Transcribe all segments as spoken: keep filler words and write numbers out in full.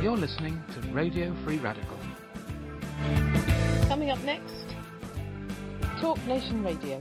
You're listening to Radio Free Radical. Coming up next, Talk Nation Radio.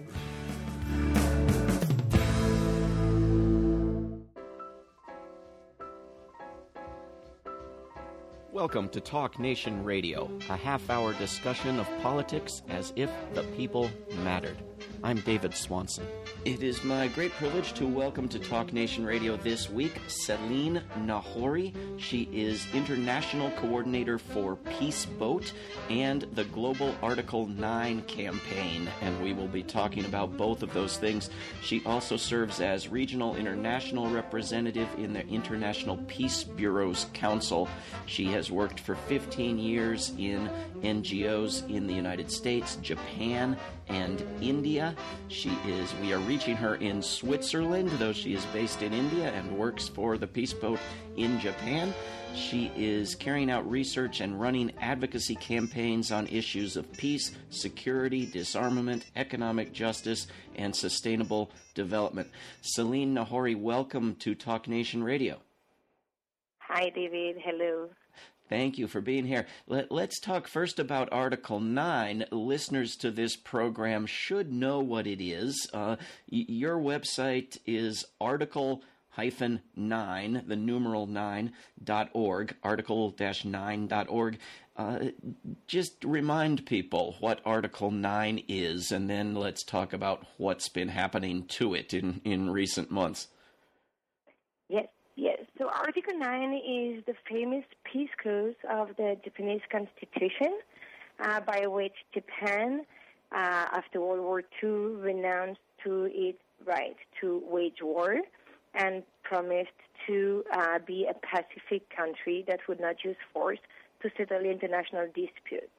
Welcome to Talk Nation Radio, a half-hour discussion of politics as if the people mattered. I'm David Swanson. It is my great privilege to welcome to Talk Nation Radio this week Celine Nahori. She is International Coordinator for Peace Boat and the Global Article nine campaign, and we will be talking about both of those things. She also serves as Regional International Representative in the International Peace Bureau's Council. She has worked for fifteen years in N G Os in the United States, Japan, and India. She is, we are reaching her in Switzerland, though she is based in India and works for the Peace Boat in Japan. She is carrying out research and running advocacy campaigns on issues of peace, security, disarmament, economic justice, and sustainable development. Celine Nahori, welcome to Talk Nation Radio. Hi, David. Hello. Thank you for being here. Let, let's talk first about Article nine. Listeners to this program should know what it is. Uh, y- your website is article nine, the numeral nine, dot org, article nine dot org. Uh, just remind people what Article nine is, and then let's talk about what's been happening to it in, in recent months. Yes. Yes, so Article nine is the famous peace clause of the Japanese Constitution, uh, by which Japan, uh, after World War Two, renounced to its right to wage war and promised to uh, be a Pacific country that would not use force to settle international disputes.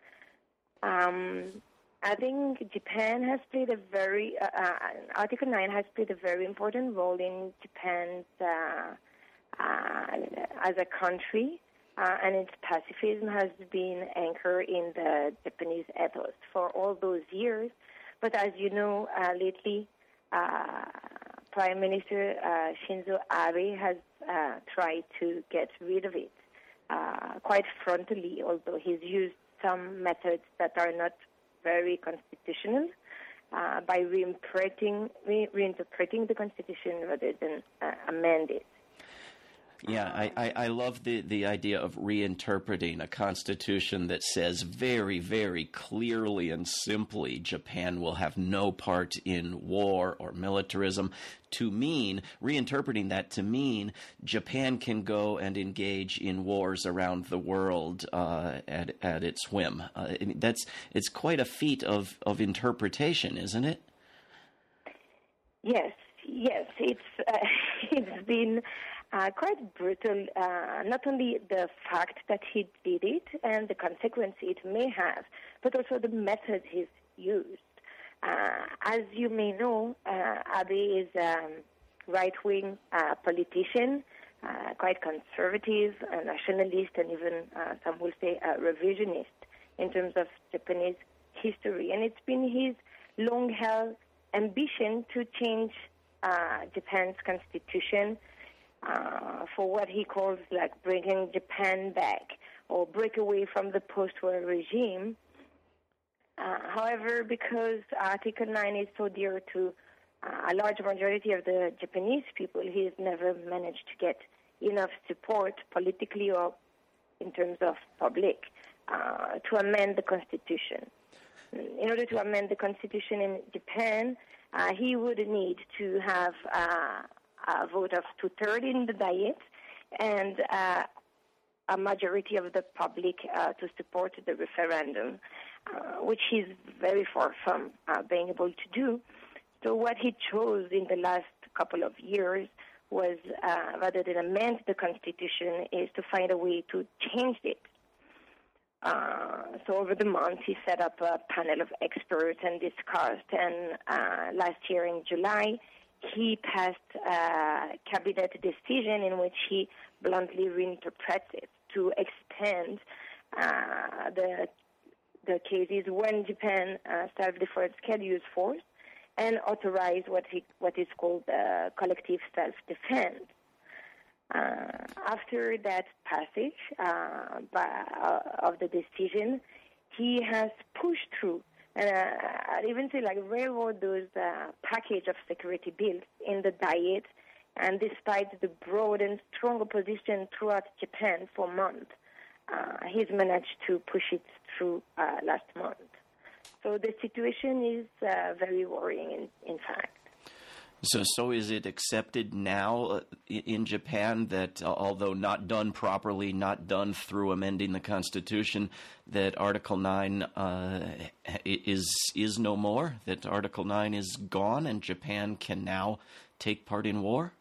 Um, I think Japan has played a very, uh, uh, Article nine has played a very important role in Japan's, uh, uh, as a country, uh, and its pacifism has been anchored in the Japanese ethos for all those years. But as you know, uh, lately, uh, Prime Minister uh, Shinzo Abe has uh, tried to get rid of it uh, quite frontally, although he's used some methods that are not very constitutional, uh, by reinterpreting, re- reinterpreting the Constitution rather than uh, amend it. Yeah, I, I, I love the, the idea of reinterpreting a constitution that says very, very clearly and simply Japan will have no part in war or militarism, to mean, reinterpreting that to mean Japan can go and engage in wars around the world uh, at at its whim. Uh, I mean, that's it's quite a feat of, of interpretation, isn't it? Yes, yes, it's uh, it's been uh, quite brutal. Uh, not only the fact that he did it and the consequence it may have, but also the method he's used. Uh, as you may know, uh, Abe is a right-wing uh, politician, uh, quite conservative, a nationalist, and even uh, some will say a revisionist in terms of Japanese history. And it's been his long-held ambition to change uh, Japan's constitution uh, for what he calls like bringing Japan back or break away from the post-war regime. Uh, however, because Article nine is so dear to uh, a large majority of the Japanese people, he has never managed to get enough support politically or in terms of public uh, to amend the constitution. In order to amend the constitution in Japan, uh, he would need to have uh, a vote of two-thirds in the Diet and uh, a majority of the public uh, to support the referendum, uh, which he's very far from uh, being able to do. So what he chose in the last couple of years was, uh, rather than amend the constitution, is to find a way to change it. Uh, so over the months, he set up a panel of experts and discussed, and uh, last year in July, he passed a cabinet decision in which he bluntly reinterprets it to expand uh, the the cases when Japan uh, self-defense can use force and authorize what he, what is called uh, collective self-defense. Uh, after that passage uh, by, uh, of the decision, he has pushed through, and uh, I'd even say like railroad those uh, package of security bills in the Diet, and despite the broad and strong opposition throughout Japan for months, uh, he's managed to push it through uh, last month. So the situation is uh, very worrying, in, in fact. So, so is it accepted now in Japan that, uh, although not done properly, not done through amending the Constitution, that Article nine uh, is is no more, that Article nine is gone, and Japan can now take part in war?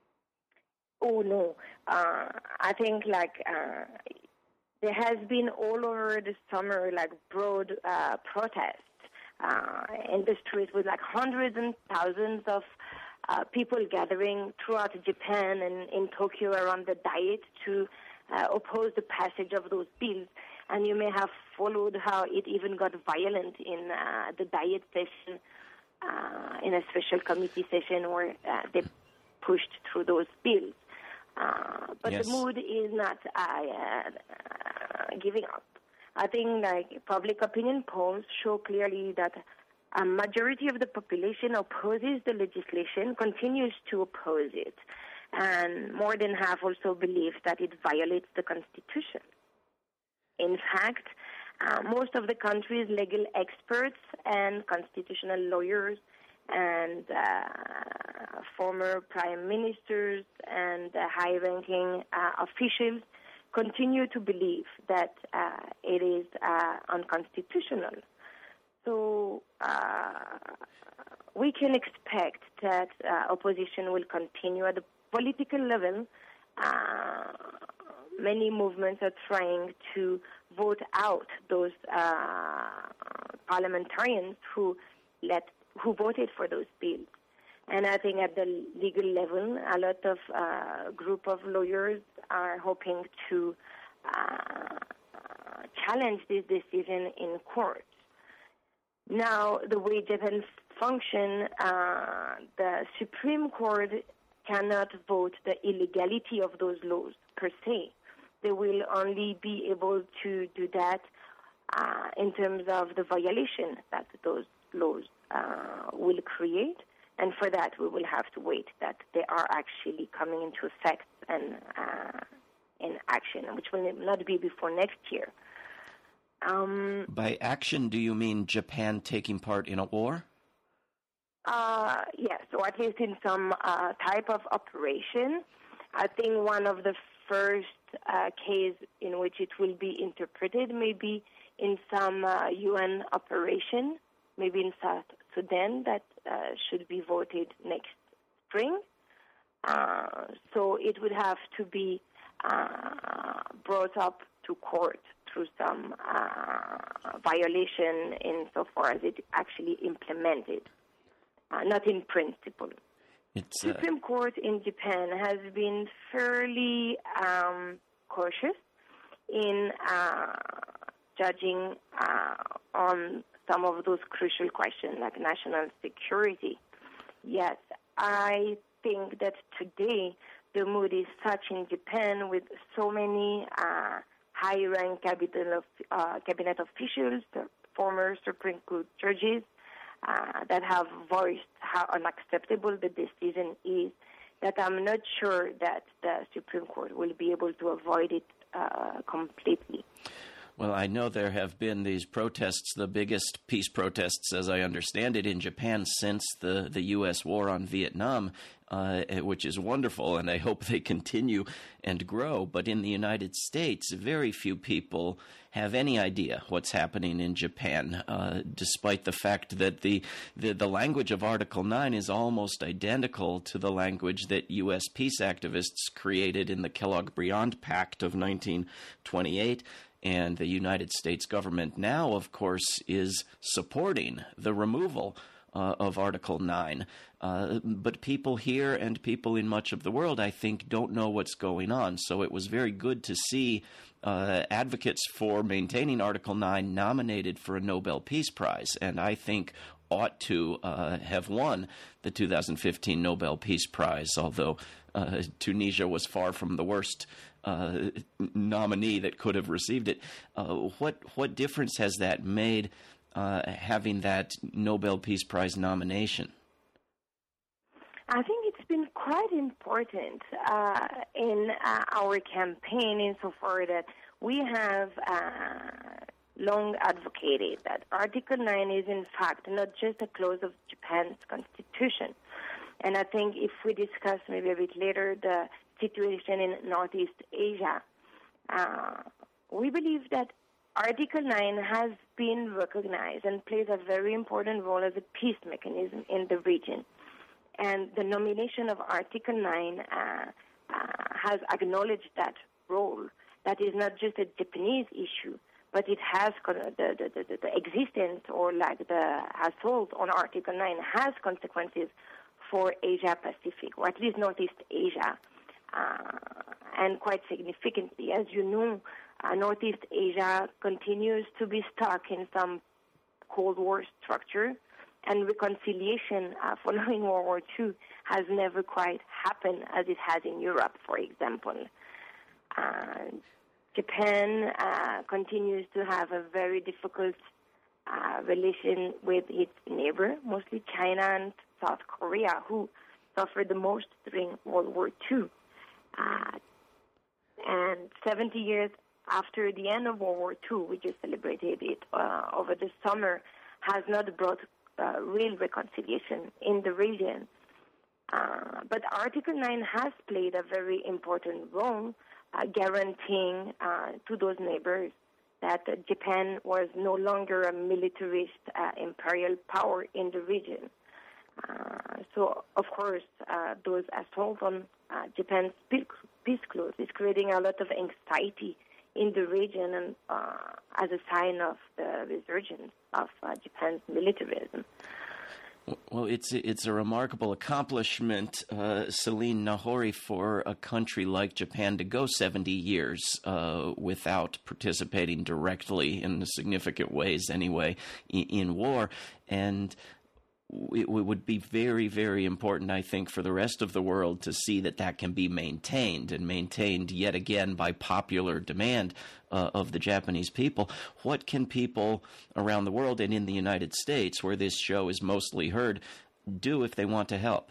Oh, no. Uh, I think, like, uh, there has been all over the summer, like, broad uh, protests uh, in the streets with, like, hundreds and thousands of uh, people gathering throughout Japan and in Tokyo around the Diet to uh, oppose the passage of those bills. And you may have followed how it even got violent in uh, the Diet session, uh, in a special committee session where uh, they pushed through those bills. Uh, but yes. The mood is not uh, uh, giving up. I think like public opinion polls show clearly that a majority of the population opposes the legislation, continues to oppose it, and more than half also believe that it violates the Constitution. In fact, uh, most of the country's legal experts and constitutional lawyers and uh, former prime ministers and uh, high-ranking uh, officials continue to believe that uh, it is uh, unconstitutional. So uh, we can expect that uh, opposition will continue at the political level. Uh, many movements are trying to vote out those uh, parliamentarians who let who voted for those bills. And I think at the legal level, a lot of uh, group of lawyers are hoping to uh, challenge this decision in court. Now, the way Japan functions, uh, the Supreme Court cannot vote the illegality of those laws per se. They will only be able to do that uh, in terms of the violation that those laws uh, will create. And for that, we will have to wait that they are actually coming into effect and uh, in action, which will not be before next year. Um, By action, do you mean Japan taking part in a war? Uh, yes, or at least in some uh, type of operation. I think one of the first uh, case in which it will be interpreted may be in some uh, U N operation, maybe in South Sudan, that uh, should be voted next spring. Uh, so it would have to be uh, brought up to court through some uh, violation insofar as it actually implemented, uh, not in principle. It's, uh... Supreme Court in Japan has been fairly um, cautious in uh, judging uh, on some of those crucial questions like national security. Yes, I think that today the mood is such in Japan with so many uh, high-rank cabinet, of, uh, cabinet officials, former Supreme Court judges, uh, that have voiced how unacceptable the decision is, that I'm not sure that the Supreme Court will be able to avoid it uh, completely. Well, I know there have been these protests, the biggest peace protests, as I understand it, in Japan since the, the U S war on Vietnam, uh, which is wonderful, and I hope they continue and grow. But in the United States, very few people have any idea what's happening in Japan, uh, despite the fact that the, the, the language of Article nine is almost identical to the language that U S peace activists created in the Kellogg-Briand Pact of nineteen twenty-eight. And the United States government now, of course, is supporting the removal uh, of Article nine. Uh, but people here and people in much of the world, I think, don't know what's going on. So it was very good to see uh, advocates for maintaining Article nine nominated for a Nobel Peace Prize. And I think ought to uh, have won the two thousand fifteen Nobel Peace Prize, although uh, Tunisia was far from the worst uh, nominee that could have received it. Uh, what what difference has that made, uh, having that Nobel Peace Prize nomination? I think it's been quite important uh, in uh, our campaign insofar that we have uh, long advocated that Article nine is in fact not just a clause of Japan's constitution. And I think if we discuss maybe a bit later the situation in Northeast Asia, uh, we believe that Article nine has been recognized and plays a very important role as a peace mechanism in the region. And the nomination of Article nine uh, uh, has acknowledged that role. That is not just a Japanese issue, but it has the, the, the, the existence or like the assault on Article nine has consequences for Asia Pacific, or at least Northeast Asia, uh, and quite significantly. As you know, uh, Northeast Asia continues to be stuck in some Cold War structure, and reconciliation uh, following World War Two has never quite happened as it has in Europe, for example. Uh, Japan uh, continues to have a very difficult uh, relation with its neighbor, mostly China and South Korea, who suffered the most during World War Two. Uh, and seventy years after the end of World War Two, we just celebrated it uh, over the summer, has not brought uh, real reconciliation in the region. Uh, but Article nine has played a very important role, uh, guaranteeing uh, to those neighbors that uh, Japan was no longer a militarist uh, imperial power in the region. Uh, so, of course, uh, those assaults on uh, Japan's peace clause is creating a lot of anxiety in the region, and uh, as a sign of the resurgence of uh, Japan's militarism. Well, it's it's a remarkable accomplishment, uh, Celine Nahori, for a country like Japan to go seventy years uh, without participating directly in significant ways, anyway, in, in war. And it would be very, very important, I think, for the rest of the world to see that that can be maintained, and maintained yet again by popular demand uh, of the Japanese people. What can people around the world and in the United States, where this show is mostly heard, do if they want to help?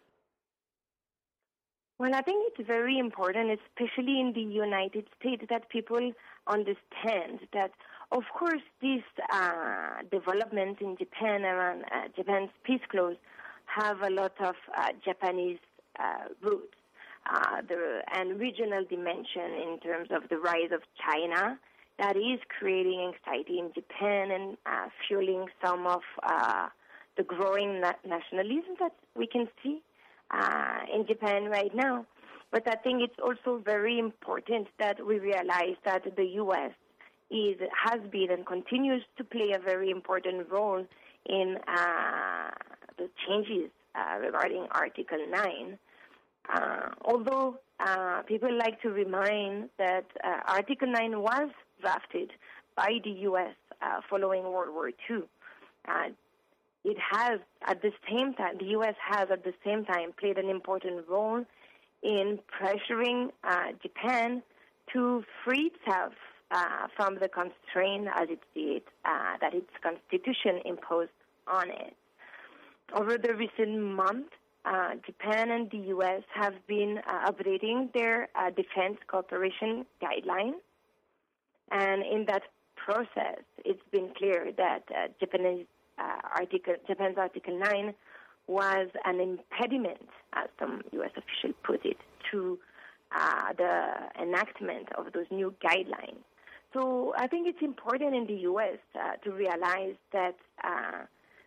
Well, I think it's very important, especially in the United States, that people understand that, of course, these uh, developments in Japan around uh, Japan's peace clause have a lot of uh, Japanese uh, roots uh, the, and regional dimension in terms of the rise of China that is creating anxiety in Japan and uh, fueling some of uh, the growing na- nationalism that we can see uh, in Japan right now. But I think it's also very important that we realize that the U S is has been and continues to play a very important role in uh, the changes uh, regarding Article nine. Uh, although uh, people like to remind that uh, Article nine was drafted by the U S uh, following World War Two. Uh, it has, at the same time, the U S has at the same time played an important role in pressuring uh, Japan to free itself Uh, from the constraint, as it did, uh, that its constitution imposed on it. Over the recent month, uh, Japan and the U S have been uh, updating their uh, defense cooperation guidelines, and in that process, it's been clear that uh, Japanese uh, article, Japan's Article nine was an impediment, as some U S officials put it, to uh, the enactment of those new guidelines. So I think it's important in the U S uh, to realize that uh,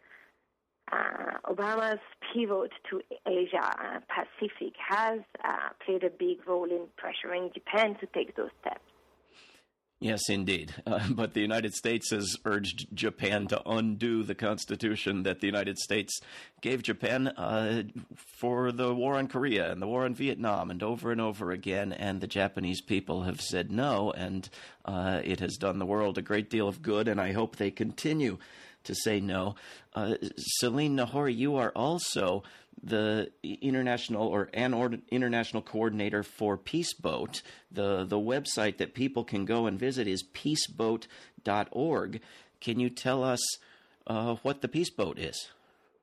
uh, Obama's pivot to Asia uh, Pacific has uh, played a big role in pressuring Japan to take those steps. Yes, indeed. Uh, but the United States has urged Japan to undo the constitution that the United States gave Japan uh, for the war on Korea and the war on Vietnam, and over and over again. And the Japanese people have said no, and uh, it has done the world a great deal of good, and I hope they continue to say no. Uh, Celine Nahori, you are also the international or an or, international coordinator for Peaceboat. The the website that people can go and visit is peaceboat dot org. Can you tell us uh, what the Peaceboat is?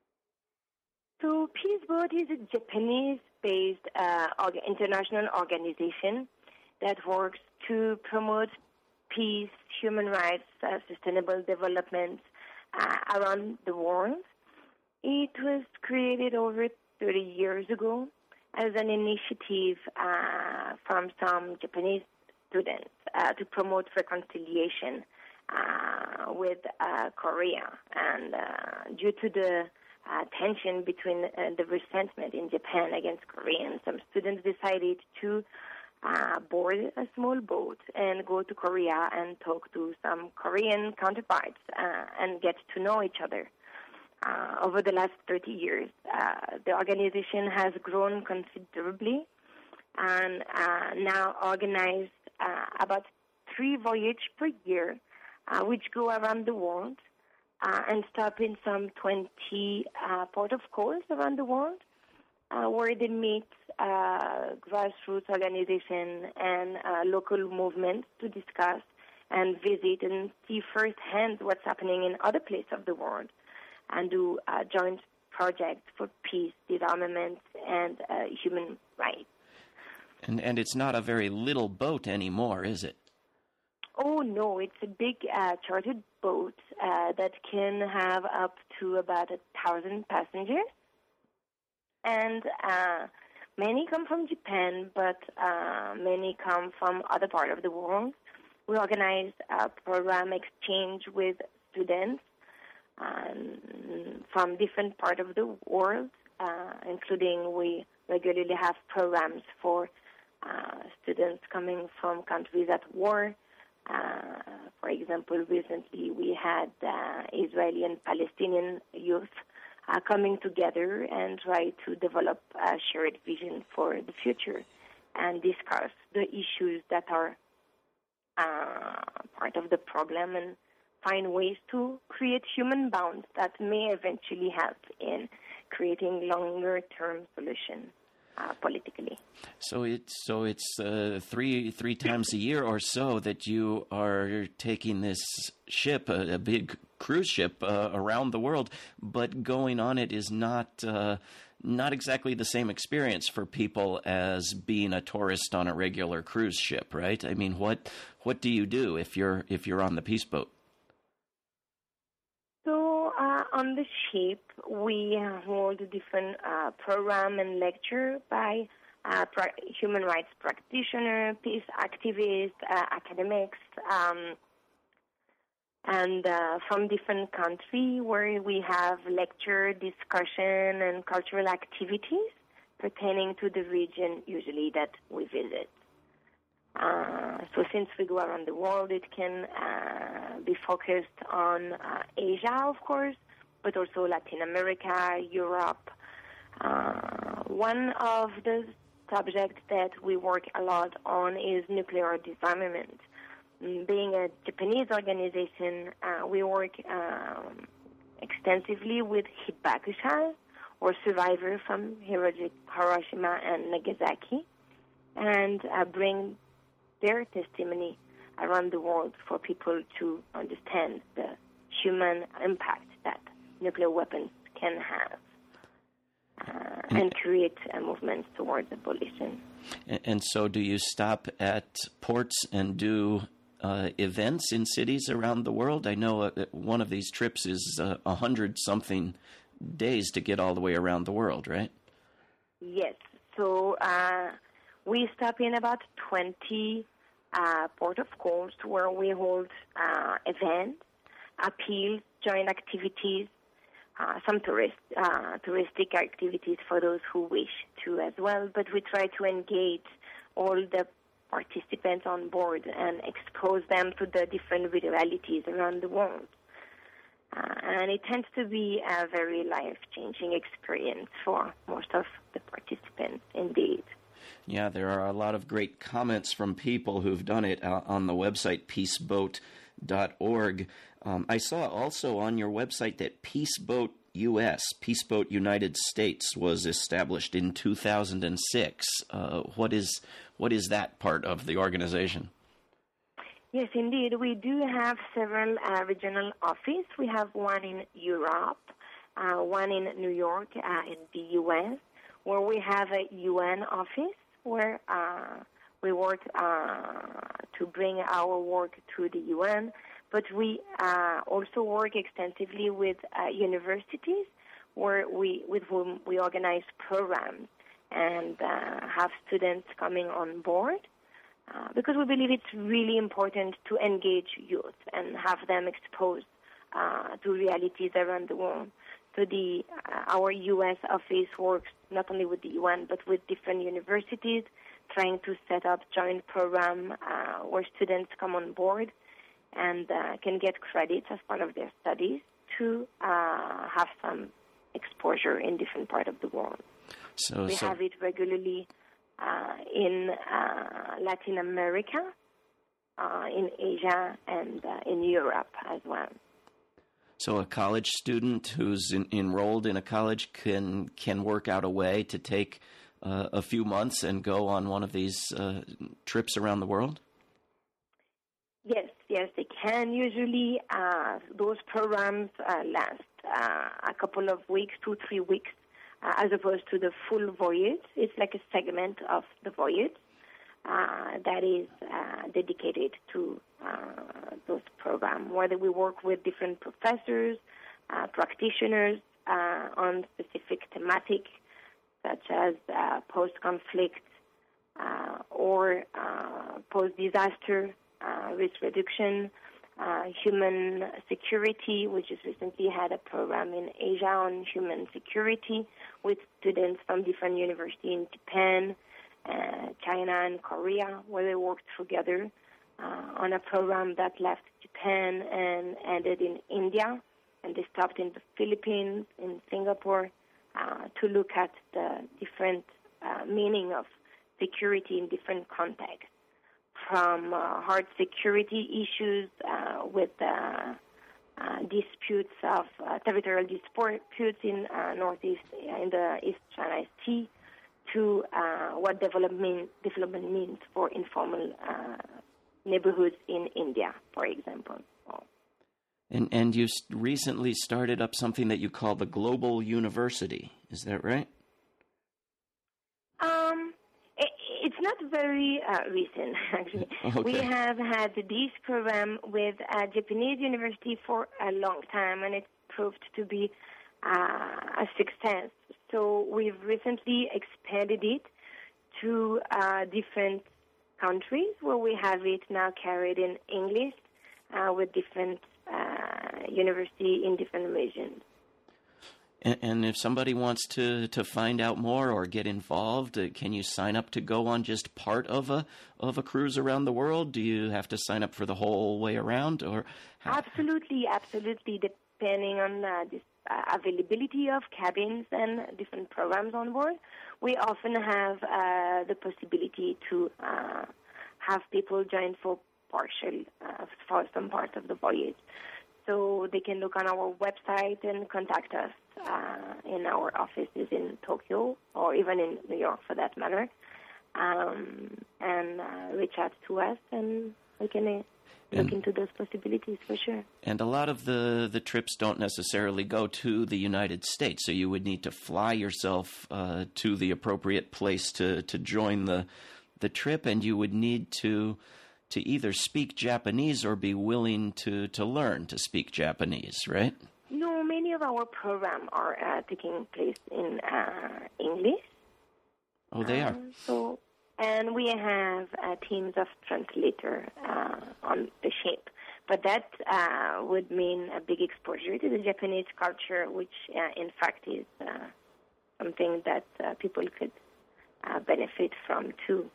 So Peaceboat is a Japanese-based uh, org- international organization that works to promote peace, human rights, uh, sustainable development uh, around the world. It was created over thirty years ago as an initiative uh, from some Japanese students uh, to promote reconciliation uh, with uh, Korea. And uh, due to the uh, tension between uh, the resentment in Japan against Koreans, some students decided to uh, board a small boat and go to Korea and talk to some Korean counterparts uh, and get to know each other. Uh, over the last thirty years, uh, the organization has grown considerably and uh, now organized uh, about three voyages per year, uh, which go around the world uh, and stop in some twenty uh, port of calls around the world, uh, where they meet uh, grassroots organizations and uh, local movements to discuss and visit and see firsthand what's happening in other places of the world, and do uh, joint projects for peace, disarmament, and uh, human rights. And and it's not a very little boat anymore, is it? Oh, no, it's a big uh, chartered boat uh, that can have up to about a thousand passengers. And uh, many come from Japan, but uh, many come from other parts of the world. We organize a program exchange with students Um, from different parts of the world, uh, including we regularly have programs for uh, students coming from countries at war. Uh, for example, recently we had uh, Israeli and Palestinian youth uh, coming together and try to develop a shared vision for the future and discuss the issues that are uh, part of the problem and find ways to create human bonds that may eventually help in creating longer-term solutions uh, politically. So it's so it's uh, three three times a year or so that you are taking this ship, a, a big cruise ship, uh, around the world. But going on it is not uh, not exactly the same experience for people as being a tourist on a regular cruise ship, right? I mean, what what do you do if you're if you're on the Peaceboat? So uh, on the ship, we hold a different uh, program and lecture by uh, pra- human rights practitioners, peace activists, uh, academics, um, and uh, from different countries where we have lecture, discussion, and cultural activities pertaining to the region usually that we visit. Uh, so since we go around the world, it can uh, be focused on uh, Asia, of course, but also Latin America, Europe. Uh, one of the subjects that we work a lot on is nuclear disarmament. Being a Japanese organization, uh, we work um, extensively with Hibakusha, or survivors from Hiroshima and Nagasaki, and uh, bring their testimony around the world for people to understand the human impact that nuclear weapons can have uh, and create a movement towards abolition. And so do you stop at ports and do uh, events in cities around the world? I know uh, one of these trips is uh, a hundred-something days to get all the way around the world, right? Yes. So uh, we stop in about twenty uh, port of calls where we hold uh, events, appeals, joint activities, uh, some tourist, uh, touristic activities for those who wish to as well. But we try to engage all the participants on board and expose them to the different realities around the world. Uh, and it tends to be a very life-changing experience for most of the participants, indeed. Yeah, there are a lot of great comments from people who've done it uh, on the website peaceboat dot org. Um, I saw also on your website that Peaceboat U S, Peaceboat United States, was established in two thousand six. Uh, what is what is that part of the organization? Yes, indeed. We do have several uh, regional offices. We have one in Europe, uh, one in New York, uh, in the U S, where we have a U N office where uh, we work uh, to bring our work to the U N. But we uh, also work extensively with uh, universities, where we with whom we organize programs and uh, have students coming on board. Uh, because we believe it's really important to engage youth and have them exposed uh, to realities around the world. So the uh, our U S office works not only with the U N but with different universities, trying to set up joint program uh, where students come on board and uh, can get credits as part of their studies to uh, have some exposure in different parts of the world. So we so- have it regularly. Uh, in uh, Latin America, uh, in Asia, and uh, in Europe as well. So a college student who's in, enrolled in a college can can work out a way to take uh, a few months and go on one of these uh, trips around the world? Yes, yes, they can. Usually uh, those programs uh, last uh, a couple of weeks, two, three weeks. Uh, as opposed to the full voyage. It's like a segment of the voyage uh, that is uh, dedicated to uh, those programs, whether we work with different professors, uh, practitioners uh, on specific thematic, such as uh, post-conflict uh, or uh, post-disaster uh, risk reduction, Uh, human security, which has recently had a program in Asia on human security with students from different universities in Japan, uh, China, and Korea, where they worked together uh, on a program that left Japan and ended in India, and they stopped in the Philippines, in Singapore, uh, to look at the different uh, meaning of security in different contexts. From uh, hard security issues uh, with uh, uh, disputes of uh, territorial disputes in uh, northeast in the East China Sea, to uh, what development development means for informal uh, neighborhoods in India, for example. And and you recently started up something that you call the Global University. Is that right? Um. It's not very uh, recent, actually. Okay. We have had this program with a Japanese university for a long time, and it proved to be uh, a success. So we've recently expanded it to uh, different countries, where we have it now carried in English uh, with different uh, universities in different regions. And, and if somebody wants to, to find out more or get involved, uh, can you sign up to go on just part of a of a cruise around the world? Do you have to sign up for the whole way around, or how? Absolutely, absolutely. Depending on uh, this uh, availability of cabins and different programs on board, we often have uh, the possibility to uh, have people join for partial uh, for some part of the voyage. So they can look on our website and contact us uh, in our offices in Tokyo, or even in New York for that matter, um, and uh, reach out to us, and we can uh, look and, into those possibilities for sure. And a lot of the, the trips don't necessarily go to the United States, so you would need to fly yourself uh, to the appropriate place to, to join the the trip, and you would need to to either speak Japanese or be willing to, to learn to speak Japanese, right? No, many of our programs are uh, taking place in uh, English. Oh, they are? Um, so, and we have uh, teams of translators uh, on the ship. But that uh, would mean a big exposure to the Japanese culture, which uh, in fact is uh, something that uh, people could uh, benefit from too.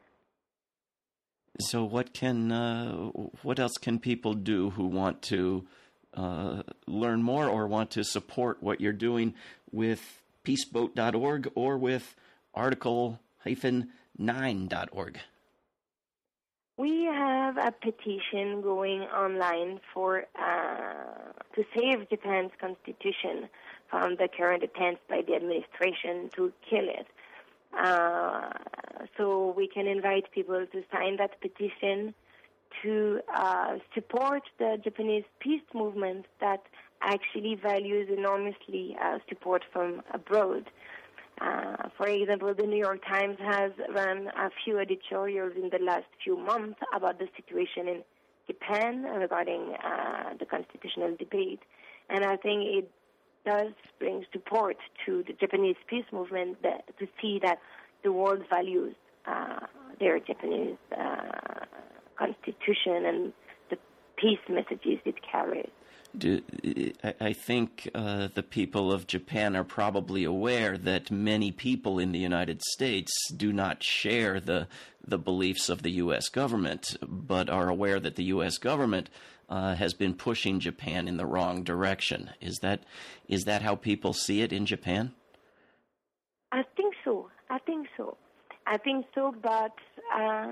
So what can uh, what else can people do who want to uh, learn more or want to support what you're doing with peaceboat dot org or with article nine dot org? We have a petition going online for uh, to save Japan's constitution from the current attempts by the administration to kill it. Uh, so we can invite people to sign that petition to uh, support the Japanese peace movement that actually values enormously uh, support from abroad. Uh, for example, the New York Times has run a few editorials in the last few months about the situation in Japan regarding uh, the constitutional debate, and I think it does bring support to the Japanese peace movement that, to see that the world values uh, their Japanese uh, constitution and the peace messages it carries. Do, I think uh, the people of Japan are probably aware that many people in the United States do not share the the beliefs of the U S government, but are aware that the U S government uh, has been pushing Japan in the wrong direction. Is that is that how people see it in Japan? I think so. I think so. I think so, but uh,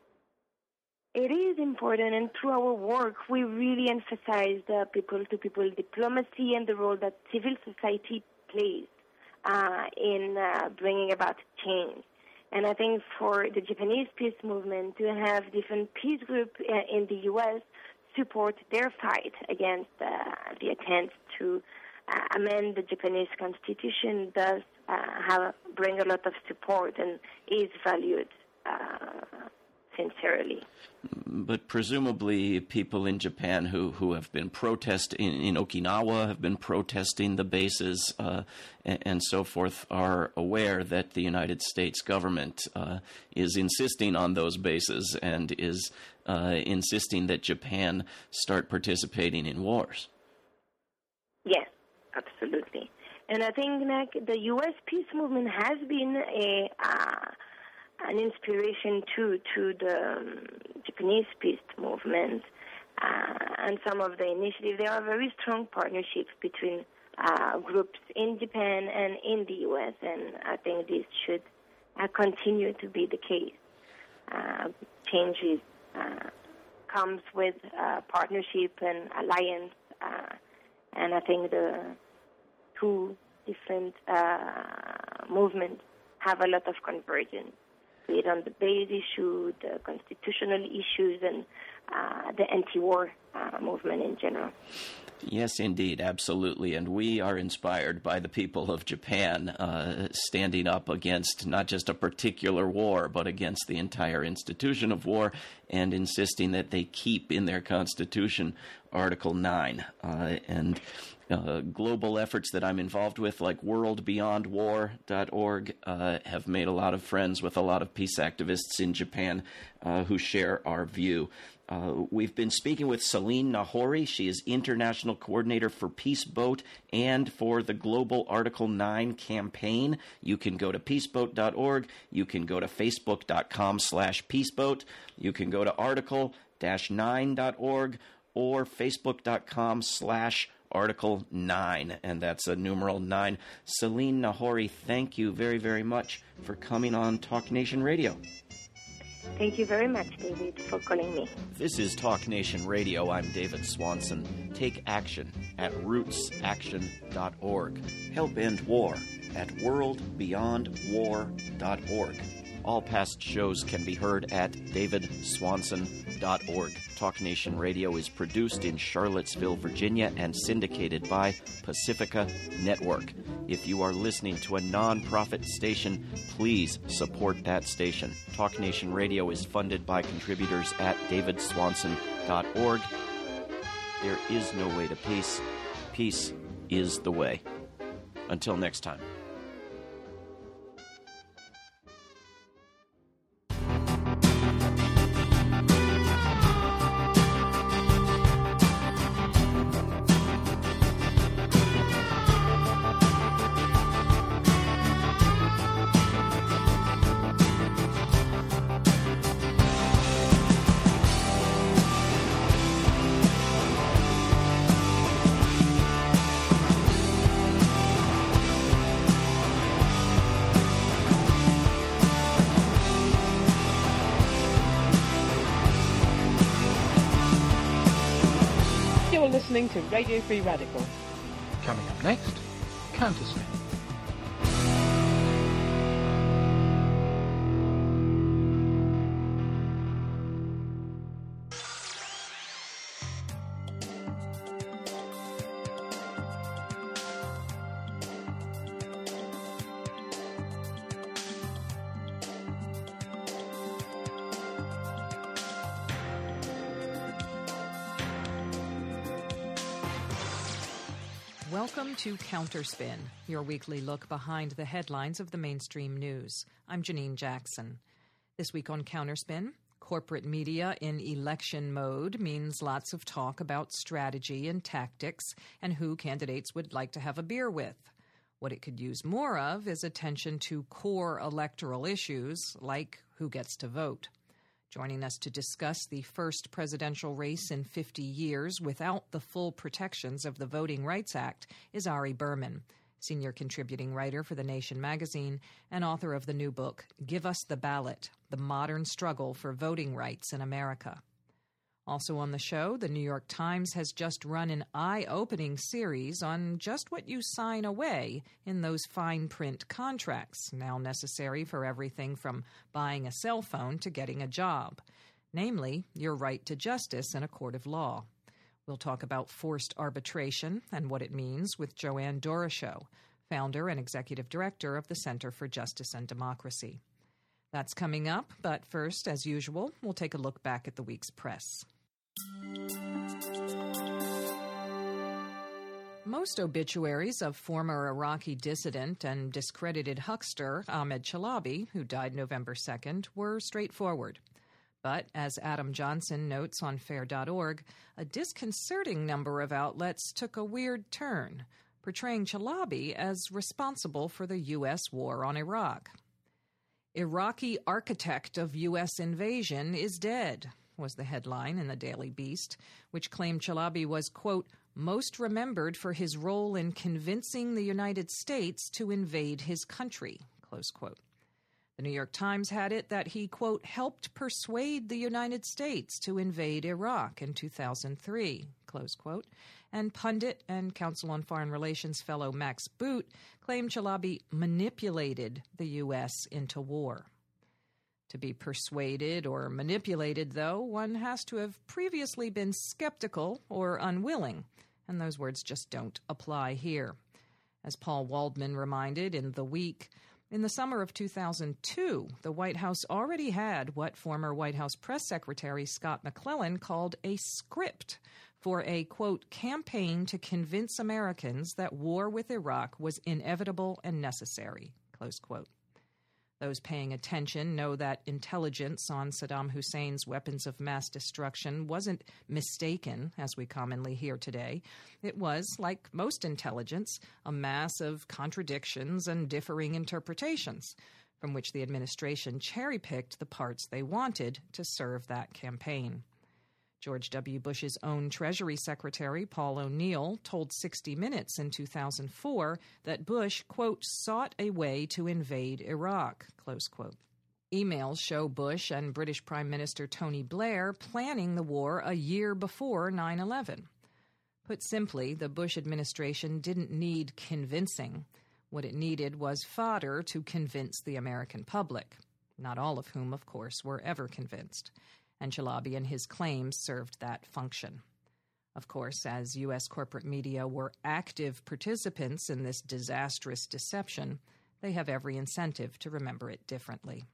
it is important, and through our work, we really emphasize the people-to-people diplomacy and the role that civil society plays uh, in uh, bringing about change. And I think for the Japanese peace movement to have different peace groups uh, in the U S support their fight against uh, the attempt to uh, amend the Japanese constitution does uh, have bring a lot of support and is valued uh, sincerely. But presumably people in Japan who, who have been protesting, in, in Okinawa have been protesting the bases uh, and, and so forth, are aware that the United States government uh, is insisting on those bases and is uh, insisting that Japan start participating in wars. Yes, absolutely. And I think like, the U S peace movement has been a... Uh, an inspiration too to the um, Japanese peace movement uh, and some of the initiatives. There are very strong partnerships between uh, groups in Japan and in the U S, and I think this should uh, continue to be the case. Uh, changes uh, comes with uh, partnership and alliance, uh, and I think the two different uh, movements have a lot of convergence, be it on the base issue, the constitutional issues, and uh, the anti-war uh, movement in general. Yes, indeed, absolutely. And we are inspired by the people of Japan uh, standing up against not just a particular war, but against the entire institution of war, and insisting that they keep in their constitution Article nine. Uh, and uh, global efforts that I'm involved with, like world beyond war dot org, uh, have made a lot of friends with a lot of peace activists in Japan uh, who share our view. Uh, we've been speaking with Celine Nahori. She is International Coordinator for Peaceboat and for the Global Article nine campaign. You can go to peaceboat dot org. You can go to facebook dot com slash peaceboat. You can go to article nine dot org or facebook dot com slash article nine, and that's a numeral nine. Celine Nahori, thank you very, very much for coming on Talk Nation Radio. Thank you very much, David, for calling me. This is Talk Nation Radio. I'm David Swanson. Take action at roots action dot org. Help end war at world beyond war dot org. All past shows can be heard at david swanson dot org. Talk Nation Radio is produced in Charlottesville, Virginia, and syndicated by Pacifica Network. If you are listening to a non-profit station, please support that station. Talk Nation Radio is funded by contributors at david swanson dot org. There is no way to peace. Peace is the way. Until next time. Listening to Radio Free Radical. Coming up next, Counterspin. Welcome to Counterspin, your weekly look behind the headlines of the mainstream news. I'm Janine Jackson. This week on Counterspin, corporate media in election mode means lots of talk about strategy and tactics and who candidates would like to have a beer with. What it could use more of is attention to core electoral issues like who gets to vote. Joining us to discuss the first presidential race in fifty years without the full protections of the Voting Rights Act is Ari Berman, senior contributing writer for The Nation magazine and author of the new book, Give Us the Ballot, The Modern Struggle for Voting Rights in America. Also on the show, the New York Times has just run an eye-opening series on just what you sign away in those fine print contracts, now necessary for everything from buying a cell phone to getting a job, namely your right to justice in a court of law. We'll talk about forced arbitration and what it means with Joanne Doroshow, founder and executive director of the Center for Justice and Democracy. That's coming up, but first, as usual, we'll take a look back at the week's press. Most obituaries of former Iraqi dissident and discredited huckster Ahmed Chalabi, who died November second, were straightforward. But, as Adam Johnson notes on fair dot org, a disconcerting number of outlets took a weird turn, portraying Chalabi as responsible for the U S war on Iraq. Iraqi architect of U S invasion is dead, was the headline in the Daily Beast, which claimed Chalabi was, quote, most remembered for his role in convincing the United States to invade his country, close quote. The New York Times had it that he, quote, helped persuade the United States to invade Iraq in two thousand three, close quote. And pundit and Council on Foreign Relations fellow Max Boot claimed Chalabi manipulated the U S into war. To be persuaded or manipulated, though, one has to have previously been skeptical or unwilling, and those words just don't apply here. As Paul Waldman reminded in The Week, in the summer of two thousand two, the White House already had what former White House Press Secretary Scott McClellan called a script for a, quote, campaign to convince Americans that war with Iraq was inevitable and necessary, close quote. Those paying attention know that intelligence on Saddam Hussein's weapons of mass destruction wasn't mistaken, as we commonly hear today. It was, like most intelligence, a mass of contradictions and differing interpretations, from which the administration cherry-picked the parts they wanted to serve that campaign. George W. Bush's own Treasury Secretary, Paul O'Neill, told sixty minutes in two thousand four that Bush, quote, sought a way to invade Iraq, close quote. Emails show Bush and British Prime Minister Tony Blair planning the war a year before nine eleven. Put simply, the Bush administration didn't need convincing. What it needed was fodder to convince the American public, not all of whom, of course, were ever convinced. And Chalabi and his claims served that function. Of course, as U S corporate media were active participants in this disastrous deception, they have every incentive to remember it differently.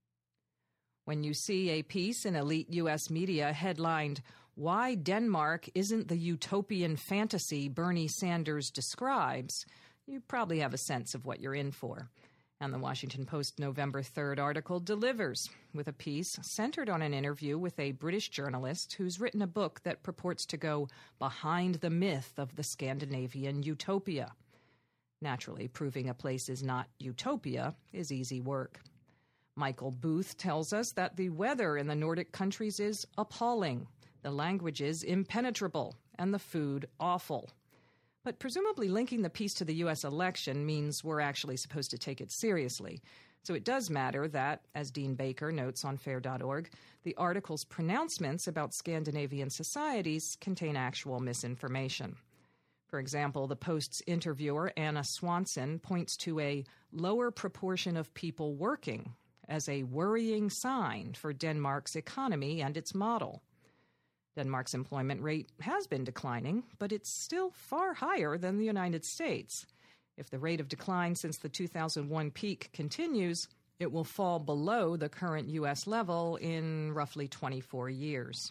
When you see a piece in elite U S media headlined, Why Denmark Isn't the Utopian Fantasy Bernie Sanders Describes, you probably have a sense of what you're in for. And the Washington Post November third article delivers with a piece centered on an interview with a British journalist who's written a book that purports to go behind the myth of the Scandinavian utopia. Naturally, proving a place is not utopia is easy work. Michael Booth tells us that the weather in the Nordic countries is appalling, the languages impenetrable, and the food awful. But presumably linking the piece to the U S election means we're actually supposed to take it seriously. So it does matter that, as Dean Baker notes on fair dot org, the article's pronouncements about Scandinavian societies contain actual misinformation. For example, the Post's interviewer, Anna Swanson, points to a lower proportion of people working as a worrying sign for Denmark's economy and its model. Denmark's employment rate has been declining, but it's still far higher than the United States. If the rate of decline since the two thousand one peak continues, it will fall below the current U S level in roughly twenty-four years.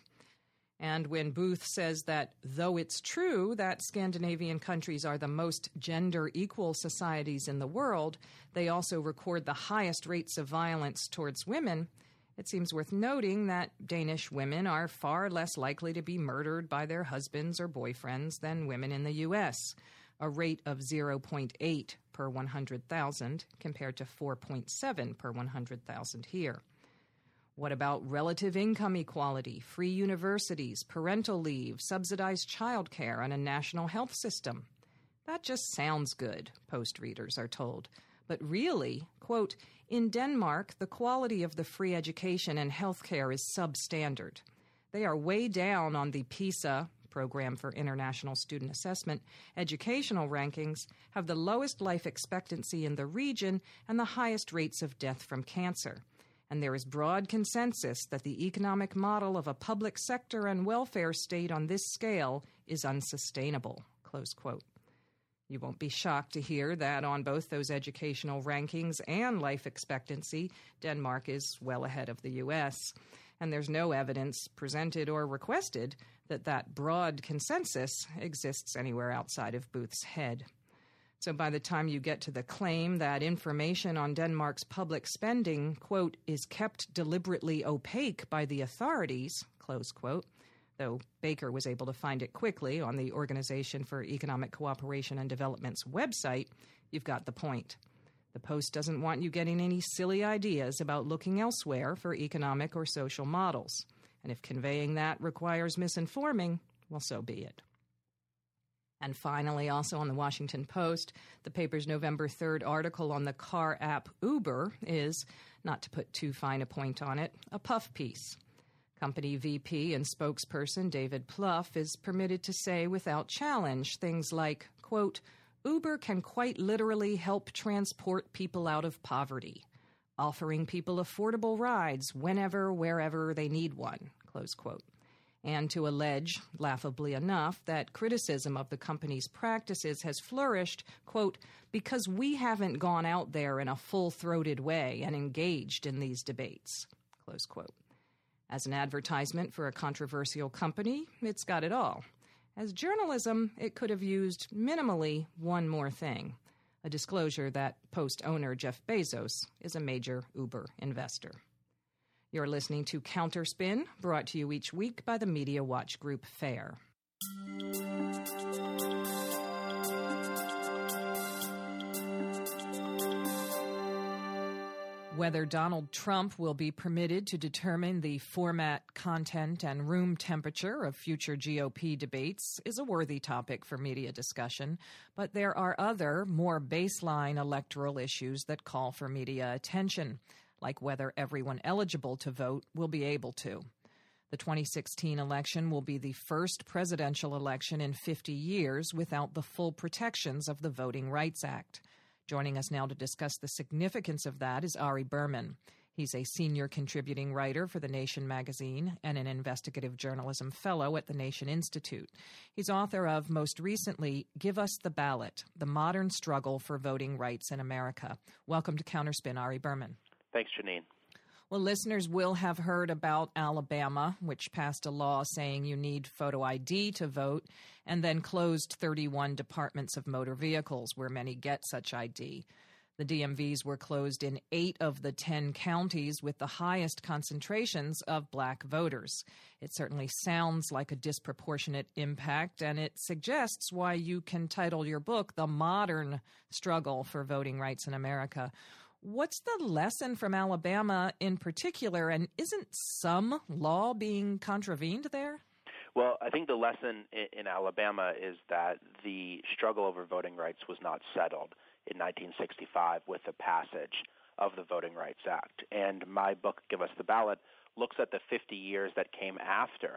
And when Booth says that though it's true that Scandinavian countries are the most gender-equal societies in the world, they also record the highest rates of violence towards women, it seems worth noting that Danish women are far less likely to be murdered by their husbands or boyfriends than women in the U S, a rate of zero point eight per one hundred thousand compared to four point seven per one hundred thousand here. What about relative income equality, free universities, parental leave, subsidized childcare, and a national health system? That just sounds good, Post readers are told. But really, quote, in Denmark, the quality of the free education and health care is substandard. They are way down on the PISA, Program for International Student Assessment, educational rankings, have the lowest life expectancy in the region and the highest rates of death from cancer. And there is broad consensus that the economic model of a public sector and welfare state on this scale is unsustainable, close quote. You won't be shocked to hear that on both those educational rankings and life expectancy, Denmark is well ahead of the U S, and there's no evidence presented or requested that that broad consensus exists anywhere outside of Booth's head. So by the time you get to the claim that information on Denmark's public spending, quote, is kept deliberately opaque by the authorities, close quote, though Baker was able to find it quickly on the Organization for Economic Cooperation and Development's website, you've got the point. The Post doesn't want you getting any silly ideas about looking elsewhere for economic or social models. And if conveying that requires misinforming, well, so be it. And finally, also on the Washington Post, the paper's November third article on the car app Uber is, not to put too fine a point on it, a puff piece. Company V P and spokesperson David Plouffe is permitted to say without challenge things like, quote, Uber can quite literally help transport people out of poverty, offering people affordable rides whenever, wherever they need one, close quote. And to allege, laughably enough, that criticism of the company's practices has flourished, quote, because we haven't gone out there in a full-throated way and engaged in these debates, close quote. As an advertisement for a controversial company, it's got it all. As journalism, it could have used minimally one more thing, a disclosure that Post owner Jeff Bezos is a major Uber investor. You're listening to Counterspin, brought to you each week by the Media Watch Group FAIR. Whether Donald Trump will be permitted to determine the format, content, and room temperature of future G O P debates is a worthy topic for media discussion, but there are other, more baseline electoral issues that call for media attention, like whether everyone eligible to vote will be able to. The twenty sixteen election will be the first presidential election in fifty years without the full protections of the Voting Rights Act. Joining us now to discuss the significance of that is Ari Berman. He's a senior contributing writer for The Nation magazine and an investigative journalism fellow at the Nation Institute. He's author of, most recently, Give Us the Ballot, The Modern Struggle for Voting Rights in America. Welcome to Counterspin, Ari Berman. Thanks, Janine. Well, listeners will have heard about Alabama, which passed a law saying you need photo I D to vote, and then closed thirty-one departments of motor vehicles where many get such I D. The D M Vs were closed in eight of the ten counties with the highest concentrations of black voters. It certainly sounds like a disproportionate impact, and it suggests why you can title your book The Modern Struggle for Voting Rights in America. What's the lesson from Alabama in particular, and isn't some law being contravened there? Well, I think the lesson in Alabama is that the struggle over voting rights was not settled in nineteen sixty-five with the passage of the Voting Rights Act. And my book, Give Us the Ballot, looks at the fifty years that came after the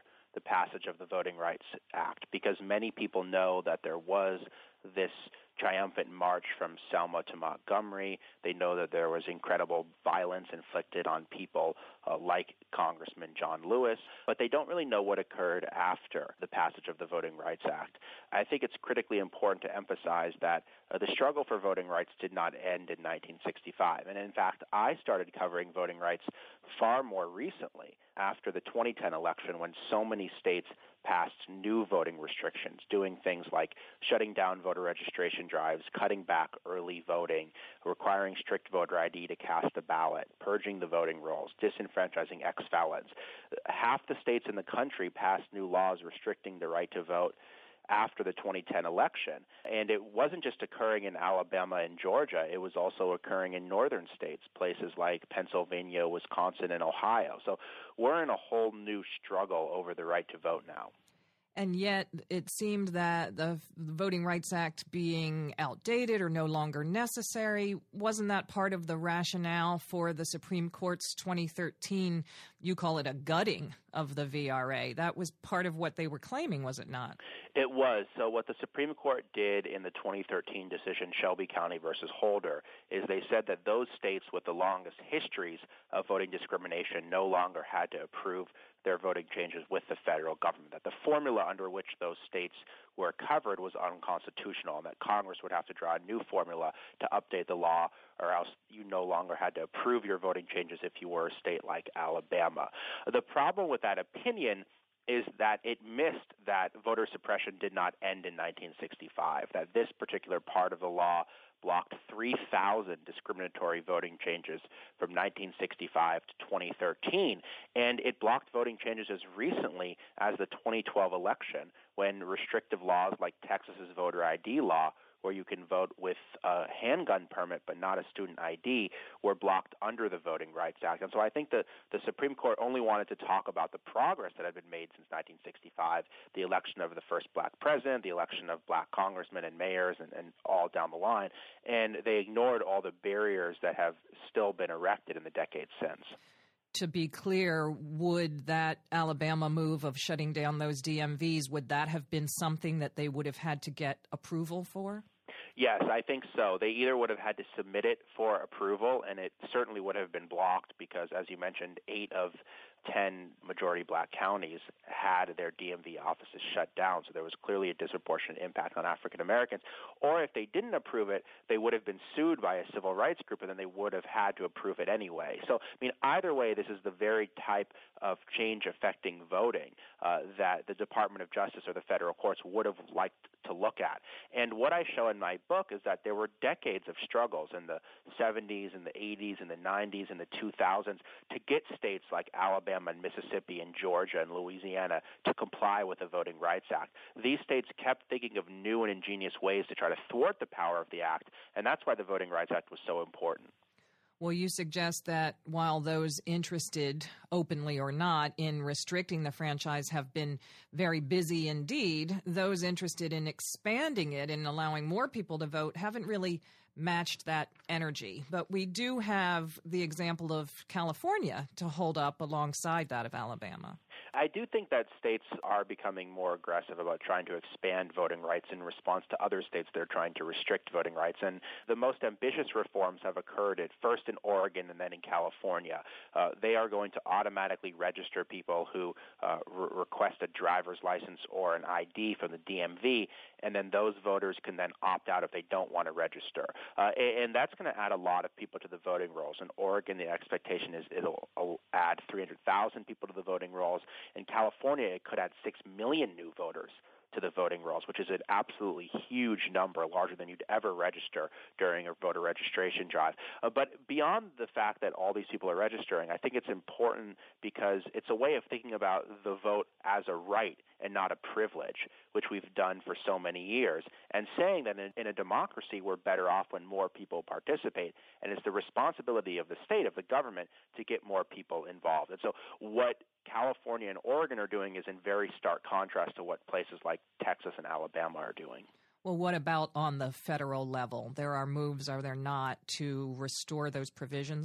passage of the Voting Rights Act, because many people know that there was this triumphant march from Selma to Montgomery. They know that there was incredible violence inflicted on people uh, like Congressman John Lewis, but they don't really know what occurred after the passage of the Voting Rights Act. I think it's critically important to emphasize that uh, the struggle for voting rights did not end in nineteen sixty-five. And in fact, I started covering voting rights far more recently, after the twenty ten election, when so many states passed new voting restrictions, doing things like shutting down voter registration drives, cutting back early voting, requiring strict voter I D to cast a ballot, purging the voting rolls, disenfranchising ex-felons. Half the states in the country passed new laws restricting the right to vote after the twenty ten election. And it wasn't just occurring in Alabama and Georgia. It was also occurring in northern states, places like Pennsylvania, Wisconsin, and Ohio. So we're in a whole new struggle over the right to vote now. And yet it seemed that the Voting Rights Act being outdated or no longer necessary, wasn't that part of the rationale for the Supreme Court's twenty thirteen, you call it a gutting of the V R A? That was part of what they were claiming, was it not? It was. So what the Supreme Court did in the twenty thirteen decision, Shelby County versus Holder, is they said that those states with the longest histories of voting discrimination no longer had to approve their voting changes with the federal government, that the formula under which those states were covered was unconstitutional, and that Congress would have to draw a new formula to update the law, or else you no longer had to approve your voting changes if you were a state like Alabama. The problem with that opinion is that it missed that voter suppression did not end in nineteen sixty-five, that this particular part of the law blocked three thousand discriminatory voting changes from nineteen sixty-five to twenty thirteen, and it blocked voting changes as recently as the twenty twelve election, when restrictive laws like Texas's voter I D law, where you can vote with a handgun permit but not a student I D, were blocked under the Voting Rights Act. And so I think the, the Supreme Court only wanted to talk about the progress that had been made since nineteen sixty-five, the election of the first black president, the election of black congressmen and mayors, and, and all down the line. And they ignored all the barriers that have still been erected in the decades since. To be clear, would that Alabama move of shutting down those D M Vs, would that have been something that they would have had to get approval for? Yes, I think so. They either would have had to submit it for approval, and it certainly would have been blocked because, as you mentioned, eight of ten majority black counties had their D M V offices shut down, so there was clearly a disproportionate impact on African Americans. Or if they didn't approve it, they would have been sued by a civil rights group, and then they would have had to approve it anyway. So, I mean, either way, this is the very type of change affecting voting uh, that the Department of Justice or the federal courts would have liked to look at. And what I show in my book is that there were decades of struggles in the seventies and the eighties and the nineties and the two thousands to get states like Alabama and Mississippi and Georgia and Louisiana to comply with the Voting Rights Act. These states kept thinking of new and ingenious ways to try to thwart the power of the act, and that's why the Voting Rights Act was so important. Well, you suggest that while those interested, openly or not, in restricting the franchise have been very busy indeed, those interested in expanding it and allowing more people to vote haven't really matched that energy. But we do have the example of California to hold up alongside that of Alabama. I do think that states are becoming more aggressive about trying to expand voting rights in response to other states that are trying to restrict voting rights. And the most ambitious reforms have occurred at first in Oregon and then in California. Uh, they are going to automatically register people who uh, re- request a driver's license or an I D from the D M V, and then those voters can then opt out if they don't want to register. Uh, and that's going to add a lot of people to the voting rolls. In Oregon, the expectation is it'll, it'll add three hundred thousand people to the voting rolls. In California, it could add six million new voters to the voting rolls, which is an absolutely huge number, larger than you'd ever register during a voter registration drive. Uh, but beyond the fact that all these people are registering, I think it's important because it's a way of thinking about the vote as a right and not a privilege, which we've done for so many years, and saying that in, in a democracy we're better off when more people participate, and it's the responsibility of the state, of the government, to get more people involved. And so what California and Oregon are doing is in very stark contrast to what places like Texas and Alabama are doing. Well, what about on the federal level? There are moves, are there not, to restore those provisions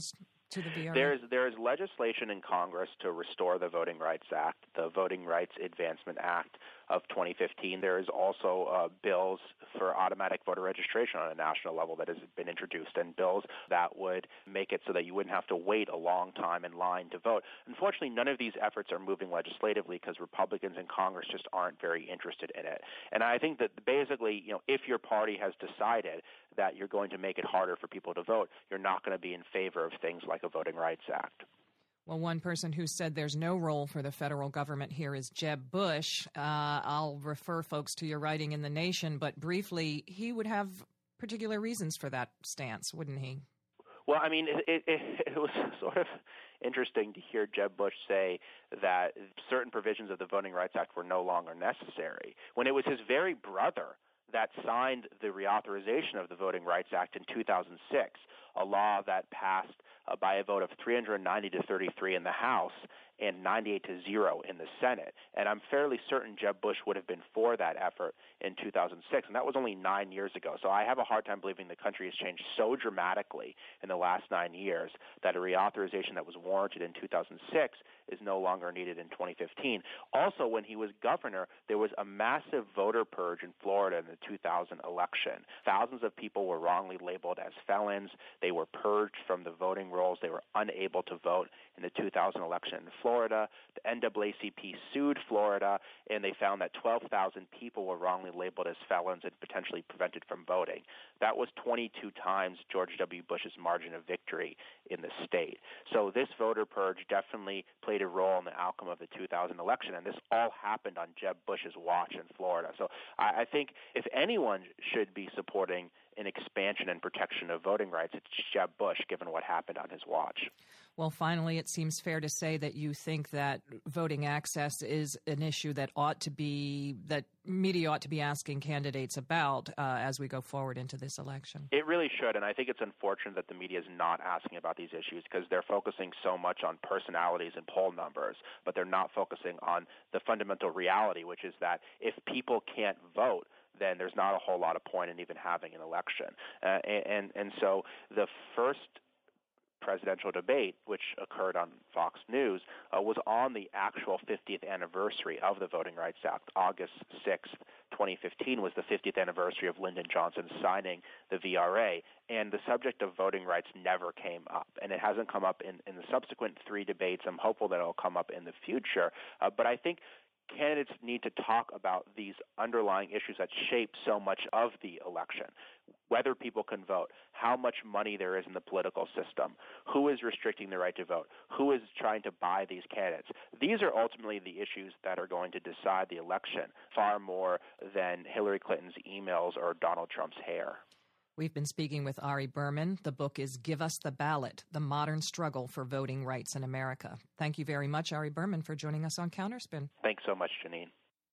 to the V R A? There's there's legislation in Congress to restore the Voting Rights Act, the Voting Rights Advancement Act of twenty fifteen. There is also uh, bills for automatic voter registration on a national level that has been introduced, and bills that would make it so that you wouldn't have to wait a long time in line to vote. Unfortunately, none of these efforts are moving legislatively because Republicans in Congress just aren't very interested in it. And I think that basically, you know, if your party has decided that you're going to make it harder for people to vote, you're not going to be in favor of things like a Voting Rights Act. Well, one person who said there's no role for the federal government here is Jeb Bush. Uh, I'll refer folks to your writing in The Nation, but briefly, he would have particular reasons for that stance, wouldn't he? Well, I mean, it, it, it was sort of interesting to hear Jeb Bush say that certain provisions of the Voting Rights Act were no longer necessary, when it was his very brother that signed the reauthorization of the Voting Rights Act in two thousand six, a law that passed uh, by a vote of three hundred ninety to thirty-three in the House and ninety-eight to zero in the Senate. And I'm fairly certain Jeb Bush would have been for that effort in two thousand six, and that was only nine years ago. So I have a hard time believing the country has changed so dramatically in the last nine years that a reauthorization that was warranted in two thousand six is no longer needed in twenty fifteen. Also, when he was governor, there was a massive voter purge in Florida in the two thousand election. Thousands of people were wrongly labeled as felons. They were purged from the voting rolls. They were unable to vote in the two thousand election in Florida. The N double A C P sued Florida, and they found that twelve thousand people were wrongly labeled as felons and potentially prevented from voting. That was twenty-two times George W. Bush's margin of victory in the state. So this voter purge definitely played a role in the outcome of the two thousand election, and this all happened on Jeb Bush's watch in Florida. So I, I think if anyone should be supporting an expansion and protection of voting rights, it's Jeb Bush, given what happened on his watch. Well, finally, it seems fair to say that you think that voting access is an issue that ought to be, that media ought to be asking candidates about uh, as we go forward into this election. It really should, and I think it's unfortunate that the media is not asking about these issues because they're focusing so much on personalities and poll numbers, but they're not focusing on the fundamental reality, which is that if people can't vote, then there's not a whole lot of point in even having an election. Uh, and, and so the first presidential debate, which occurred on Fox News, uh, was on the actual fiftieth anniversary of the Voting Rights Act. August sixth, twenty fifteen was the fiftieth anniversary of Lyndon Johnson signing the V R A, and the subject of voting rights never came up, and it hasn't come up in, in the subsequent three debates. I'm hopeful that it will come up in the future, uh, but I think candidates need to talk about these underlying issues that shape so much of the election. Whether people can vote, how much money there is in the political system, who is restricting the right to vote, who is trying to buy these candidates. These are ultimately the issues that are going to decide the election far more than Hillary Clinton's emails or Donald Trump's hair. We've been speaking with Ari Berman. The book is Give Us the Ballot, The Modern Struggle for Voting Rights in America. Thank you very much, Ari Berman, for joining us on Counterspin. Thanks so much, Janine.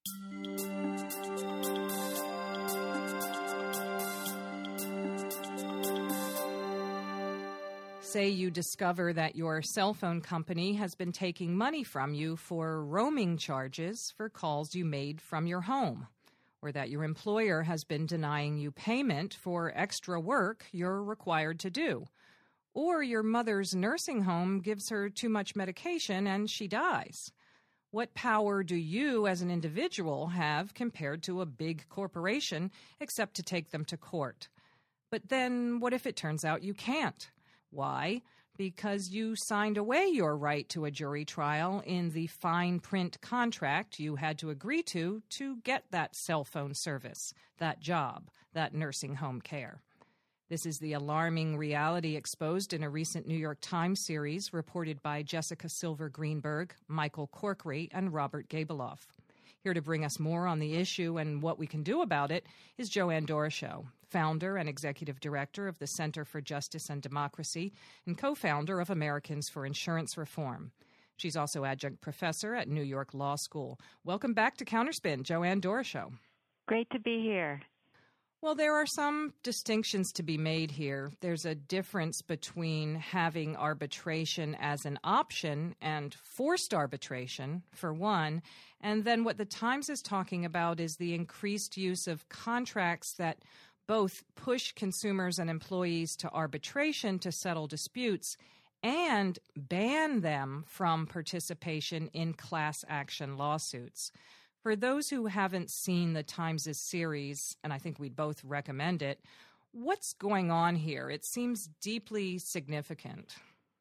Say you discover that your cell phone company has been taking money from you for roaming charges for calls you made from your home, or that your employer has been denying you payment for extra work you're required to do, or your mother's nursing home gives her too much medication and she dies. What power do you as an individual have compared to a big corporation except to take them to court? But then what if it turns out you can't? Why? Because you signed away your right to a jury trial in the fine print contract you had to agree to to get that cell phone service, that job, that nursing home care. This is the alarming reality exposed in a recent New York Times series reported by Jessica Silver Greenberg, Michael Corkery, and Robert Gabeloff. Here to bring us more on the issue and what we can do about it is Joanne Doroshow, founder and executive director of the Center for Justice and Democracy and co-founder of Americans for Insurance Reform. She's also adjunct professor at New York Law School. Welcome back to Counterspin, Joanne Doroshow. Great to be here. Well, there are some distinctions to be made here. There's a difference between having arbitration as an option and forced arbitration, for one, and then what the Times is talking about is the increased use of contracts that both push consumers and employees to arbitration to settle disputes and ban them from participation in class action lawsuits. For those who haven't seen the Times' series, and I think we'd both recommend it, what's going on here? It seems deeply significant.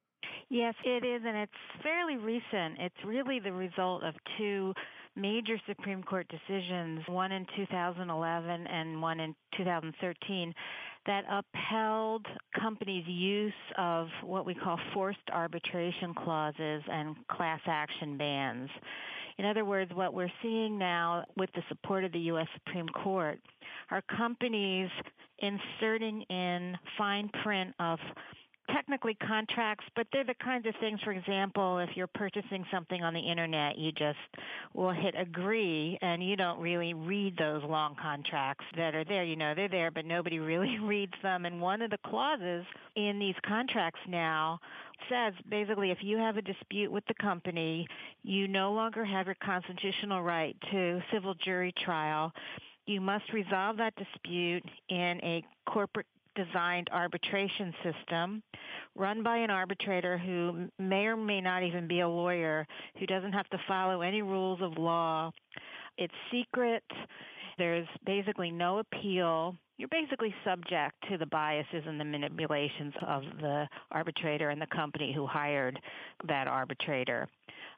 Yes, it is, and it's fairly recent. It's really the result of two major Supreme Court decisions, one in two thousand eleven and one in two thousand thirteen, that upheld companies' use of what we call forced arbitration clauses and class action bans. In other words, what we're seeing now with the support of the U S Supreme Court are companies inserting in fine print of technically contracts, but they're the kinds of things, for example, if you're purchasing something on the internet, you just will hit agree, and you don't really read those long contracts that are there. You know, they're there, but nobody really reads them. And one of the clauses in these contracts now says basically if you have a dispute with the company, you no longer have your constitutional right to civil jury trial. You must resolve that dispute in a corporate designed arbitration system run by an arbitrator who may or may not even be a lawyer, who doesn't have to follow any rules of law. It's secret. There's basically no appeal. You're basically subject to the biases and the manipulations of the arbitrator and the company who hired that arbitrator.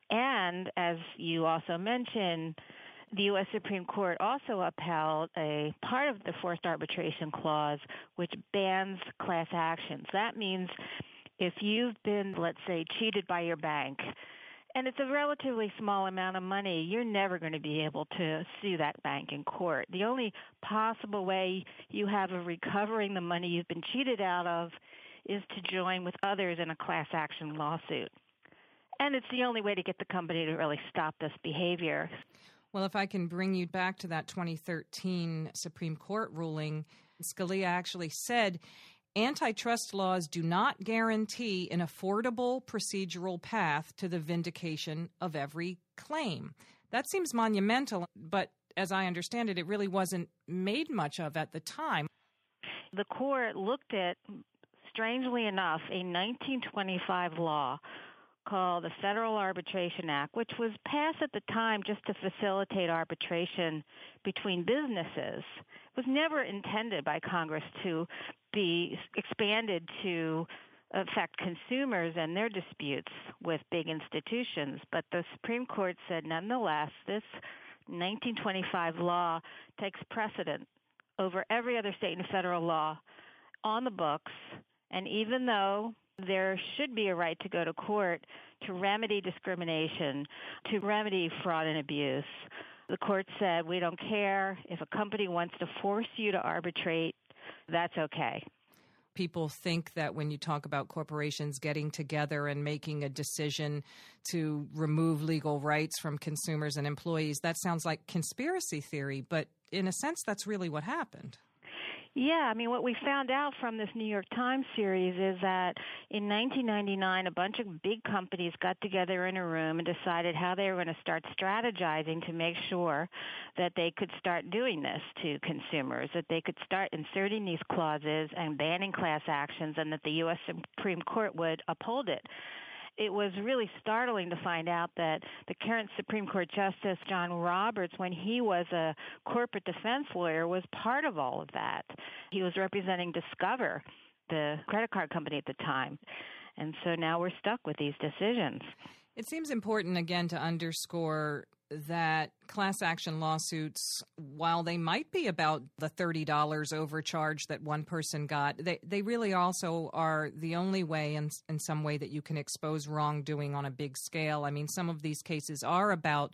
And as you also mentioned, the U S Supreme Court also upheld a part of the forced arbitration clause which bans class actions. That means if you've been, let's say, cheated by your bank, and it's a relatively small amount of money, you're never going to be able to sue that bank in court. The only possible way you have of recovering the money you've been cheated out of is to join with others in a class action lawsuit. And it's the only way to get the company to really stop this behavior. Well, if I can bring you back to that twenty thirteen Supreme Court ruling, Scalia actually said, antitrust laws do not guarantee an affordable procedural path to the vindication of every claim. That seems monumental, but as I understand it, it really wasn't made much of at the time. The court looked at, strangely enough, a nineteen twenty-five law called the Federal Arbitration Act, which was passed at the time just to facilitate arbitration between businesses. It was never intended by Congress to be expanded to affect consumers and their disputes with big institutions. But the Supreme Court said, nonetheless, this nineteen twenty-five law takes precedent over every other state and federal law on the books, and even though there should be a right to go to court to remedy discrimination, to remedy fraud and abuse. The court said, we don't care. If a company wants to force you to arbitrate, that's okay. People think that when you talk about corporations getting together and making a decision to remove legal rights from consumers and employees, that sounds like conspiracy theory. But in a sense, that's really what happened. Yeah, I mean, what we found out from this New York Times series is that in nineteen ninety-nine, a bunch of big companies got together in a room and decided how they were going to start strategizing to make sure that they could start doing this to consumers, that they could start inserting these clauses and banning class actions, and that the U S Supreme Court would uphold it. It was really startling to find out that the current Supreme Court Justice, John Roberts, when he was a corporate defense lawyer, was part of all of that. He was representing Discover, the credit card company at the time. And so now we're stuck with these decisions. It seems important, again, to underscore that class action lawsuits, while they might be about the thirty dollars overcharge that one person got, they, they really also are the only way in, in some way that you can expose wrongdoing on a big scale. I mean, some of these cases are about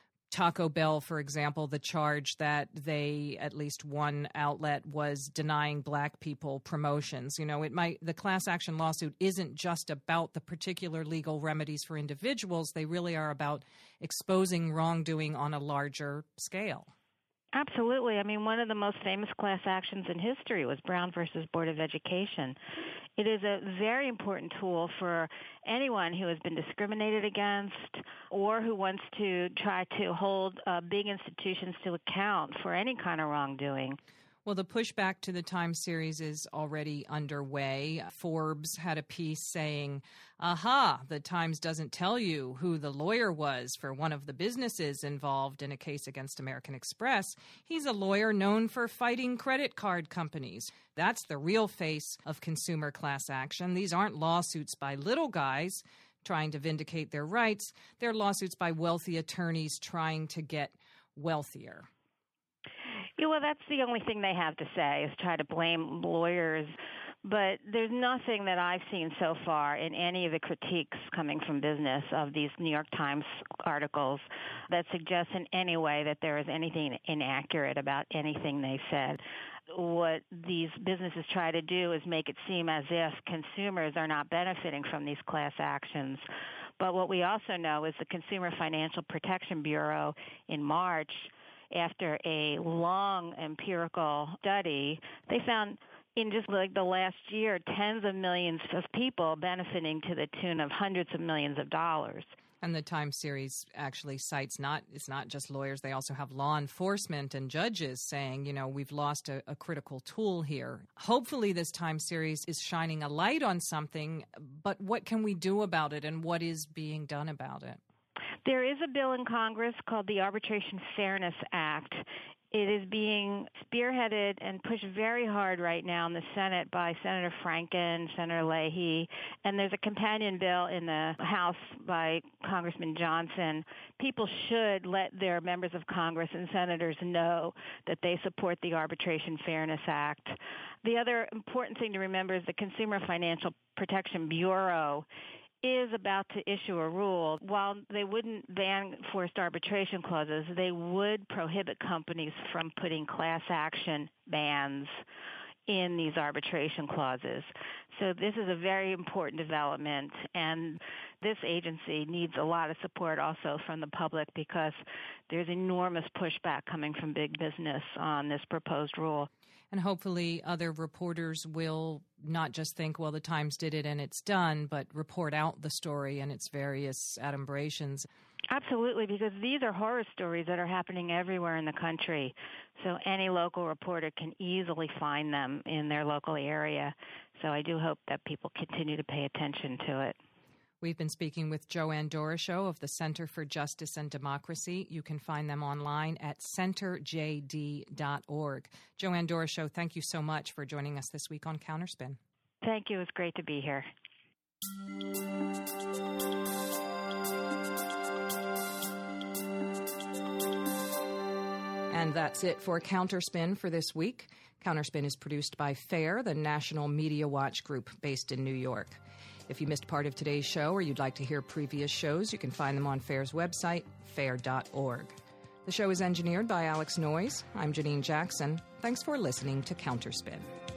Taco Bell, for example, the charge that they, at least one outlet, was denying black people promotions. You know, it might, the class action lawsuit isn't just about the particular legal remedies for individuals. They really are about exposing wrongdoing on a larger scale. Absolutely. I mean, one of the most famous class actions in history was Brown versus Board of Education. It is a very important tool for anyone who has been discriminated against or who wants to try to hold uh, big institutions to account for any kind of wrongdoing. Well, the pushback to the Times series is already underway. Forbes had a piece saying, aha, the Times doesn't tell you who the lawyer was for one of the businesses involved in a case against American Express. He's a lawyer known for fighting credit card companies. That's the real face of consumer class action. These aren't lawsuits by little guys trying to vindicate their rights. They're lawsuits by wealthy attorneys trying to get wealthier. Yeah, well, that's the only thing they have to say is try to blame lawyers. But there's nothing that I've seen so far in any of the critiques coming from business of these New York Times articles that suggests in any way that there is anything inaccurate about anything they said. What these businesses try to do is make it seem as if consumers are not benefiting from these class actions. But what we also know is the Consumer Financial Protection Bureau in March, after a long empirical study, they found in just like the last year, tens of millions of people benefiting to the tune of hundreds of millions of dollars. And the Times series actually cites not, it's not just lawyers, they also have law enforcement and judges saying, you know, we've lost a, a critical tool here. Hopefully this Times series is shining a light on something, but what can we do about it and what is being done about it? There is a bill in Congress called the Arbitration Fairness Act. It is being spearheaded and pushed very hard right now in the Senate by Senator Franken, Senator Leahy, and there's a companion bill in the House by Congressman Johnson. People should let their members of Congress and senators know that they support the Arbitration Fairness Act. The other important thing to remember is the Consumer Financial Protection Bureau is about to issue a rule. While they wouldn't ban forced arbitration clauses, they would prohibit companies from putting class action bans in these arbitration clauses. So this is a very important development, and this agency needs a lot of support also from the public because there's enormous pushback coming from big business on this proposed rule. And hopefully other reporters will not just think, well, the Times did it and it's done, but report out the story and its various adumbrations. Absolutely, because these are horror stories that are happening everywhere in the country. So any local reporter can easily find them in their local area. So I do hope that people continue to pay attention to it. We've been speaking with Joanne Doroshow of the Center for Justice and Democracy. You can find them online at center j d dot org. Joanne Doroshow, thank you so much for joining us this week on Counterspin. Thank you. It's great to be here. And that's it for Counterspin for this week. Counterspin is produced by FAIR, the National Media Watch Group based in New York. If you missed part of today's show or you'd like to hear previous shows, you can find them on FAIR's website, fair dot org. The show is engineered by Alex Noyes. I'm Janine Jackson. Thanks for listening to Counterspin.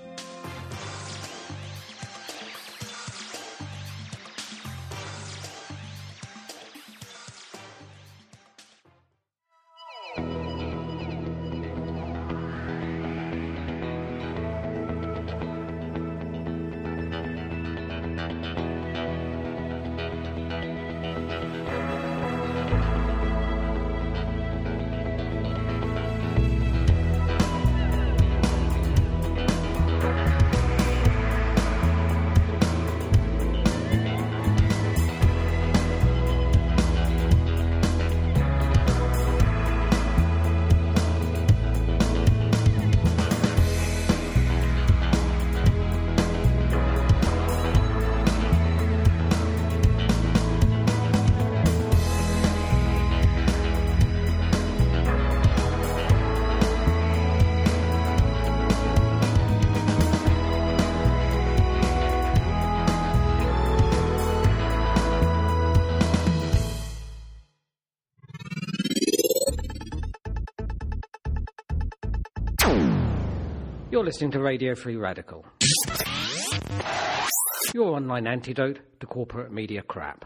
You're listening to Radio Free Radical, your online antidote to corporate media crap.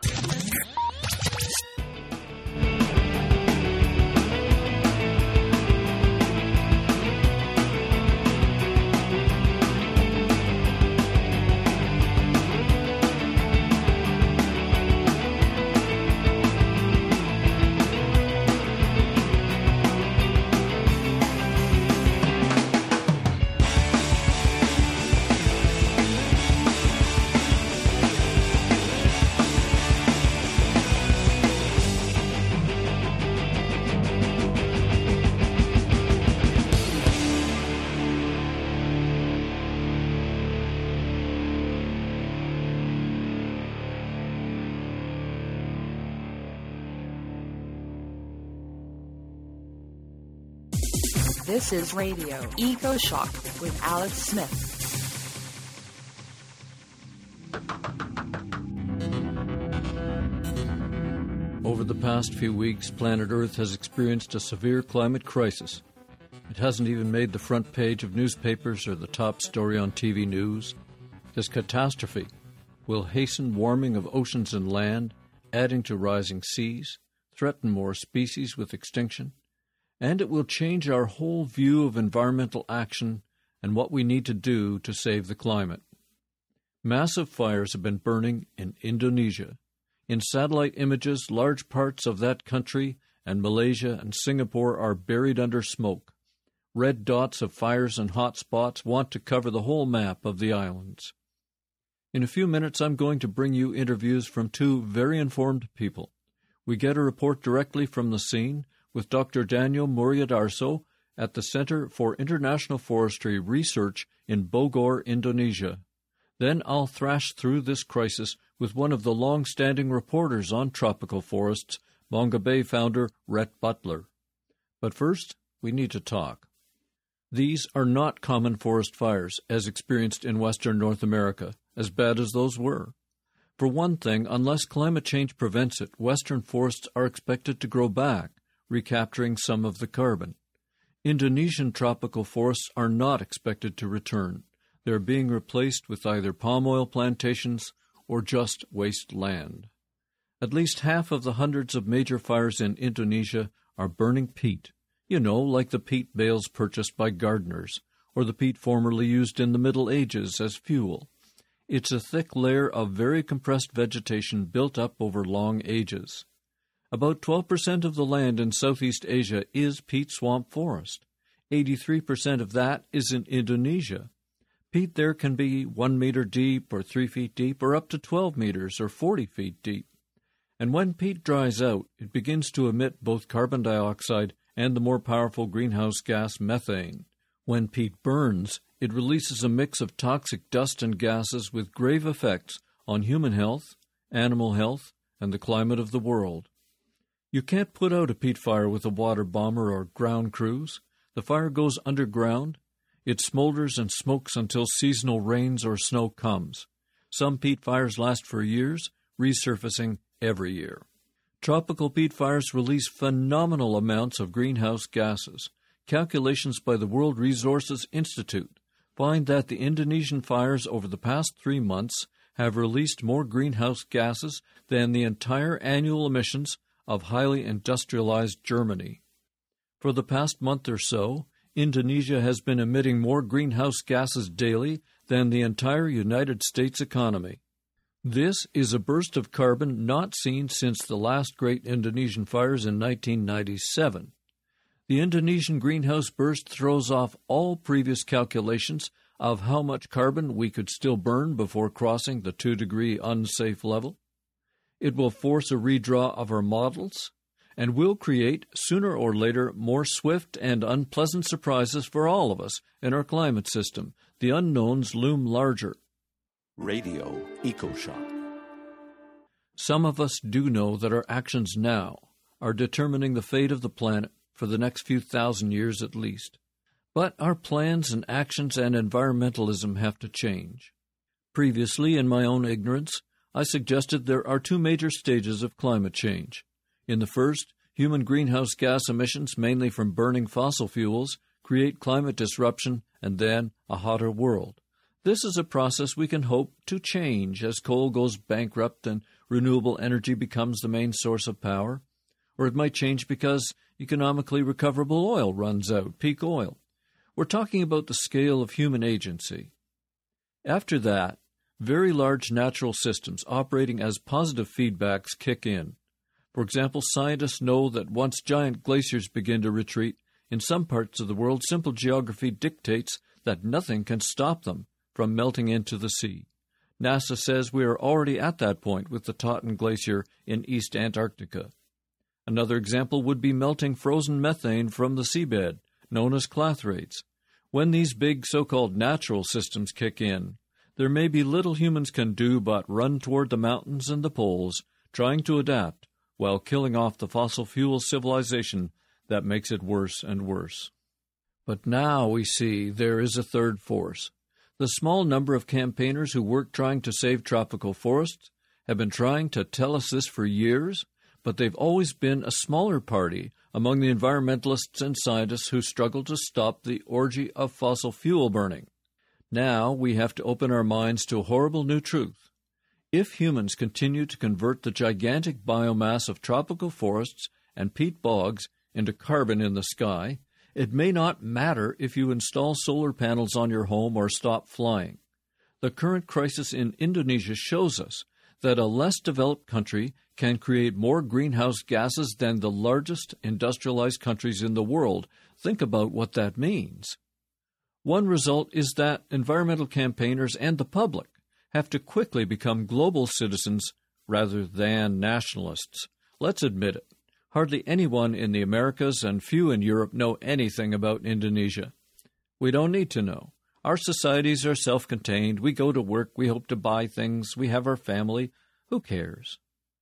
This is Radio EcoShock with Alex Smith. Over the past few weeks, planet Earth has experienced a severe climate crisis. It hasn't even made the front page of newspapers or the top story on T V news. This catastrophe will hasten warming of oceans and land, adding to rising seas, threaten more species with extinction, and it will change our whole view of environmental action and what we need to do to save the climate. Massive fires have been burning in Indonesia. In satellite images, large parts of that country and Malaysia and Singapore are buried under smoke. Red dots of fires and hot spots want to cover the whole map of the islands. In a few minutes, I'm going to bring you interviews from two very informed people. We get a report directly from the scene with Doctor Daniel Muryadarso at the Center for International Forestry Research in Bogor, Indonesia. Then I'll thrash through this crisis with one of the long-standing reporters on tropical forests, Bonga Bay founder Rhett Butler. But first, we need to talk. These are not common forest fires, as experienced in western North America, as bad as those were. For one thing, unless climate change prevents it, western forests are expected to grow back, recapturing some of the carbon. Indonesian tropical forests are not expected to return. They are being replaced with either palm oil plantations or just waste land. At least half of the hundreds of major fires in Indonesia are burning peat. You know, like the peat bales purchased by gardeners, or the peat formerly used in the Middle Ages as fuel. It's a thick layer of very compressed vegetation built up over long ages. About twelve percent of the land in Southeast Asia is peat swamp forest. eighty-three percent of that is in Indonesia. Peat there can be one meter deep or three feet deep or up to twelve meters or forty feet deep. And when peat dries out, it begins to emit both carbon dioxide and the more powerful greenhouse gas methane. When peat burns, it releases a mix of toxic dust and gases with grave effects on human health, animal health, and the climate of the world. You can't put out a peat fire with a water bomber or ground crews. The fire goes underground. It smolders and smokes until seasonal rains or snow comes. Some peat fires last for years, resurfacing every year. Tropical peat fires release phenomenal amounts of greenhouse gases. Calculations by the World Resources Institute find that the Indonesian fires over the past three months have released more greenhouse gases than the entire annual emissions of highly industrialized Germany. For the past month or so, Indonesia has been emitting more greenhouse gases daily than the entire United States economy. This is a burst of carbon not seen since the last great Indonesian fires in nineteen ninety-seven. The Indonesian greenhouse burst throws off all previous calculations of how much carbon we could still burn before crossing the two-degree unsafe level. It will force a redraw of our models and will create, sooner or later, more swift and unpleasant surprises for all of us in our climate system. The unknowns loom larger. Radio EcoShock. Some of us do know that our actions now are determining the fate of the planet for the next few thousand years at least. But our plans and actions and environmentalism have to change. Previously, in my own ignorance, I suggested there are two major stages of climate change. In the first, human greenhouse gas emissions, mainly from burning fossil fuels, create climate disruption and then a hotter world. This is a process we can hope to change as coal goes bankrupt and renewable energy becomes the main source of power. Or it might change because economically recoverable oil runs out, peak oil. We're talking about the scale of human agency. After that, very large natural systems operating as positive feedbacks kick in. For example, scientists know that once giant glaciers begin to retreat, in some parts of the world, simple geography dictates that nothing can stop them from melting into the sea. NASA says we are already at that point with the Totten Glacier in East Antarctica. Another example would be melting frozen methane from the seabed, known as clathraids. When these big so-called natural systems kick in, there may be little humans can do but run toward the mountains and the poles, trying to adapt, while killing off the fossil fuel civilization that makes it worse and worse. But now we see there is a third force. The small number of campaigners who work trying to save tropical forests have been trying to tell us this for years, but they've always been a smaller party among the environmentalists and scientists who struggle to stop the orgy of fossil fuel burning. Now we have to open our minds to a horrible new truth. If humans continue to convert the gigantic biomass of tropical forests and peat bogs into carbon in the sky, it may not matter if you install solar panels on your home or stop flying. The current crisis in Indonesia shows us that a less developed country can create more greenhouse gases than the largest industrialized countries in the world. Think about what that means. One result is that environmental campaigners and the public have to quickly become global citizens rather than nationalists. Let's admit it. Hardly anyone in the Americas and few in Europe know anything about Indonesia. We don't need to know. Our societies are self-contained. We go to work. We hope to buy things. We have our family. Who cares?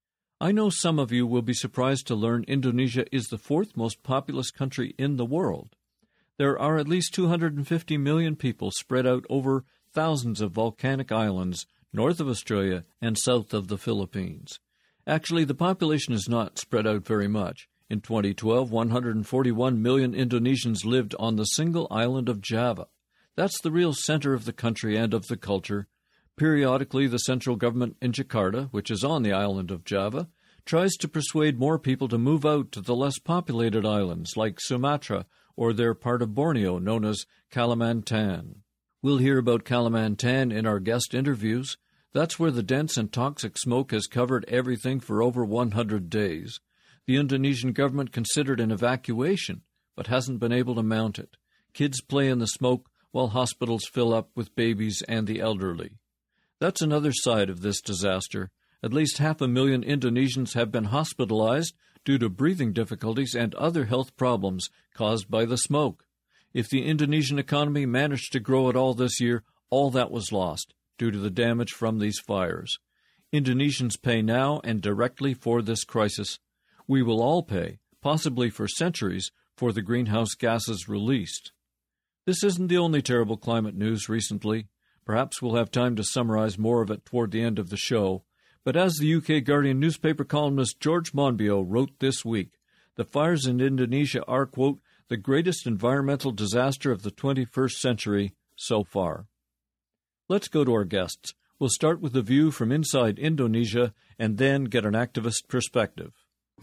I know some of you will be surprised to learn Indonesia is the fourth most populous country in the world. There are at least two hundred fifty million people spread out over thousands of volcanic islands north of Australia and south of the Philippines. Actually, the population is not spread out very much. In twenty twelve, one hundred forty-one million Indonesians lived on the single island of Java. That's the real center of the country and of the culture. Periodically, the central government in Jakarta, which is on the island of Java, tries to persuade more people to move out to the less populated islands like Sumatra or their part of Borneo known as Kalimantan. We'll hear about Kalimantan in our guest interviews. That's where the dense and toxic smoke has covered everything for over one hundred days. The Indonesian government considered an evacuation, but hasn't been able to mount it. Kids play in the smoke while hospitals fill up with babies and the elderly. That's another side of this disaster. At least half a million Indonesians have been hospitalized due to breathing difficulties and other health problems caused by the smoke. If the Indonesian economy managed to grow at all this year, all that was lost due to the damage from these fires. Indonesians pay now and directly for this crisis. We will all pay, possibly for centuries, for the greenhouse gases released. This isn't the only terrible climate news recently. Perhaps we'll have time to summarize more of it toward the end of the show. But as the U K Guardian newspaper columnist George Monbiot wrote this week, the fires in Indonesia are, quote, the greatest environmental disaster of the twenty-first century so far. Let's go to our guests. We'll start with a view from inside Indonesia and then get an activist perspective.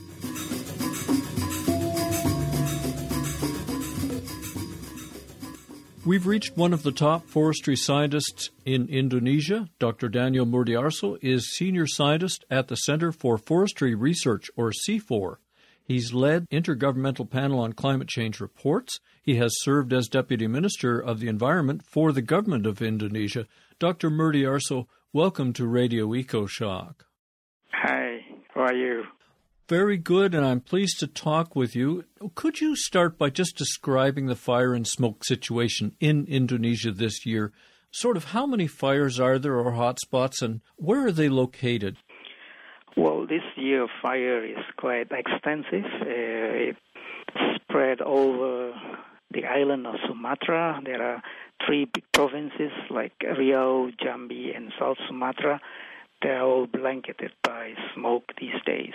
We've reached one of the top forestry scientists in Indonesia. Doctor Daniel Murdiarso is senior scientist at the Center for Forestry Research, or C four. He's led Intergovernmental Panel on Climate Change reports. He has served as Deputy Minister of the Environment for the government of Indonesia. Doctor Murdiarso, welcome to Radio EcoShock. Hi, how are you? Very good, and I'm pleased to talk with you. Could you start by just describing the fire and smoke situation in Indonesia this year? Sort of how many fires are there or hotspots, and where are they located? Well, this year fire is quite extensive. Uh, it spread over the island of Sumatra. There are three big provinces like Riau, Jambi, and South Sumatra. They're all blanketed by smoke these days.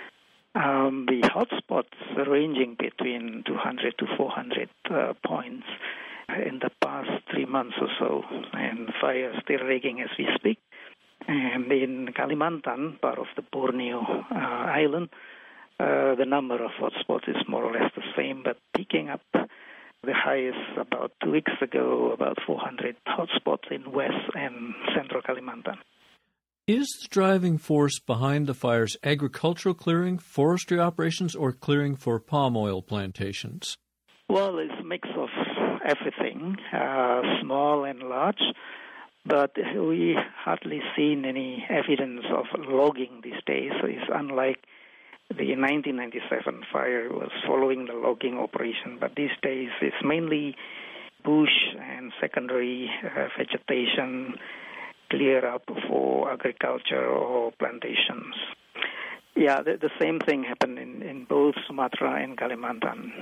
Um, the hotspots are ranging between two hundred to four hundred uh, points in the past three months or so, and fire is still raging as we speak. And in Kalimantan, part of the Borneo uh, island, uh, the number of hotspots is more or less the same, but picking up. The highest about two weeks ago, about four hundred hotspots in West and Central Kalimantan. Is the driving force behind the fires agricultural clearing, forestry operations, or clearing for palm oil plantations? Well, it's a mix of everything, uh, small and large, but we hardly seen any evidence of logging these days. So it's unlike the nineteen ninety-seven fire was following the logging operation, but these days it's mainly bush and secondary uh, vegetation clear up for agriculture or plantations. Yeah, the, the same thing happened in, in both Sumatra and Kalimantan.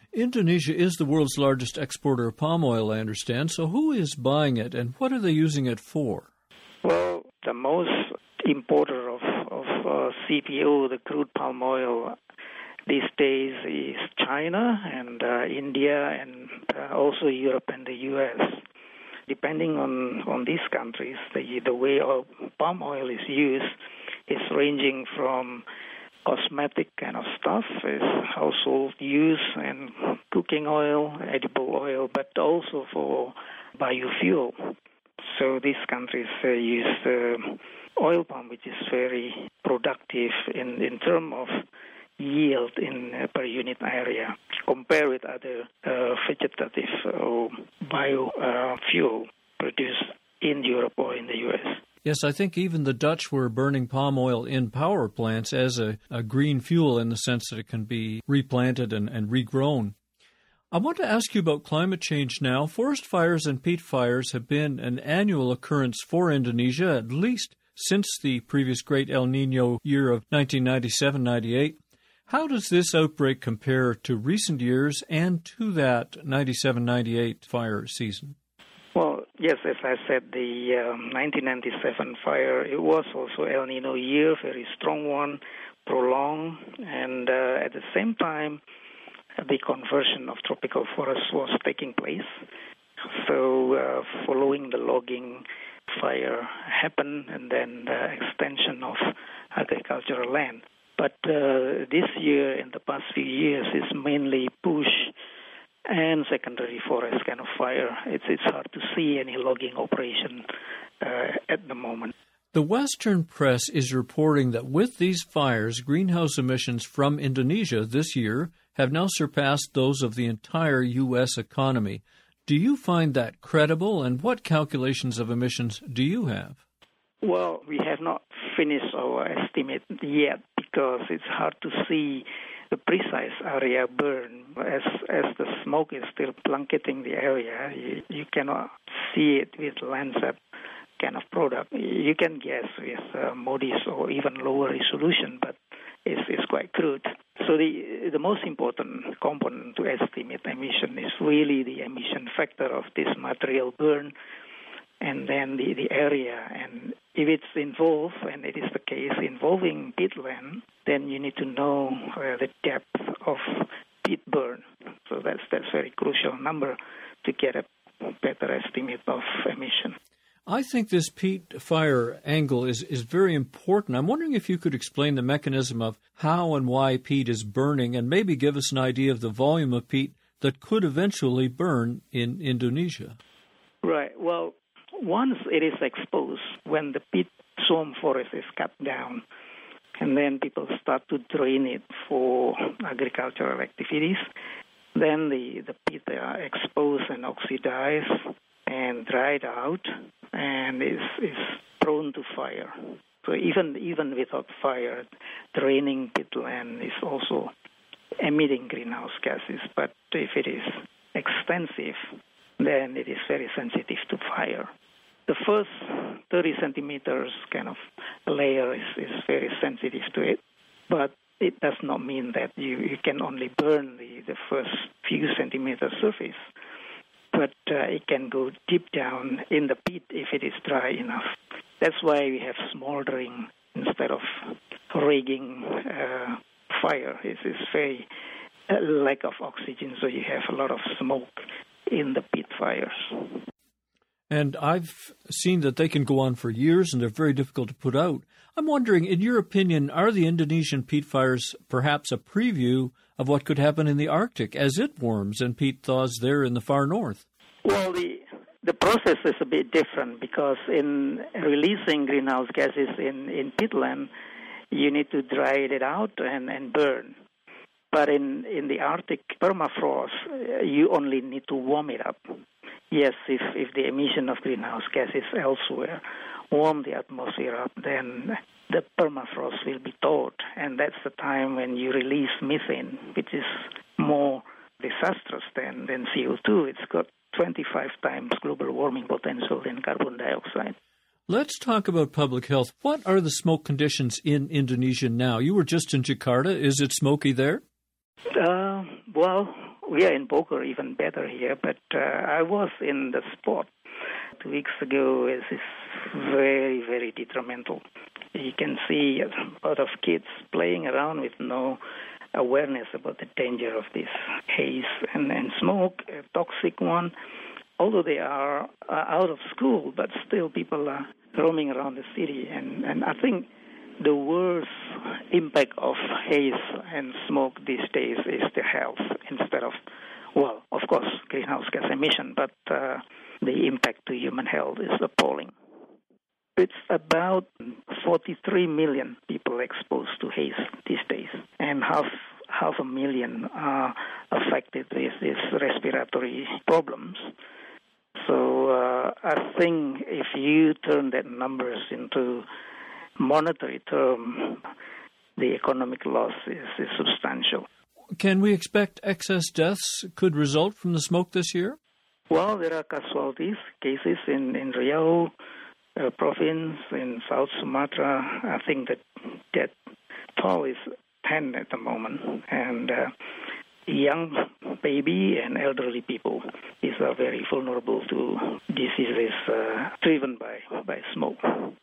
Indonesia is the world's largest exporter of palm oil, I understand. So who is buying it, and what are they using it for? Well, the most importer of, of uh, C P O, the crude palm oil, these days is China and uh, India and uh, also Europe and the U S. Depending on, on these countries, the, the way oil, palm oil is used is ranging from cosmetic kind of stuff, is household use and cooking oil, edible oil, but also for biofuel. So these countries uh, use uh, oil palm, which is very productive in, in terms of yield in uh, per unit area, compared with other uh, vegetative or biofuel uh, produced in Europe or in the U S. Yes, I think even the Dutch were burning palm oil in power plants as a, a green fuel in the sense that it can be replanted and, and regrown. I want to ask you about climate change now. Forest fires and peat fires have been an annual occurrence for Indonesia, at least since the previous great El Nino year of nineteen ninety-seven ninety-eight. How does this outbreak compare to recent years and to that ninety-seven ninety-eight fire season? Well, yes, as I said, the um, nineteen ninety-seven fire, it was also El Nino year, very strong one, prolonged, and uh, at the same time, the conversion of tropical forests was taking place. So uh, following the logging, fire happened, and then the extension of agricultural land. But uh, this year, in the past few years, is mainly bush and secondary forest kind of fire. It's it's hard to see any logging operation uh, at the moment. The Western press is reporting that with these fires, greenhouse emissions from Indonesia this year have now surpassed those of the entire U S economy. Do you find that credible, and what calculations of emissions do you have? Well, we have not finished our estimate yet because it's hard to see the precise area burn. As as the smoke is still blanketing the area, you, you cannot see it with Landsat kind of product. You can guess with uh, MODIS or even lower resolution, but it's, it's quite crude. So the the most important component to estimate emission is really the emission factor of this material burn, and then the, the area. And if it's involved, and it is the case involving peatland, then you need to know uh, the depth of peat burn. So that's that's very crucial number to get a better estimate of emission. I think this peat fire angle is, is very important. I'm wondering if you could explain the mechanism of how and why peat is burning, and maybe give us an idea of the volume of peat that could eventually burn in Indonesia. Right. Well, once it is exposed, when the peat swamp forest is cut down, and then people start to drain it for agricultural activities, then the, the peat are exposed and oxidized and dried out, and is is prone to fire. So even even without fire, draining peatland is also emitting greenhouse gases. But if it is extensive, then it is very sensitive to fire. The first thirty centimeters kind of layer is, is very sensitive to it, but it does not mean that you, you can only burn the, the first few centimeters surface. But uh, it can go deep down in the peat if it is dry enough. That's why we have smoldering instead of rigging uh, fire. It's, it's very uh, lack of oxygen, so you have a lot of smoke in the peat fires. And I've seen that they can go on for years, and they're very difficult to put out. I'm wondering, in your opinion, are the Indonesian peat fires perhaps a preview of what could happen in the Arctic as it warms and peat thaws there in the far north? Well, the the process is a bit different because in releasing greenhouse gases in, in peatland, you need to dry it out and, and burn. But in, in the Arctic permafrost, you only need to warm it up. Yes, if, if the emission of greenhouse gases elsewhere warm the atmosphere up, then the permafrost will be thawed, and that's the time when you release methane, which is more disastrous than, than C O two. It's got twenty-five times global warming potential than carbon dioxide. Let's talk about public health. What are the smoke conditions in Indonesia now? You were just in Jakarta. Is it smoky there? Uh, well, we are in Bogor even better here, but uh, I was in the spot two weeks ago. It's very, very detrimental. You can see a lot of kids playing around with no awareness about the danger of this haze and, and smoke, a toxic one. Although they are uh, out of school, but still people are roaming around the city. And, and I think the worst impact of haze and smoke these days is the health instead of, well, of course, greenhouse gas emission, but uh, the impact to human health is appalling. It's about forty-three million people exposed to haze these days, and half half a million are affected with these respiratory problems. So uh, I think if you turn that numbers into monetary term, the economic loss is, is substantial. Can we expect excess deaths could result from the smoke this year? Well, there are casualties, cases in, in Riau uh, province, in South Sumatra. I think that that toll is ten at the moment. And uh, young baby and elderly people, these are very vulnerable to diseases uh, driven by, by smoke.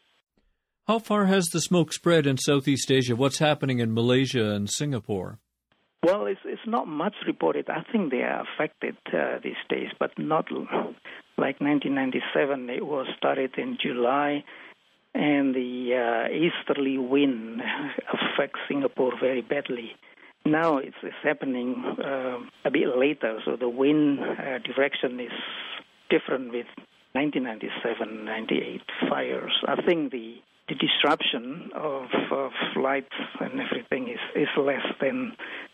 How far has the smoke spread in Southeast Asia? What's happening in Malaysia and Singapore? Well, it's it's not much reported. I think they are affected uh, these days, but not like nineteen ninety-seven. It was started in July, and the uh, easterly wind affects Singapore very badly. Now it's, it's happening uh, a bit later, so the wind uh, direction is different with nineteen ninety-seven, ninety-eight fires. I think the the disruption of, of flights and everything is, is less than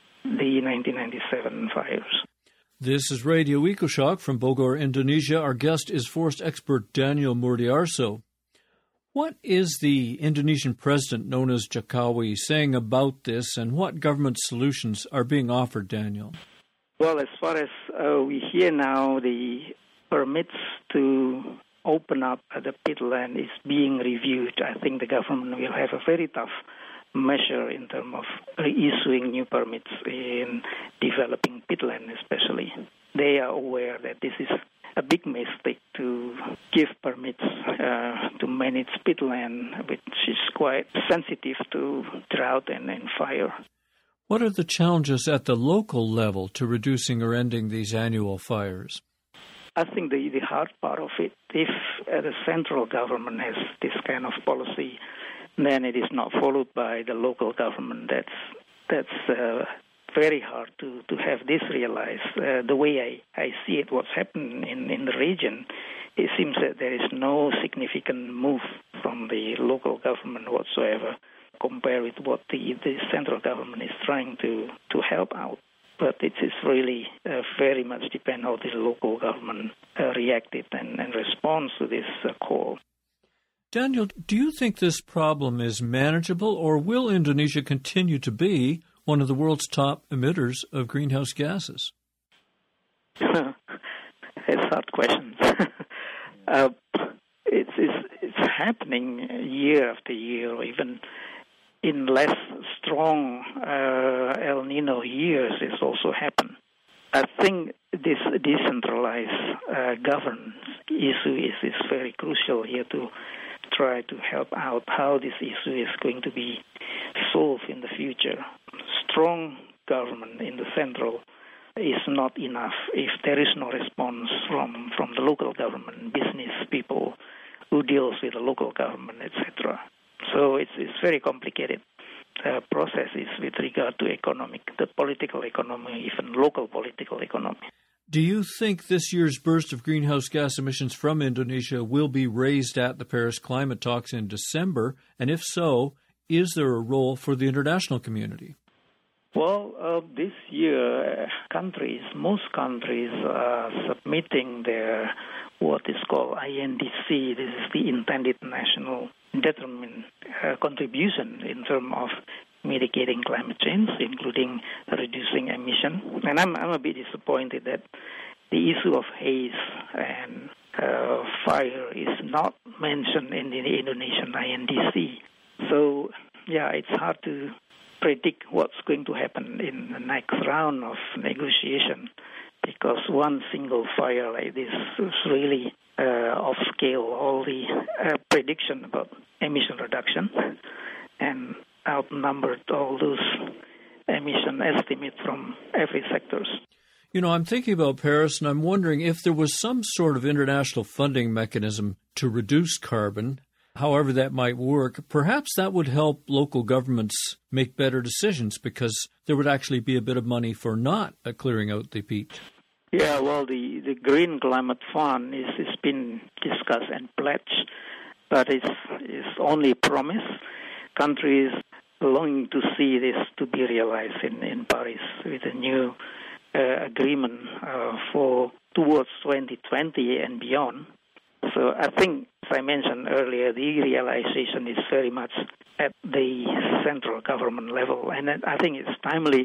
the nineteen ninety-seven fires. This is Radio EcoShock from Bogor, Indonesia. Our guest is forest expert Daniel Murdiarso. What is the Indonesian president, known as Jokowi, saying about this, and what government solutions are being offered, Daniel? Well, as far as uh, we hear now, the permits to open up the peatland is being reviewed. I think the government will have a very tough measure in terms of reissuing new permits in developing peatland especially. They are aware that this is a big mistake to give permits uh, to manage peatland, which is quite sensitive to drought and, and fire. What are the challenges at the local level to reducing or ending these annual fires? I think the, the hard part of it, if uh, the central government has this kind of policy, then it is not followed by the local government. That's that's uh, very hard to, to have this realized. Uh, the way I, I see it, what's happened in, in the region, it seems that there is no significant move from the local government whatsoever compared with what the, the central government is trying to, to help out. But it is really uh, very much depend how the local government uh, reacted and, and responds to this uh, call. Daniel, do you think this problem is manageable, or will Indonesia continue to be one of the world's top emitters of greenhouse gases? It's hard questions. uh, it's, it's, it's happening year after year, even in less strong uh, El Nino years. It's also happened. I think this decentralized uh, governance issue is, is very crucial here to try to help out how this issue is going to be solved in the future. Strong government in the central is not enough if there is no response from, from the local government, business people who deals with the local government, et cetera. So it's it's very complicated uh, processes with regard to economic, the political economy, even local political economy. Do you think this year's burst of greenhouse gas emissions from Indonesia will be raised at the Paris climate talks in December? And if so, is there a role for the international community? Well, uh, this year, uh, countries, most countries are submitting their what is called I N D C. This is the intended national determined uh, contribution in terms of mitigating climate change, including reducing emission. And I'm, I'm a bit disappointed that the issue of haze and uh, fire is not mentioned in the Indonesian I N D C. So, yeah, it's hard to predict what's going to happen in the next round of negotiation. because one single fire like this is really uh, off scale all the uh, prediction about emission reduction and outnumbered all those emission estimates from every sectors. You know, I'm thinking about Paris, and I'm wondering if there was some sort of international funding mechanism to reduce carbon, however that might work. Perhaps that would help local governments make better decisions because there would actually be a bit of money for not uh, clearing out the peat. Yeah, well, the, the Green Climate Fund is has been discussed and pledged, but it's, it's only promise. Countries longing to see this to be realized in, in Paris with a new uh, agreement uh, for towards twenty twenty and beyond. So I think, as I mentioned earlier, the realization is very much at the central government level, and I think it's timely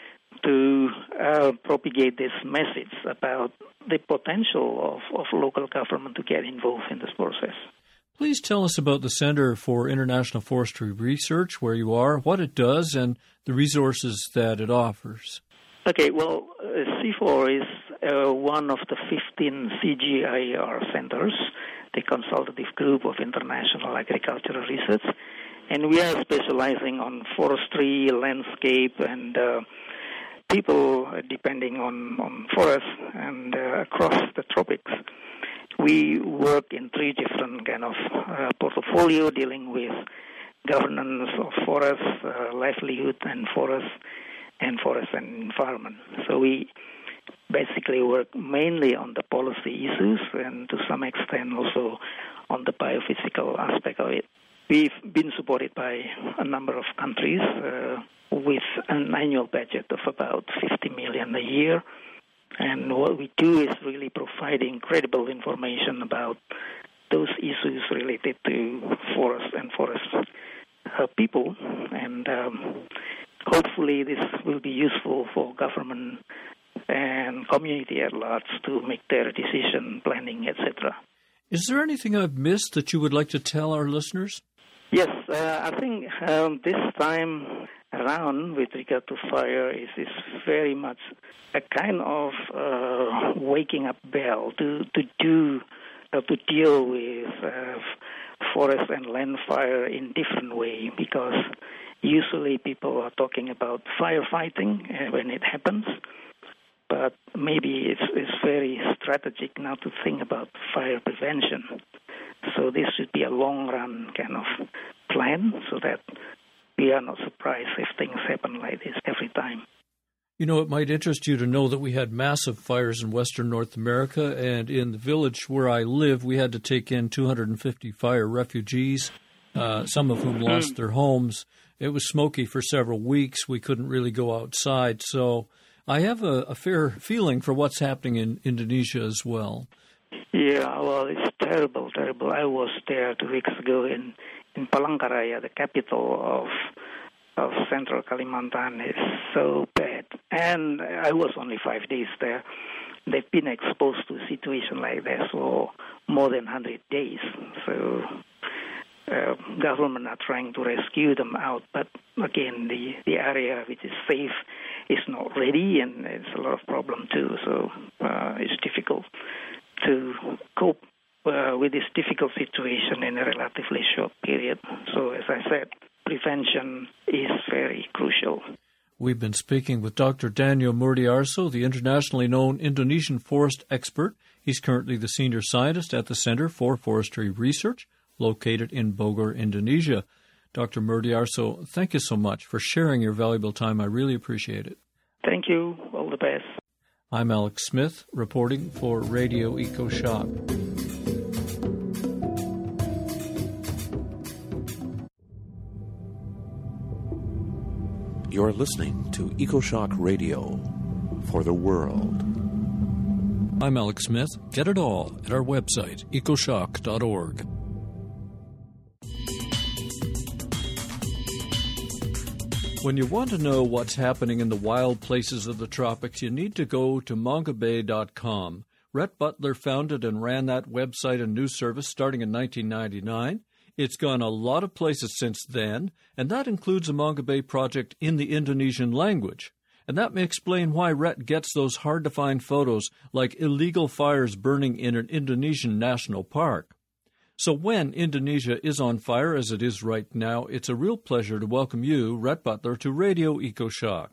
to uh, propagate this message about the potential of, of local government to get involved in this process. Please tell us about the Center for International Forestry Research, where you are, what it does, and the resources that it offers. Okay, well, uh, C four is uh, one of the fifteen C G I A R centers, the consultative group of international agricultural research, and we are specializing on forestry, landscape, and uh, people depending on, on forests and uh, across the tropics. We work in three different kind of uh, portfolio dealing with governance of forests, uh, livelihood and forests, and forest and environment. So we basically work mainly on the policy issues and to some extent also on the biophysical aspect of it. We've been supported by a number of countries uh, with an annual budget of about fifty million dollars a year. And what we do is really providing credible information about those issues related to forest and forest uh, people. And um, hopefully this will be useful for government and community at large to make their decision, planning, et cetera. Is there anything I've missed that you would like to tell our listeners? Yes, uh, I think um, this time around with regard to fire is, is very much a kind of uh, waking up bell to, to do, uh, to deal with uh, forest and land fire in different way, because usually people are talking about firefighting uh, when it happens, but maybe it's, it's very strategic now to think about fire prevention. So this should be a long-run kind of plan so that we are not surprised if things happen like this every time. You know, it might interest you to know that we had massive fires in western North America, and in the village where I live, we had to take in two hundred fifty fire refugees, uh, some of whom lost their homes. It was smoky for several weeks. We couldn't really go outside. So I have a, a fair feeling for what's happening in Indonesia as well. Yeah, well, it's terrible, terrible. I was there two weeks ago in, in Palangkaraya, the capital of of Central Kalimantan. Is so bad. And I was only five days there. They've been exposed to a situation like that for more than one hundred days. So uh, government are trying to rescue them out. But again, the, the area which is safe is not ready, and it's a lot of problem too. So uh, it's difficult to cope uh, with this difficult situation in a relatively short period. So as I said, prevention is very crucial. We've been speaking with Doctor Danio Murdiarso, the internationally known Indonesian forest expert. He's currently the senior scientist at the Center for Forestry Research, located in Bogor, Indonesia. Doctor Murdiarso, thank you so much for sharing your valuable time. I really appreciate it. Thank you. All the best. I'm Alex Smith, reporting for Radio EcoShock. You're listening to EcoShock Radio for the world. I'm Alex Smith. Get it all at our website, ecoshock dot org. When you want to know what's happening in the wild places of the tropics, you need to go to mongabay dot com. Rhett Butler founded and ran that website and news service starting in nineteen ninety-nine. It's gone a lot of places since then, and that includes a Mongabay project in the Indonesian language. And that may explain why Rhett gets those hard-to-find photos like illegal fires burning in an Indonesian national park. So when Indonesia is on fire, as it is right now, it's a real pleasure to welcome you, Rhett Butler, to Radio EcoShock.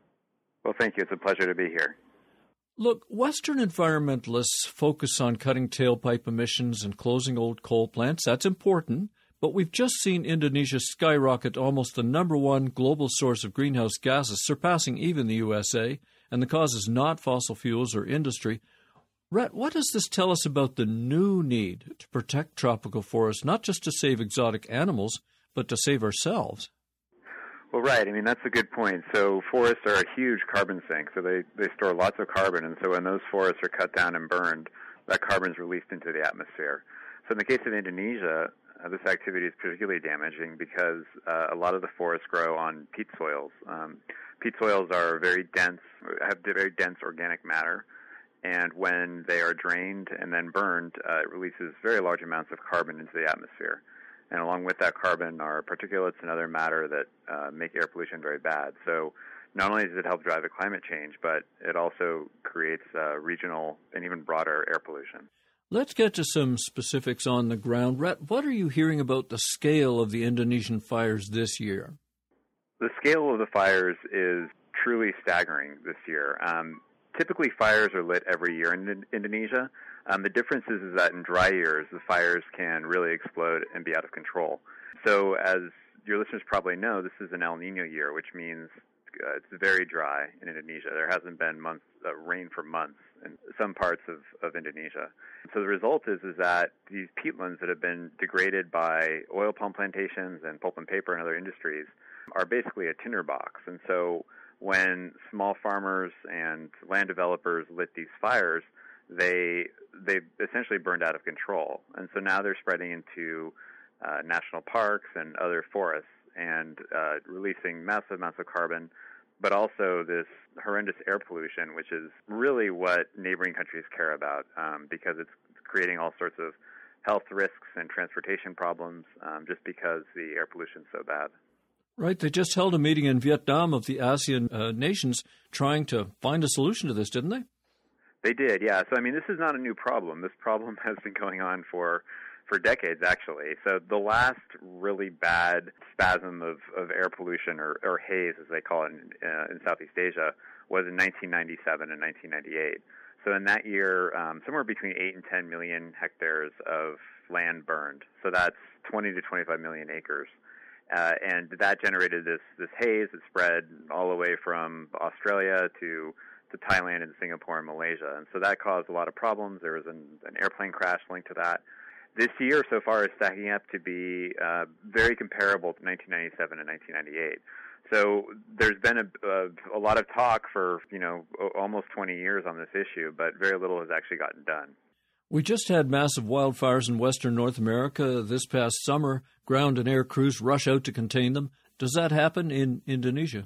Well, thank you. It's a pleasure to be here. Look, Western environmentalists focus on cutting tailpipe emissions and closing old coal plants. That's important. But we've just seen Indonesia skyrocket almost the number one global source of greenhouse gases, surpassing even the U S A, and the cause is not fossil fuels or industry. Rhett, what does this tell us about the new need to protect tropical forests, not just to save exotic animals, but to save ourselves? Well, right. I mean, that's a good point. So forests are a huge carbon sink, so they, they store lots of carbon, and so when those forests are cut down and burned, that carbon is released into the atmosphere. So in the case of Indonesia, Uh, this activity is particularly damaging because uh, a lot of the forests grow on peat soils. Um, peat soils are very dense, have very dense organic matter, and when they are drained and then burned, uh, it releases very large amounts of carbon into the atmosphere. And along with that carbon are particulates and other matter that uh, make air pollution very bad. So not only does it help drive the climate change, but it also creates uh, regional and even broader air pollution. Let's get to some specifics on the ground. Rhett, what are you hearing about the scale of the Indonesian fires this year? The scale of the fires is truly staggering this year. Um, typically, fires are lit every year in Indonesia. Um, the difference is, is that in dry years, the fires can really explode and be out of control. So as your listeners probably know, this is an El Nino year, which means uh, it's very dry in Indonesia. There hasn't been months, uh, rain for months in some parts of, of Indonesia. So the result is is that these peatlands that have been degraded by oil palm plantations and pulp and paper and other industries are basically a tinderbox. And so when small farmers and land developers lit these fires, they they essentially burned out of control. And so now they're spreading into uh, national parks and other forests and uh, releasing massive amounts of carbon, but also this horrendous air pollution, which is really what neighboring countries care about um, because it's creating all sorts of health risks and transportation problems um, just because the air pollution is so bad. Right. They just held a meeting in Vietnam of the ASEAN uh, nations trying to find a solution to this, didn't they? They did, yeah. So, I mean, this is not a new problem. This problem has been going on for for decades, actually. So the last really bad spasm of, of air pollution, or, or haze, as they call it in, uh, in Southeast Asia, was in nineteen ninety-seven and nineteen ninety-eight. So in that year, um, somewhere between eight and ten million hectares of land burned. So that's twenty to twenty-five million acres. Uh, and that generated this, this haze that spread all the way from Australia to to Thailand and Singapore and Malaysia. And so that caused a lot of problems. There was an, an airplane crash linked to that. This year so far is stacking up to be uh, very comparable to nineteen ninety-seven and nineteen ninety-eight. So there's been a, a, a lot of talk for, you know, almost twenty years on this issue, but very little has actually gotten done. We just had massive wildfires in western North America this past summer. Ground and air crews rush out to contain them. Does that happen in Indonesia?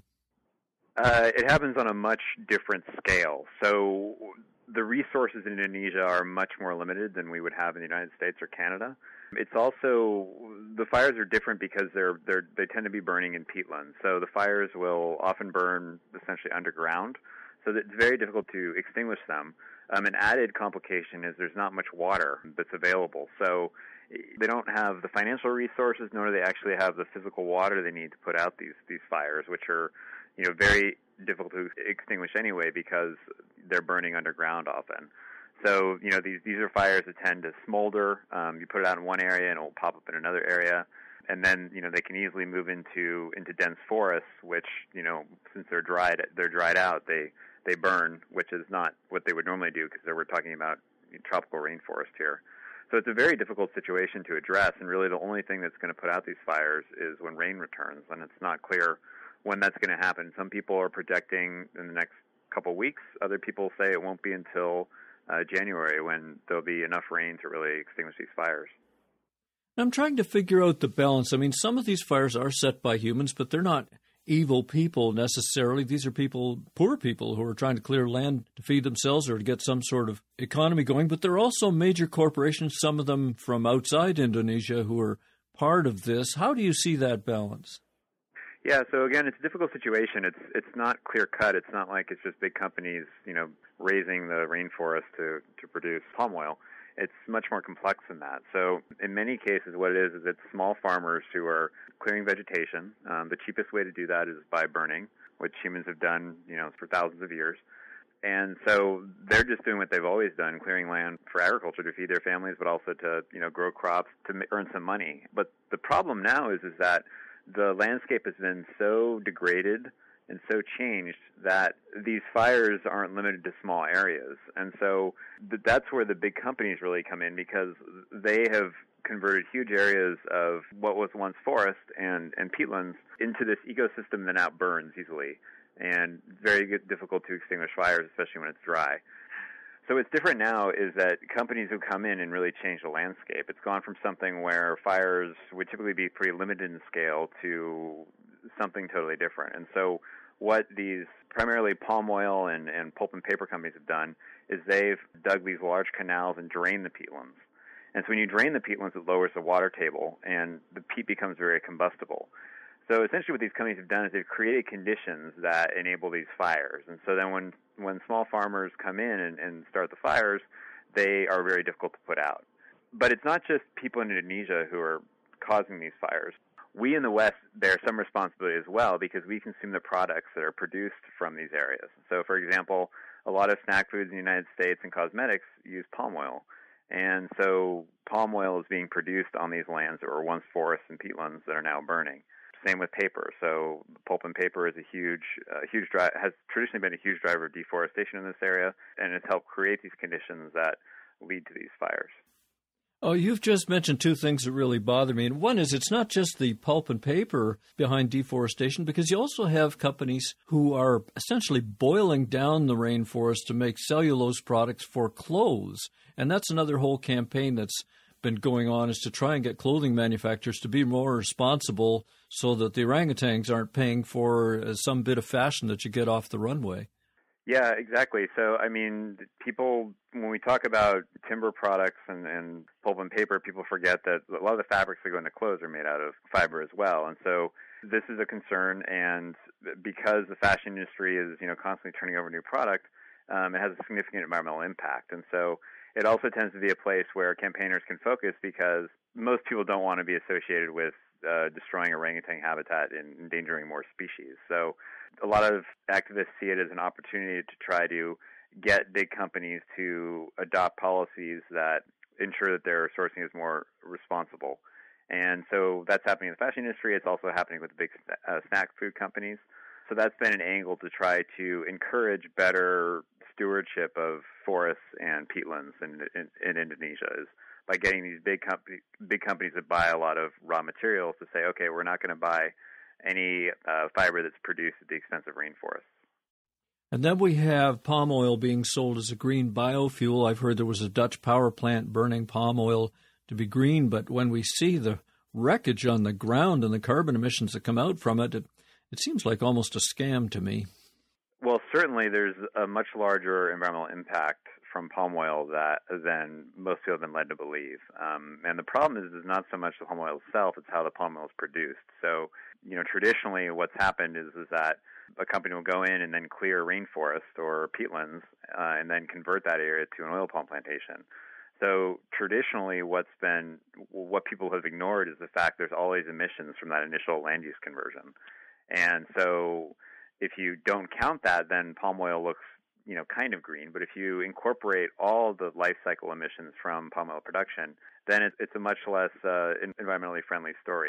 Uh, it happens on a much different scale. So the resources in Indonesia are much more limited than we would have in the United States or Canada. It's also, the fires are different because they're, they're, they tend to be burning in peatlands. So the fires will often burn essentially underground. So that it's very difficult to extinguish them. Um, an added complication is there's not much water that's available. So they don't have the financial resources, nor do they actually have the physical water they need to put out these, these fires, which are, you know, very difficult to extinguish anyway because they're burning underground often. So, you know, these these are fires that tend to smolder. Um, you put it out in one area and it will pop up in another area. And then, you know, they can easily move into, into dense forests, which, you know, since they're dried, they're dried out, they, they burn, which is not what they would normally do because we're talking about tropical rainforest here. So it's a very difficult situation to address, and really the only thing that's going to put out these fires is when rain returns, and it's not clear when that's going to happen. Some people are projecting in the next couple of weeks. Other people say it won't be until uh, January when there'll be enough rain to really extinguish these fires. I'm trying to figure out the balance. I mean, some of these fires are set by humans, but they're not evil people necessarily. These are people, poor people, who are trying to clear land to feed themselves or to get some sort of economy going. But there are also major corporations, some of them from outside Indonesia, who are part of this. How do you see that balance? Yeah, so again, it's a difficult situation. It's it's not clear cut. It's not like it's just big companies, you know, raising the rainforest to, to produce palm oil. It's much more complex than that. So in many cases, what it is is it's small farmers who are clearing vegetation. Um, the cheapest way to do that is by burning, which humans have done, you know, for thousands of years. And so they're just doing what they've always done, clearing land for agriculture to feed their families, but also to, you know, grow crops to earn some money. But the problem now is is that the landscape has been so degraded and so changed that these fires aren't limited to small areas. And so th- that's where the big companies really come in, because they have converted huge areas of what was once forest and, and peatlands into this ecosystem that now burns easily and very good, difficult to extinguish fires, especially when it's dry. So what's different now is that companies who come in and really change the landscape. It's gone from something where fires would typically be pretty limited in scale to something totally different. And so what these primarily palm oil and, and pulp and paper companies have done is they've dug these large canals and drained the peatlands. And so when you drain the peatlands, it lowers the water table, and the peat becomes very combustible. So essentially what these companies have done is they've created conditions that enable these fires. And so then when, when small farmers come in and, and start the fires, they are very difficult to put out. But it's not just people in Indonesia who are causing these fires. We in the West bear some responsibility as well, because we consume the products that are produced from these areas. So, for example, a lot of snack foods in the United States and cosmetics use palm oil. And so palm oil is being produced on these lands that were once forests and peatlands that are now burning. Same with paper. So pulp and paper is a huge, uh, huge drive, has traditionally been a huge driver of deforestation in this area, and it's helped create these conditions that lead to these fires. Oh, you've just mentioned two things that really bother me. And one is it's not just the pulp and paper behind deforestation, because you also have companies who are essentially boiling down the rainforest to make cellulose products for clothes. And that's another whole campaign that's been going on, is to try and get clothing manufacturers to be more responsible so that the orangutans aren't paying for uh, some bit of fashion that you get off the runway. Yeah, exactly. So, I mean, people, when we talk about timber products and, and pulp and paper, people forget that a lot of the fabrics that go into clothes are made out of fiber as well. And so this is a concern, and because the fashion industry is, you know, constantly turning over new product, um, it has a significant environmental impact. And so it also tends to be a place where campaigners can focus, because most people don't want to be associated with uh, destroying orangutan habitat and endangering more species. So a lot of activists see it as an opportunity to try to get big companies to adopt policies that ensure that their sourcing is more responsible. And so that's happening in the fashion industry. It's also happening with the big uh, snack food companies. So that's been an angle to try to encourage better stewardship of forests and peatlands in, in, in Indonesia, is by getting these big, company, big companies that buy a lot of raw materials to say, okay, we're not going to buy any uh, fiber that's produced at the expense of rainforests. And then we have palm oil being sold as a green biofuel. I've heard there was a Dutch power plant burning palm oil to be green, but when we see the wreckage on the ground and the carbon emissions that come out from it, it, it seems like almost a scam to me. Well, certainly there's a much larger environmental impact from palm oil that than most people have been led to believe. Um, and the problem is, is not so much the palm oil itself, it's how the palm oil is produced. So, you know, traditionally what's happened is, is that a company will go in and then clear rainforest or peatlands uh, and then convert that area to an oil palm plantation. So traditionally what's been, what people have ignored is the fact there's always emissions from that initial land use conversion. And so if you don't count that, then palm oil looks, you know, kind of green. But if you incorporate all the life cycle emissions from palm oil production, then it, it's a much less uh, environmentally friendly story.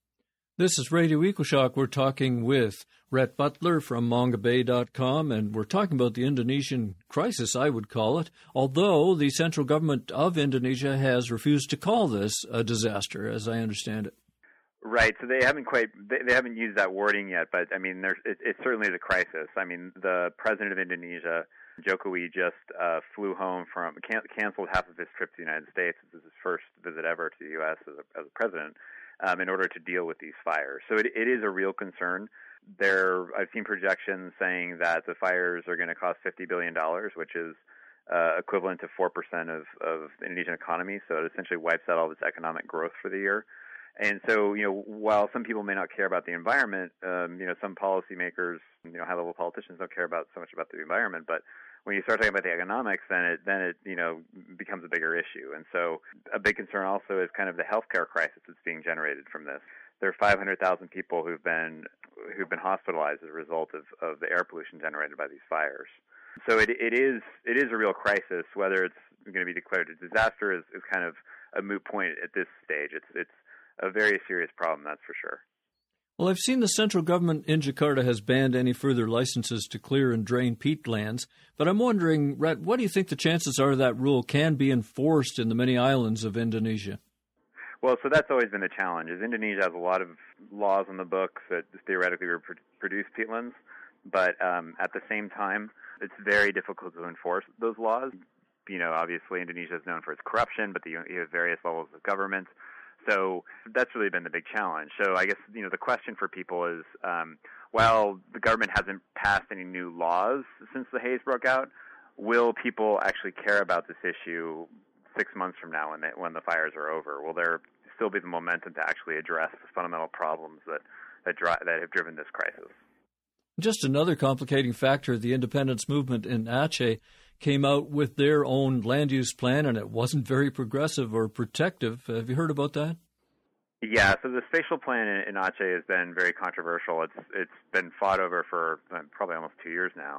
This is Radio EcoShock. We're talking with Rhett Butler from Manga Bay dot com, and we're talking about the Indonesian crisis, I would call it, although the central government of Indonesia has refused to call this a disaster, as I understand it. Right. So they haven't quite, they, they haven't used that wording yet, but I mean, there's, it, it's certainly the crisis. I mean, the president of Indonesia, Jokowi, just uh, flew home from, can, canceled half of his trip to the United States. This is his first visit ever to the U S as a, as a president, um, in order to deal with these fires. So it, it is a real concern. There, I've seen projections saying that the fires are going to cost fifty billion dollars, which is uh, equivalent to four percent of, of the Indonesian economy. So it essentially wipes out all this economic growth for the year. And so, you know, while some people may not care about the environment, um, you know, some policymakers, you know, high-level politicians don't care about so much about the environment. But when you start talking about the economics, then it then it you know becomes a bigger issue. And so, a big concern also is kind of the healthcare crisis that's being generated from this. There are five hundred thousand people who've been who've been hospitalized as a result of, of the air pollution generated by these fires. So it it is it is a real crisis. Whether it's going to be declared a disaster is, is kind of a moot point at this stage. It's it's a very serious problem, that's for sure. Well, I've seen the central government in Jakarta has banned any further licenses to clear and drain peatlands, but I'm wondering, Rhett, what do you think the chances are that rule can be enforced in the many islands of Indonesia? Well, so that's always been the challenge, is Indonesia has a lot of laws on the books that theoretically produce peatlands, but um, at the same time, it's very difficult to enforce those laws. You know, obviously Indonesia is known for its corruption, but the, you have various levels of government. So that's really been the big challenge. So I guess, you know, the question for people is, um, while the government hasn't passed any new laws since the haze broke out, will people actually care about this issue six months from now when, they, when the fires are over? Will there still be the momentum to actually address the fundamental problems that, that, dri- that have driven this crisis? Just another complicating factor, the independence movement in Aceh came out with their own land use plan, and it wasn't very progressive or protective. Have you heard about that? Yeah, so the spatial plan in, in Aceh has been very controversial. It's it's been fought over for uh, probably almost two years now.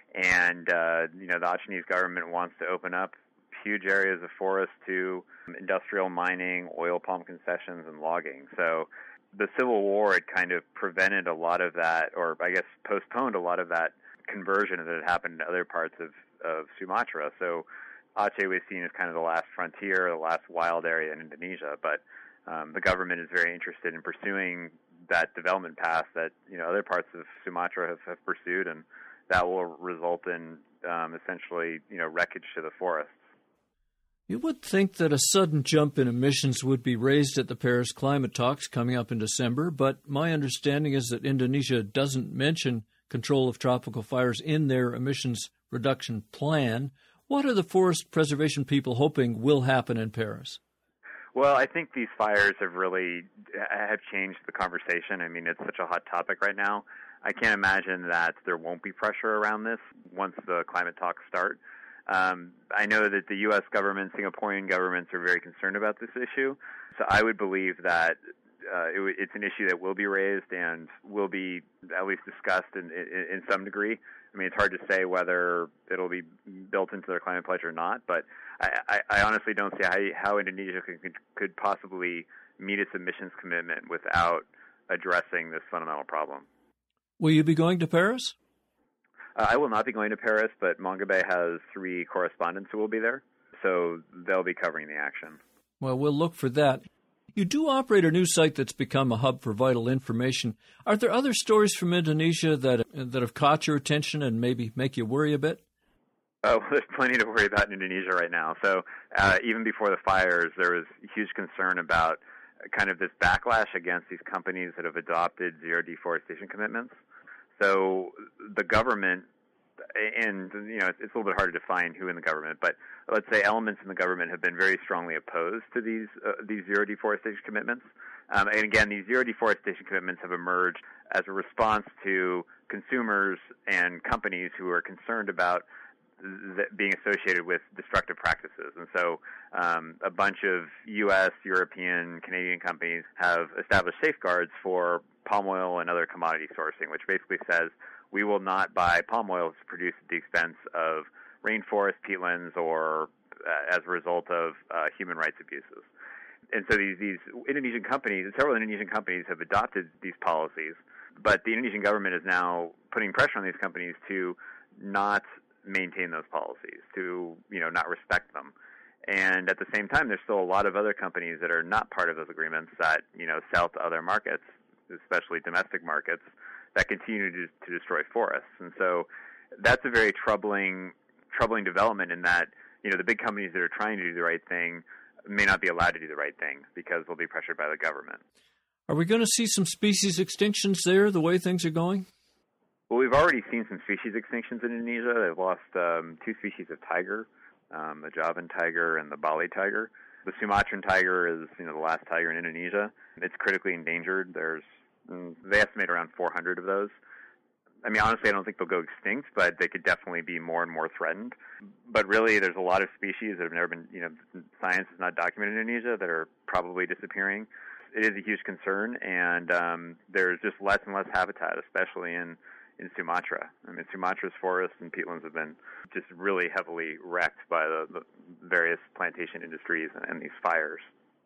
And, uh, you know, the Acehnese government wants to open up huge areas of forest to industrial mining, oil palm concessions, and logging. So the Civil War had kind of prevented a lot of that, or I guess postponed a lot of that conversion that had happened in other parts of, of Sumatra. So Aceh was seen as kind of the last frontier, the last wild area in Indonesia. But um, the government is very interested in pursuing that development path that, you know, other parts of Sumatra have, have pursued, and that will result in um, essentially, you know, wreckage to the forests. You would think that a sudden jump in emissions would be raised at the Paris climate talks coming up in December, but my understanding is that Indonesia doesn't mention control of tropical fires in their emissions reduction plan. What are the forest preservation people hoping will happen in Paris? Well, I think these fires have really have changed the conversation. I mean, it's such a hot topic right now. I can't imagine that there won't be pressure around this once the climate talks start. Um, I know that the U S government, Singaporean governments are very concerned about this issue. So I would believe that uh, it, it's an issue that will be raised and will be at least discussed in, in, in some degree. I mean, it's hard to say whether it'll be built into their climate pledge or not, but I, I, I honestly don't see how, how Indonesia could, could possibly meet its emissions commitment without addressing this fundamental problem. Will you be going to Paris? Uh, I will not be going to Paris, but Mongabay has three correspondents who will be there, so they'll be covering the action. Well, we'll look for that. You do operate a news site that's become a hub for vital information. Are there other stories from Indonesia that that have caught your attention and maybe make you worry a bit? Oh, there's plenty to worry about in Indonesia right now. So uh, even before the fires, there was huge concern about kind of this backlash against these companies that have adopted zero deforestation commitments. So the government, and you know, it's, it's a little bit hard to define who in the government, but let's say elements in the government have been very strongly opposed to these uh, these zero deforestation commitments. Um, and again, these zero deforestation commitments have emerged as a response to consumers and companies who are concerned about th- being associated with destructive practices. And so um, a bunch of U S, European, Canadian companies have established safeguards for palm oil and other commodity sourcing, which basically says we will not buy palm oil that's produced at the expense of rainforest, peatlands, or uh, as a result of uh, human rights abuses. And so these, these Indonesian companies, several Indonesian companies have adopted these policies, but the Indonesian government is now putting pressure on these companies to not maintain those policies, to, you know, not respect them. And at the same time, there's still a lot of other companies that are not part of those agreements that, you know, sell to other markets, especially domestic markets, that continue to, to destroy forests. And so that's a very troubling troubling development in that, you know, the big companies that are trying to do the right thing may not be allowed to do the right thing because they'll be pressured by the government. Are we going to see some species extinctions there, the way things are going? Well, we've already seen some species extinctions in Indonesia. They've lost um, two species of tiger, um, the Javan tiger and the Bali tiger. The Sumatran tiger is, you know, the last tiger in Indonesia. It's critically endangered. There's, they estimate around four hundred of those. I mean, honestly, I don't think they'll go extinct, but they could definitely be more and more threatened. But really, there's a lot of species that have never been, you know, science has not documented in Indonesia that are probably disappearing. It is a huge concern, and um, there's just less and less habitat, especially in, in Sumatra. I mean, Sumatra's forests and peatlands have been just really heavily wrecked by the, the various plantation industries and, and these fires.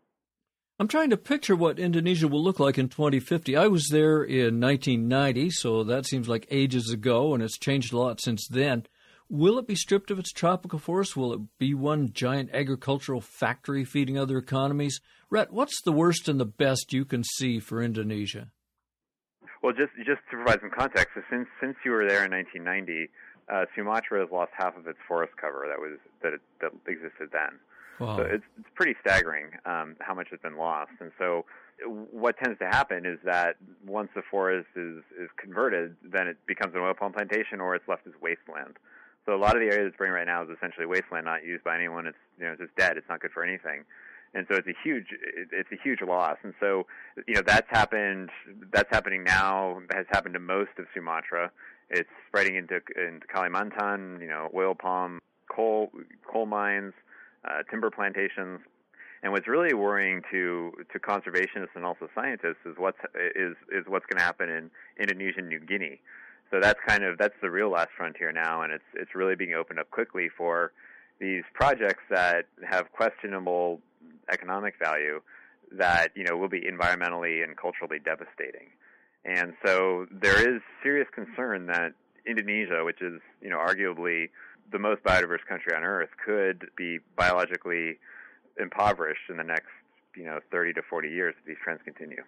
I'm trying to picture what Indonesia will look like in twenty fifty. I was there in nineteen ninety, so that seems like ages ago, and it's changed a lot since then. Will it be stripped of its tropical forests? Will it be one giant agricultural factory feeding other economies? Rhett, what's the worst and the best you can see for Indonesia? Well, just just to provide some context, so since since you were there in nineteen ninety, uh, Sumatra has lost half of its forest cover that was that it, that existed then. Wow. So it's it's pretty staggering um, how much has been lost. And so what tends to happen is that once the forest is, is converted, then it becomes an oil palm plantation or it's left as wasteland. So a lot of the area that's burning right now is essentially wasteland, not used by anyone. It's, you know, it's just dead. It's not good for anything. And so it's a huge it's a huge loss. And so, you know, that's happened that's happening now, has happened to most of Sumatra. It's spreading into into Kalimantan, you know, oil palm, coal coal mines, Uh, timber plantations, and what's really worrying to to conservationists and also scientists is what's is is what's going to happen in Indonesia and New Guinea. So that's kind of that's the real last frontier now, and it's it's really being opened up quickly for these projects that have questionable economic value that, you know, will be environmentally and culturally devastating. And so there is serious concern that Indonesia, which is, you know, arguably the most biodiverse country on Earth, could be biologically impoverished in the next, you know, thirty to forty years if these trends continue.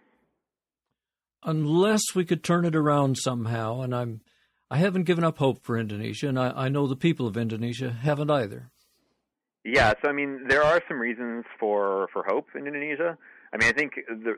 Unless we could turn it around somehow, and I'm, I haven't given up hope for Indonesia, and I, I know the people of Indonesia haven't either. Yeah, so I mean, there are some reasons for, for hope in Indonesia. I mean, I think the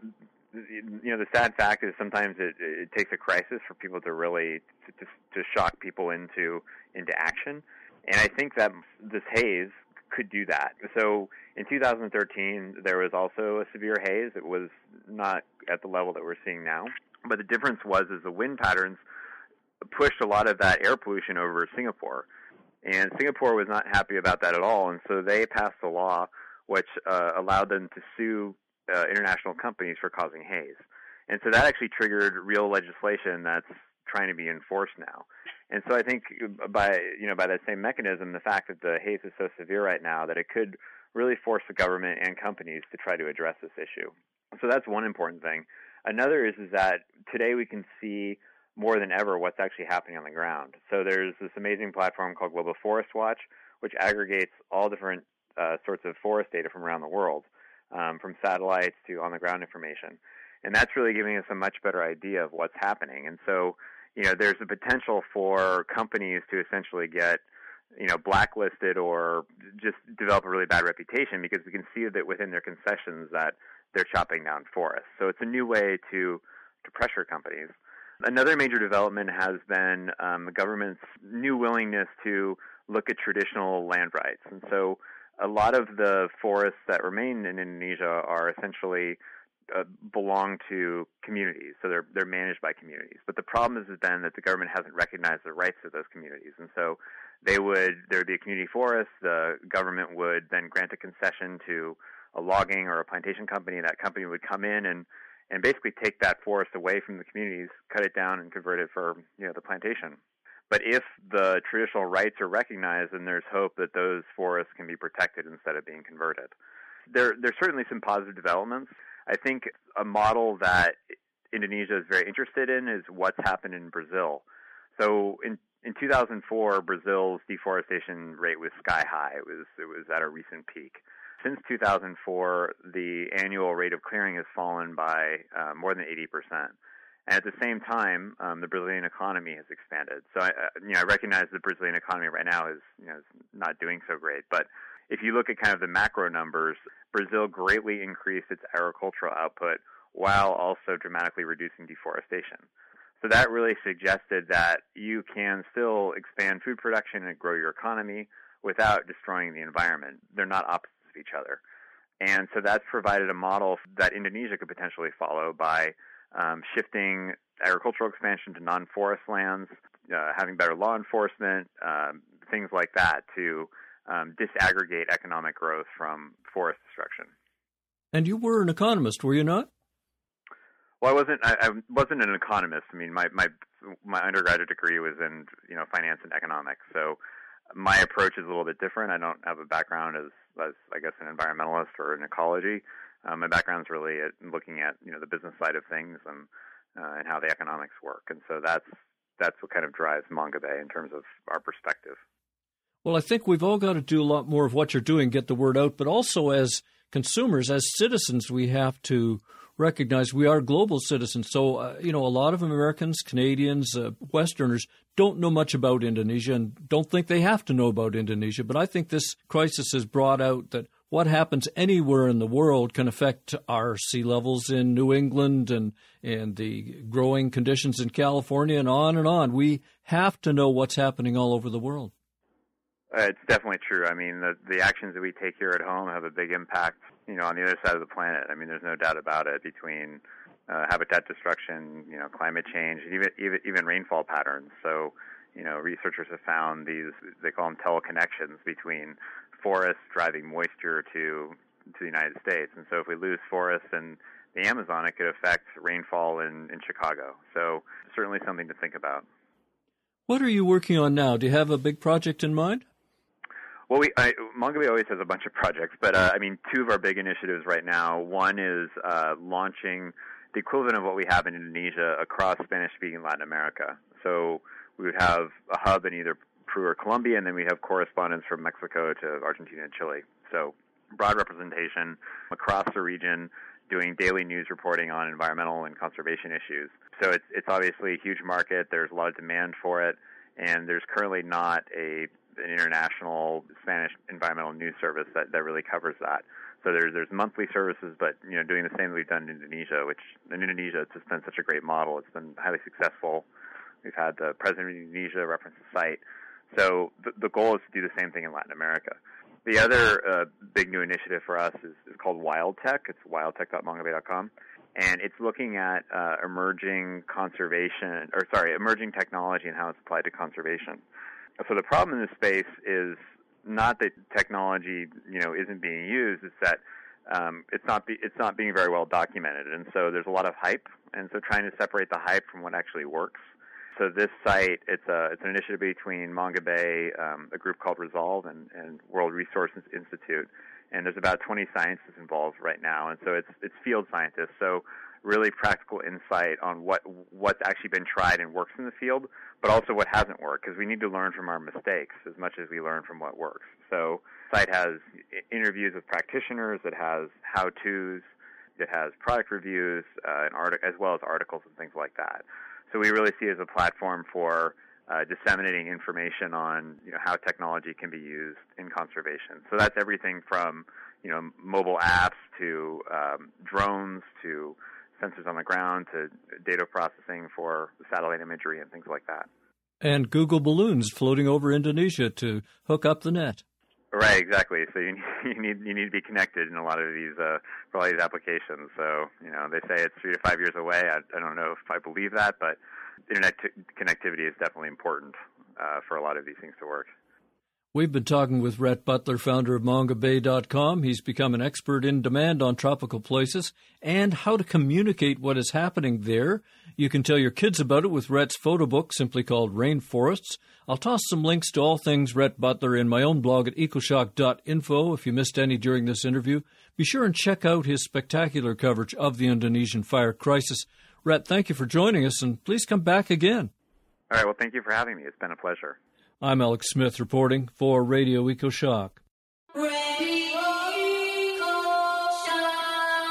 you know the sad fact is sometimes it, it takes a crisis for people to really to, to, to shock people into into action. And I think that this haze could do that. So in two thousand thirteen, there was also a severe haze. It was not at the level that we're seeing now. But the difference was is the wind patterns pushed a lot of that air pollution over Singapore. And Singapore was not happy about that at all. And so they passed a law which uh, allowed them to sue uh, international companies for causing haze. And so that actually triggered real legislation that's trying to be enforced now. And so I think by, you know, by that same mechanism, the fact that the haze is so severe right now that it could really force the government and companies to try to address this issue. So that's one important thing. Another is, is that today we can see more than ever what's actually happening on the ground. So there's this amazing platform called Global Forest Watch, which aggregates all different uh, sorts of forest data from around the world, um, from satellites to on-the-ground information. And that's really giving us a much better idea of what's happening. And so, you know, there's a potential for companies to essentially get, you know, blacklisted or just develop a really bad reputation because we can see that within their concessions that they're chopping down forests. So it's a new way to, to pressure companies. Another major development has been um, the government's new willingness to look at traditional land rights. And so a lot of the forests that remain in Indonesia are essentially Uh, belong to communities, so they're they're managed by communities. But the problem has been that the government hasn't recognized the rights of those communities, and so they would there would be a community forest. The government would then grant a concession to a logging or a plantation company. That company would come in and and basically take that forest away from the communities, cut it down, and convert it for, you know, the plantation. But if the traditional rights are recognized, then there's hope that those forests can be protected instead of being converted. There there's certainly some positive developments. I think a model that Indonesia is very interested in is what's happened in Brazil. So in in two thousand four, Brazil's deforestation rate was sky high. It was it was at a recent peak. Since two thousand four, the annual rate of clearing has fallen by uh, more than eighty percent. And at the same time, um, the Brazilian economy has expanded. So I, uh, you know, I recognize the Brazilian economy right now is, you know, is not doing so great, but if you look at kind of the macro numbers, Brazil greatly increased its agricultural output while also dramatically reducing deforestation. So that really suggested that you can still expand food production and grow your economy without destroying the environment. They're not opposites of each other. And so that's provided a model that Indonesia could potentially follow by um, shifting agricultural expansion to non-forest lands, uh, having better law enforcement, um, things like that to um, disaggregate economic growth from forest destruction. And you were an economist, were you not? Well, I wasn't. I, I wasn't an economist. I mean, my, my my undergraduate degree was in you know finance and economics. So my approach is a little bit different. I don't have a background as, as I guess, an environmentalist or in ecology. Um, my background is really at looking at you know the business side of things and uh, and how the economics work. And so that's that's what kind of drives Mongabay in terms of our perspective. Well, I think we've all got to do a lot more of what you're doing, get the word out, but also as consumers, as citizens, we have to recognize we are global citizens. So, uh, you know, a lot of Americans, Canadians, uh, Westerners don't know much about Indonesia and don't think they have to know about Indonesia. But I think this crisis has brought out that what happens anywhere in the world can affect our sea levels in New England and, and the growing conditions in California and on and on. We have to know what's happening all over the world. Uh, it's definitely true. I mean, the, the actions that we take here at home have a big impact, you know, on the other side of the planet. I mean, there's no doubt about it between uh, habitat destruction, you know, climate change, and even, even even rainfall patterns. So, you know, researchers have found these, they call them teleconnections between forests driving moisture to to the United States. And so if we lose forests in the Amazon, it could affect rainfall in, in Chicago. So certainly something to think about. What are you working on now? Do you have a big project in mind? Well, we, I, Mongabay always has a bunch of projects, but uh, I mean, two of our big initiatives right now. One is uh, launching the equivalent of what we have in Indonesia across Spanish-speaking Latin America. So we would have a hub in either Peru or Colombia, and then we have correspondents from Mexico to Argentina and Chile. So broad representation across the region, doing daily news reporting on environmental and conservation issues. So it's it's obviously a huge market. There's a lot of demand for it, and there's currently not a an international Spanish environmental news service that, that really covers that. So there's there's monthly services, but you know doing the same that we've done in Indonesia, which in Indonesia it's just been such a great model. It's been highly successful. We've had the president of Indonesia reference the site. So the, the goal is to do the same thing in Latin America. The other uh, big new initiative for us is, is called WildTech. It's wildtech dot mongabay dot com. And it's looking at uh, emerging conservation, or sorry, emerging technology and how it's applied to conservation. So the problem in this space is not that technology, you know, isn't being used. It's that um, it's not be, it's not being very well documented, and so there's a lot of hype. And so trying to separate the hype from what actually works. So this site, it's a it's an initiative between Mongabay, um, a group called Resolve, and, and World Resources Institute. And there's about twenty scientists involved right now, and so it's it's field scientists. So really practical insight on what what's actually been tried and works in the field, but also what hasn't worked, because we need to learn from our mistakes as much as we learn from what works. So the site has interviews with practitioners, it has how-tos, it has product reviews, uh, and art- as well as articles and things like that. So we really see it as a platform for uh, disseminating information on you know how technology can be used in conservation. So that's everything from you know mobile apps to um, drones to sensors on the ground to data processing for satellite imagery and things like that. And Google balloons floating over Indonesia to hook up the net. Right, exactly. So you need you need, you need to be connected in a lot of these uh, for a lot of these applications. So you know they say it's three to five years away. I, I don't know if I believe that, but internet t- connectivity is definitely important uh, for a lot of these things to work. We've been talking with Rhett Butler, founder of mongabay dot com. He's become an expert in demand on tropical places and how to communicate what is happening there. You can tell your kids about it with Rhett's photo book, simply called Rainforests. I'll toss some links to all things Rhett Butler in my own blog at ecoshock dot info. If you missed any during this interview, be sure and check out his spectacular coverage of the Indonesian fire crisis. Rhett, thank you for joining us, and please come back again. All right, well, thank you for having me. It's been a pleasure. I'm Alex Smith reporting for Radio EcoShock. Radio EcoShock.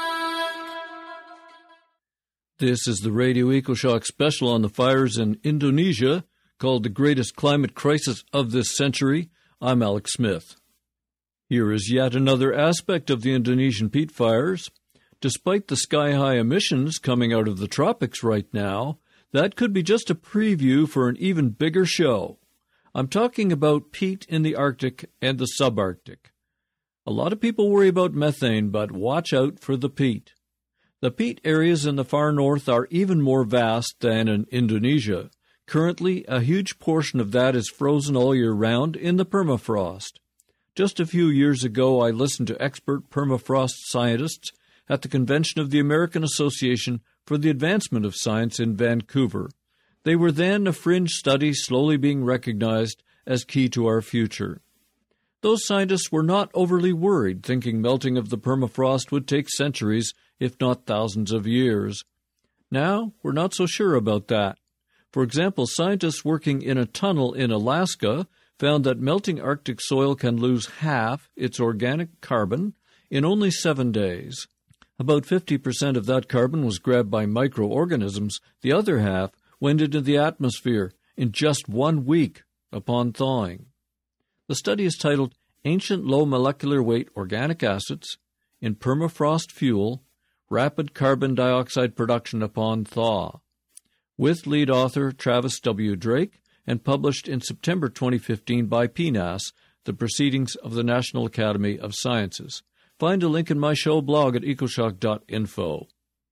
This is the Radio EcoShock special on the fires in Indonesia, called The Greatest Climate Crisis of This Century. I'm Alex Smith. Here is yet another aspect of the Indonesian peat fires. Despite the sky-high emissions coming out of the tropics right now, that could be just a preview for an even bigger show. I'm talking about peat in the Arctic and the subarctic. A lot of people worry about methane, but watch out for the peat. The peat areas in the far north are even more vast than in Indonesia. Currently, a huge portion of that is frozen all year round in the permafrost. Just a few years ago, I listened to expert permafrost scientists at the convention of the American Association for the Advancement of Science in Vancouver. They were then a fringe study slowly being recognized as key to our future. Those scientists were not overly worried, thinking melting of the permafrost would take centuries, if not thousands of years. Now, we're not so sure about that. For example, scientists working in a tunnel in Alaska found that melting Arctic soil can lose half its organic carbon in only seven days. About fifty percent of that carbon was grabbed by microorganisms. The other half went into the atmosphere in just one week upon thawing. The study is titled Ancient Low Molecular Weight Organic Acids in Permafrost Fuel, Rapid Carbon Dioxide Production Upon Thaw, with lead author Travis W. Drake, and published in September twenty fifteen by P N A S, the Proceedings of the National Academy of Sciences. Find a link in my show blog at ecoshock dot info.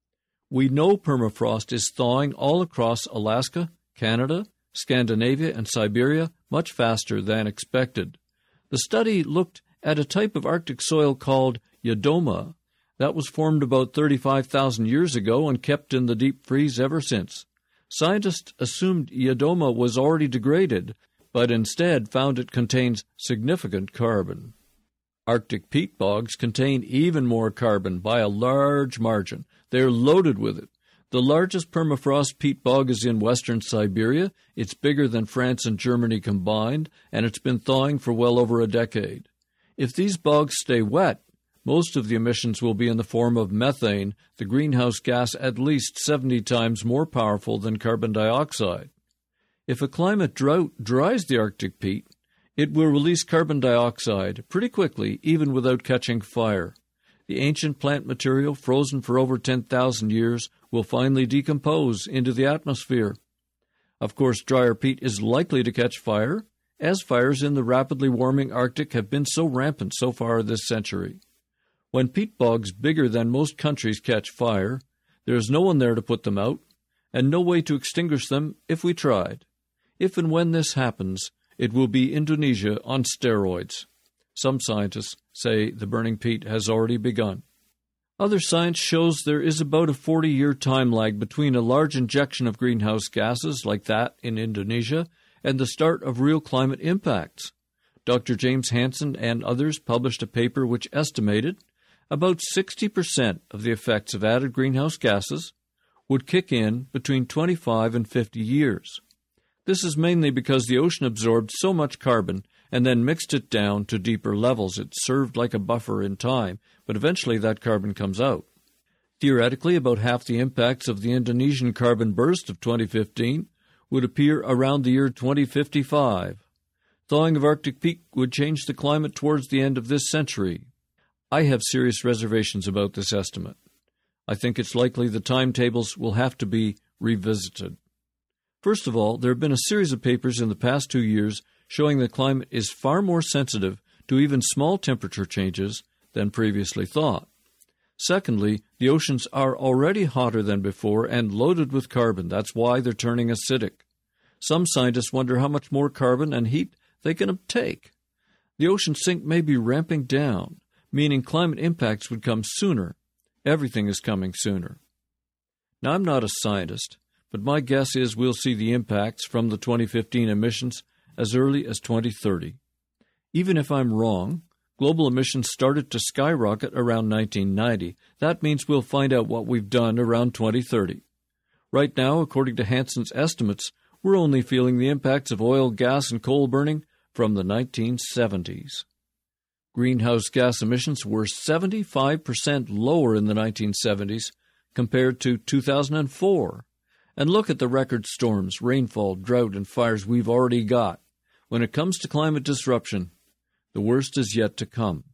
We know permafrost is thawing all across Alaska, Canada, Scandinavia, and Siberia much faster than expected. The study looked at a type of Arctic soil called Yadoma that was formed about thirty-five thousand years ago and kept in the deep freeze ever since. Scientists assumed Yadoma was already degraded, but instead found it contains significant carbon. Arctic peat bogs contain even more carbon by a large margin. They are loaded with it. The largest permafrost peat bog is in western Siberia. It's bigger than France and Germany combined, and it's been thawing for well over a decade. If these bogs stay wet, most of the emissions will be in the form of methane, the greenhouse gas at least seventy times more powerful than carbon dioxide. If a climate drought dries the Arctic peat, it will release carbon dioxide pretty quickly, even without catching fire. The ancient plant material, frozen for over ten thousand years, will finally decompose into the atmosphere. Of course, drier peat is likely to catch fire, as fires in the rapidly warming Arctic have been so rampant so far this century. When peat bogs bigger than most countries catch fire, there is no one there to put them out, and no way to extinguish them if we tried. If and when this happens, it will be Indonesia on steroids. Some scientists say the burning peat has already begun. Other science shows there is about a forty-year time lag between a large injection of greenhouse gases like that in Indonesia and the start of real climate impacts. Doctor James Hansen and others published a paper which estimated about sixty percent of the effects of added greenhouse gases would kick in between twenty-five and fifty years. This is mainly because the ocean absorbed so much carbon and then mixed it down to deeper levels. It served like a buffer in time, but eventually that carbon comes out. Theoretically, about half the impacts of the Indonesian carbon burst of twenty fifteen would appear around the year twenty fifty-five. Thawing of Arctic peat would change the climate towards the end of this century. I have serious reservations about this estimate. I think it's likely the timetables will have to be revisited. First of all, there have been a series of papers in the past two years showing the climate is far more sensitive to even small temperature changes than previously thought. Secondly, the oceans are already hotter than before and loaded with carbon. That's why they're turning acidic. Some scientists wonder how much more carbon and heat they can uptake. The ocean sink may be ramping down, meaning climate impacts would come sooner. Everything is coming sooner. Now, I'm not a scientist, but my guess is we'll see the impacts from the twenty fifteen emissions as early as twenty thirty. Even if I'm wrong, global emissions started to skyrocket around nineteen ninety. That means we'll find out what we've done around twenty thirty. Right now, according to Hansen's estimates, we're only feeling the impacts of oil, gas, and coal burning from the nineteen seventies. Greenhouse gas emissions were seventy-five percent lower in the nineteen seventies compared to two thousand four. And look at the record storms, rainfall, drought, and fires we've already got. When it comes to climate disruption, the worst is yet to come.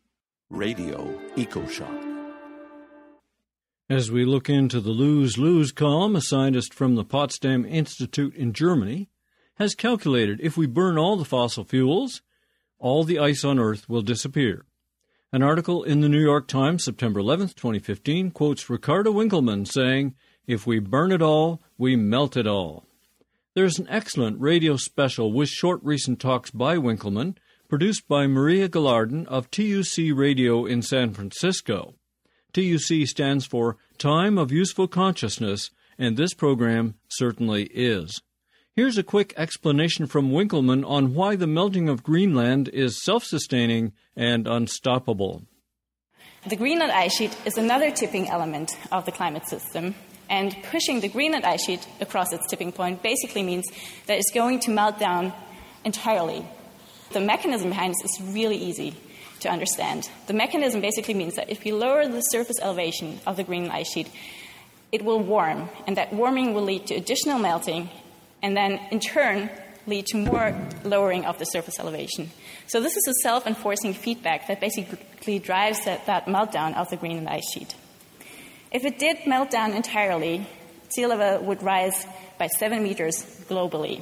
Radio EcoShock. As we look into the lose-lose column, a scientist from the Potsdam Institute in Germany has calculated if we burn all the fossil fuels, all the ice on Earth will disappear. An article in the New York Times, September eleventh, twenty fifteen, quotes Ricardo Winckelmann saying, "If we burn it all, we melt it all." There's an excellent radio special with short recent talks by Winckelmann, produced by Maria Gallarden of T U C Radio in San Francisco. T U C stands for Time of Useful Consciousness, and this program certainly is. Here's a quick explanation from Winckelmann on why the melting of Greenland is self-sustaining and unstoppable. The Greenland ice sheet is another tipping element of the climate system, and pushing the Greenland ice sheet across its tipping point basically means that it's going to melt down entirely. The mechanism behind this is really easy to understand. The mechanism basically means that if you lower the surface elevation of the Greenland ice sheet, it will warm, and that warming will lead to additional melting, and then in turn lead to more lowering of the surface elevation. So this is a self-enforcing feedback that basically drives that, that meltdown of the Greenland ice sheet. If it did melt down entirely, sea level would rise by seven meters globally.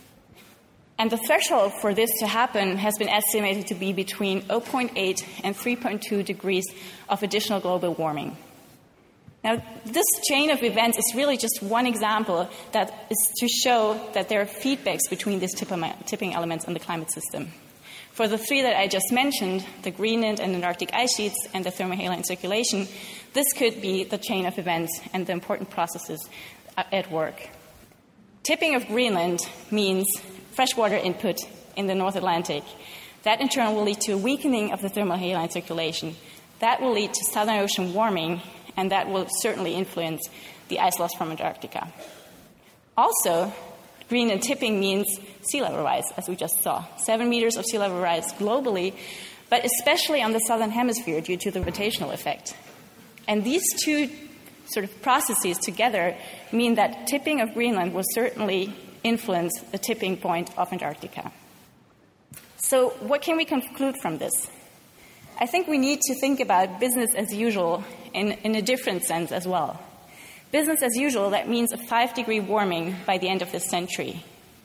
And the threshold for this to happen has been estimated to be between zero point eight and three point two degrees of additional global warming. Now, this chain of events is really just one example that is to show that there are feedbacks between these tipping elements in the climate system. For the three that I just mentioned, the Greenland and Antarctic ice sheets and the thermohaline circulation, this could be the chain of events and the important processes at work. Tipping of Greenland means freshwater input in the North Atlantic. That in turn will lead to a weakening of the thermohaline circulation. That will lead to Southern Ocean warming, and that will certainly influence the ice loss from Antarctica. Also, Greenland tipping means sea level rise, as we just saw. Seven meters of sea level rise globally, but especially on the southern hemisphere due to the rotational effect. And these two sort of processes together mean that tipping of Greenland will certainly influence the tipping point of Antarctica. So what can we conclude from this? I think we need to think about business as usual in, in a different sense as well. Business as usual, that means a five-degree warming by the end of this century.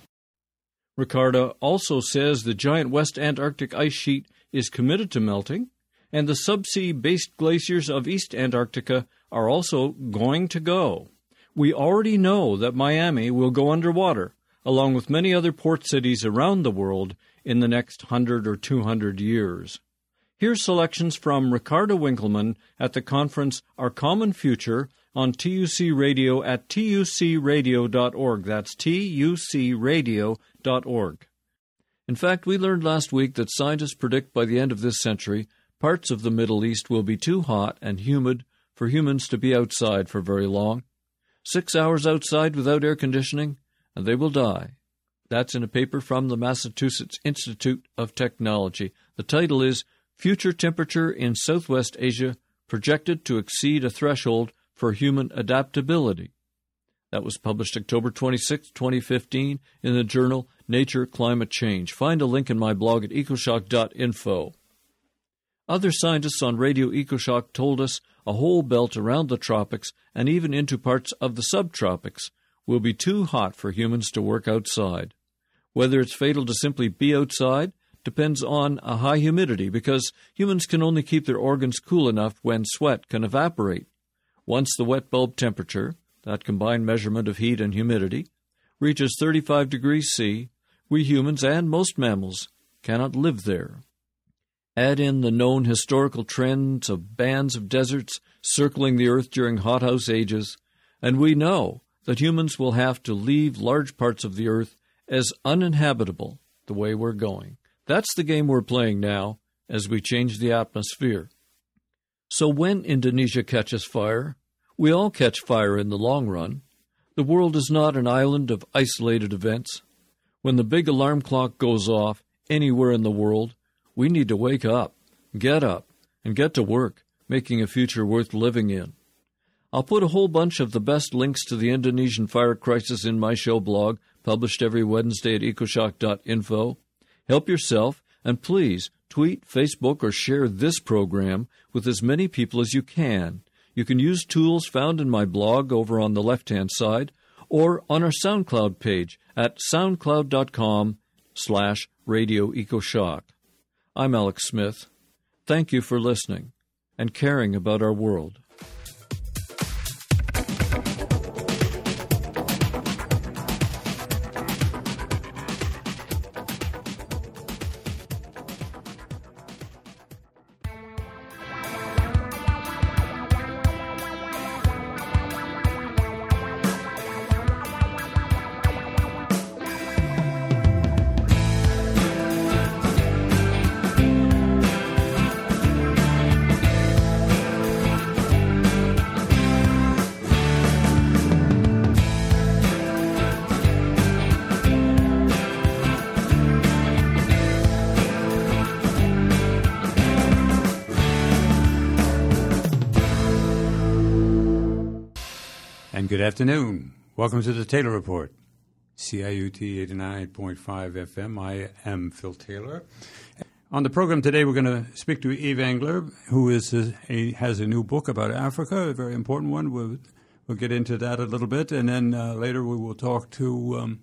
Ricardo also says the giant West Antarctic ice sheet is committed to melting, and the subsea-based glaciers of East Antarctica are also going to go. We already know that Miami will go underwater, along with many other port cities around the world, in the next hundred or two hundred years. Here's selections from Ricardo Winckelmann at the conference Our Common Future on T U C Radio at T U C radio dot org. That's T U C radio dot org. In fact, we learned last week that scientists predict by the end of this century, parts of the Middle East will be too hot and humid for humans to be outside for very long. Six hours outside without air conditioning, and they will die. That's in a paper from the Massachusetts Institute of Technology. The title is Future Temperature in Southwest Asia Projected to Exceed a Threshold for Human Adaptability. That was published October twenty-sixth, twenty fifteen in the journal Nature Climate Change. Find a link in my blog at ecoshock dot info. Other scientists on Radio EcoShock told us a whole belt around the tropics and even into parts of the subtropics will be too hot for humans to work outside. Whether it's fatal to simply be outside depends on a high humidity, because humans can only keep their organs cool enough when sweat can evaporate. Once the wet bulb temperature, that combined measurement of heat and humidity, reaches thirty-five degrees C, we humans and most mammals cannot live there. Add in the known historical trends of bands of deserts circling the Earth during hothouse ages, and we know that humans will have to leave large parts of the Earth as uninhabitable the way we're going. That's the game we're playing now as we change the atmosphere. So when Indonesia catches fire, we all catch fire in the long run. The world is not an island of isolated events. When the big alarm clock goes off anywhere in the world, we need to wake up, get up, and get to work, making a future worth living in. I'll put a whole bunch of the best links to the Indonesian fire crisis in my show blog, published every Wednesday at ecoshock dot info. Help yourself, and please tweet, Facebook, or share this program with as many people as you can. You can use tools found in my blog over on the left-hand side, or on our SoundCloud page at soundcloud dot com slash Radio EcoShock. I'm Alex Smith. thank you for listening and caring about our world. Good afternoon. Welcome to the Taylor Report, C I U T eighty-nine point five F M. I am Phil Taylor. On the program today, we're going to speak to Eve Engler, who is a, a, has a new book about Africa, a very important one. We'll, we'll get into that a little bit, and then uh, later we will talk to um,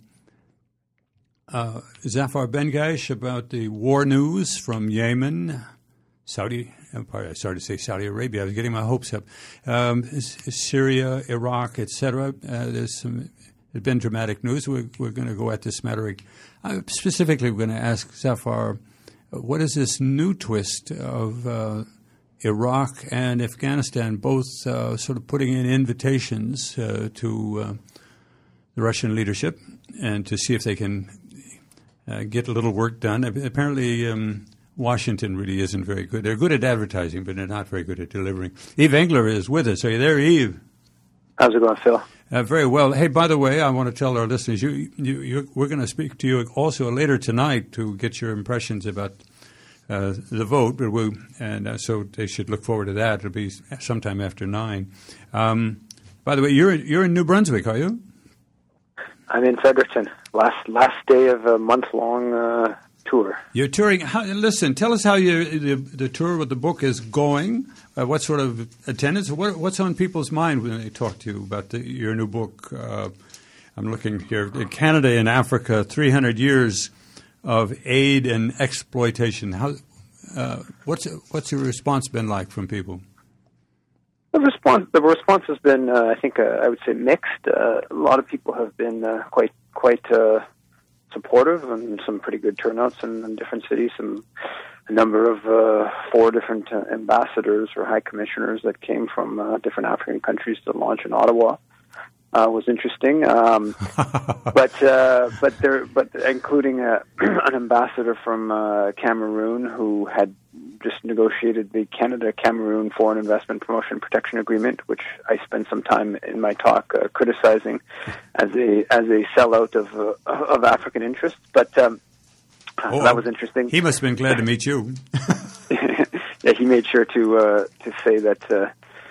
uh, Zafar Bengash about the war news from Yemen, Saudi Empire. I started to say Saudi Arabia. I was getting my hopes up. Um, Syria, Iraq, et cetera. Uh, there's some. There's been dramatic news. We're, we're going to go at this matter. Uh, specifically, we're going to ask Zafar, what is this new twist of uh, Iraq and Afghanistan, both uh, sort of putting in invitations uh, to uh, the Russian leadership and to see if they can uh, get a little work done. Apparently. Um, Washington really isn't very good. They're good at advertising, but they're not very good at delivering. Eve Engler is with us. Are you there, Eve? How's it going, Phil? Uh, very well. Hey, by the way, I want to tell our listeners, you, you, you, we're going to speak to you also later tonight to get your impressions about uh, the vote, but we, and uh, so they should look forward to that. It'll be sometime after nine. Um, by the way, you're you're in New Brunswick, are you? I'm in Fredericton. Last last day of a month long. Uh Tour. You're touring. How, listen, tell us how you, the, the tour with the book is going. Uh, what sort of attendance? What, what's on people's mind when they talk to you about the, your new book? Uh, I'm looking here. Canada and Africa, three hundred years of aid and exploitation. How? Uh, what's what's your response been like from people? The response, the response has been, uh, I think, uh, I would say mixed. Uh, a lot of people have been uh, quite quite. Uh, supportive and some pretty good turnouts in, in different cities. Some a number of uh, four different uh, ambassadors or high commissioners that came from uh, different African countries to launch in Ottawa uh, was interesting. Um, but uh, but there but including uh, an ambassador from uh, Cameroon who had just negotiated the Canada-Cameroon Foreign Investment Promotion Protection Agreement, which I spent some time in my talk uh, criticizing as a as a sellout of uh, of African interests. But um, oh, that was interesting. He must have been glad to meet you. Yeah, he made sure to uh, to say that uh,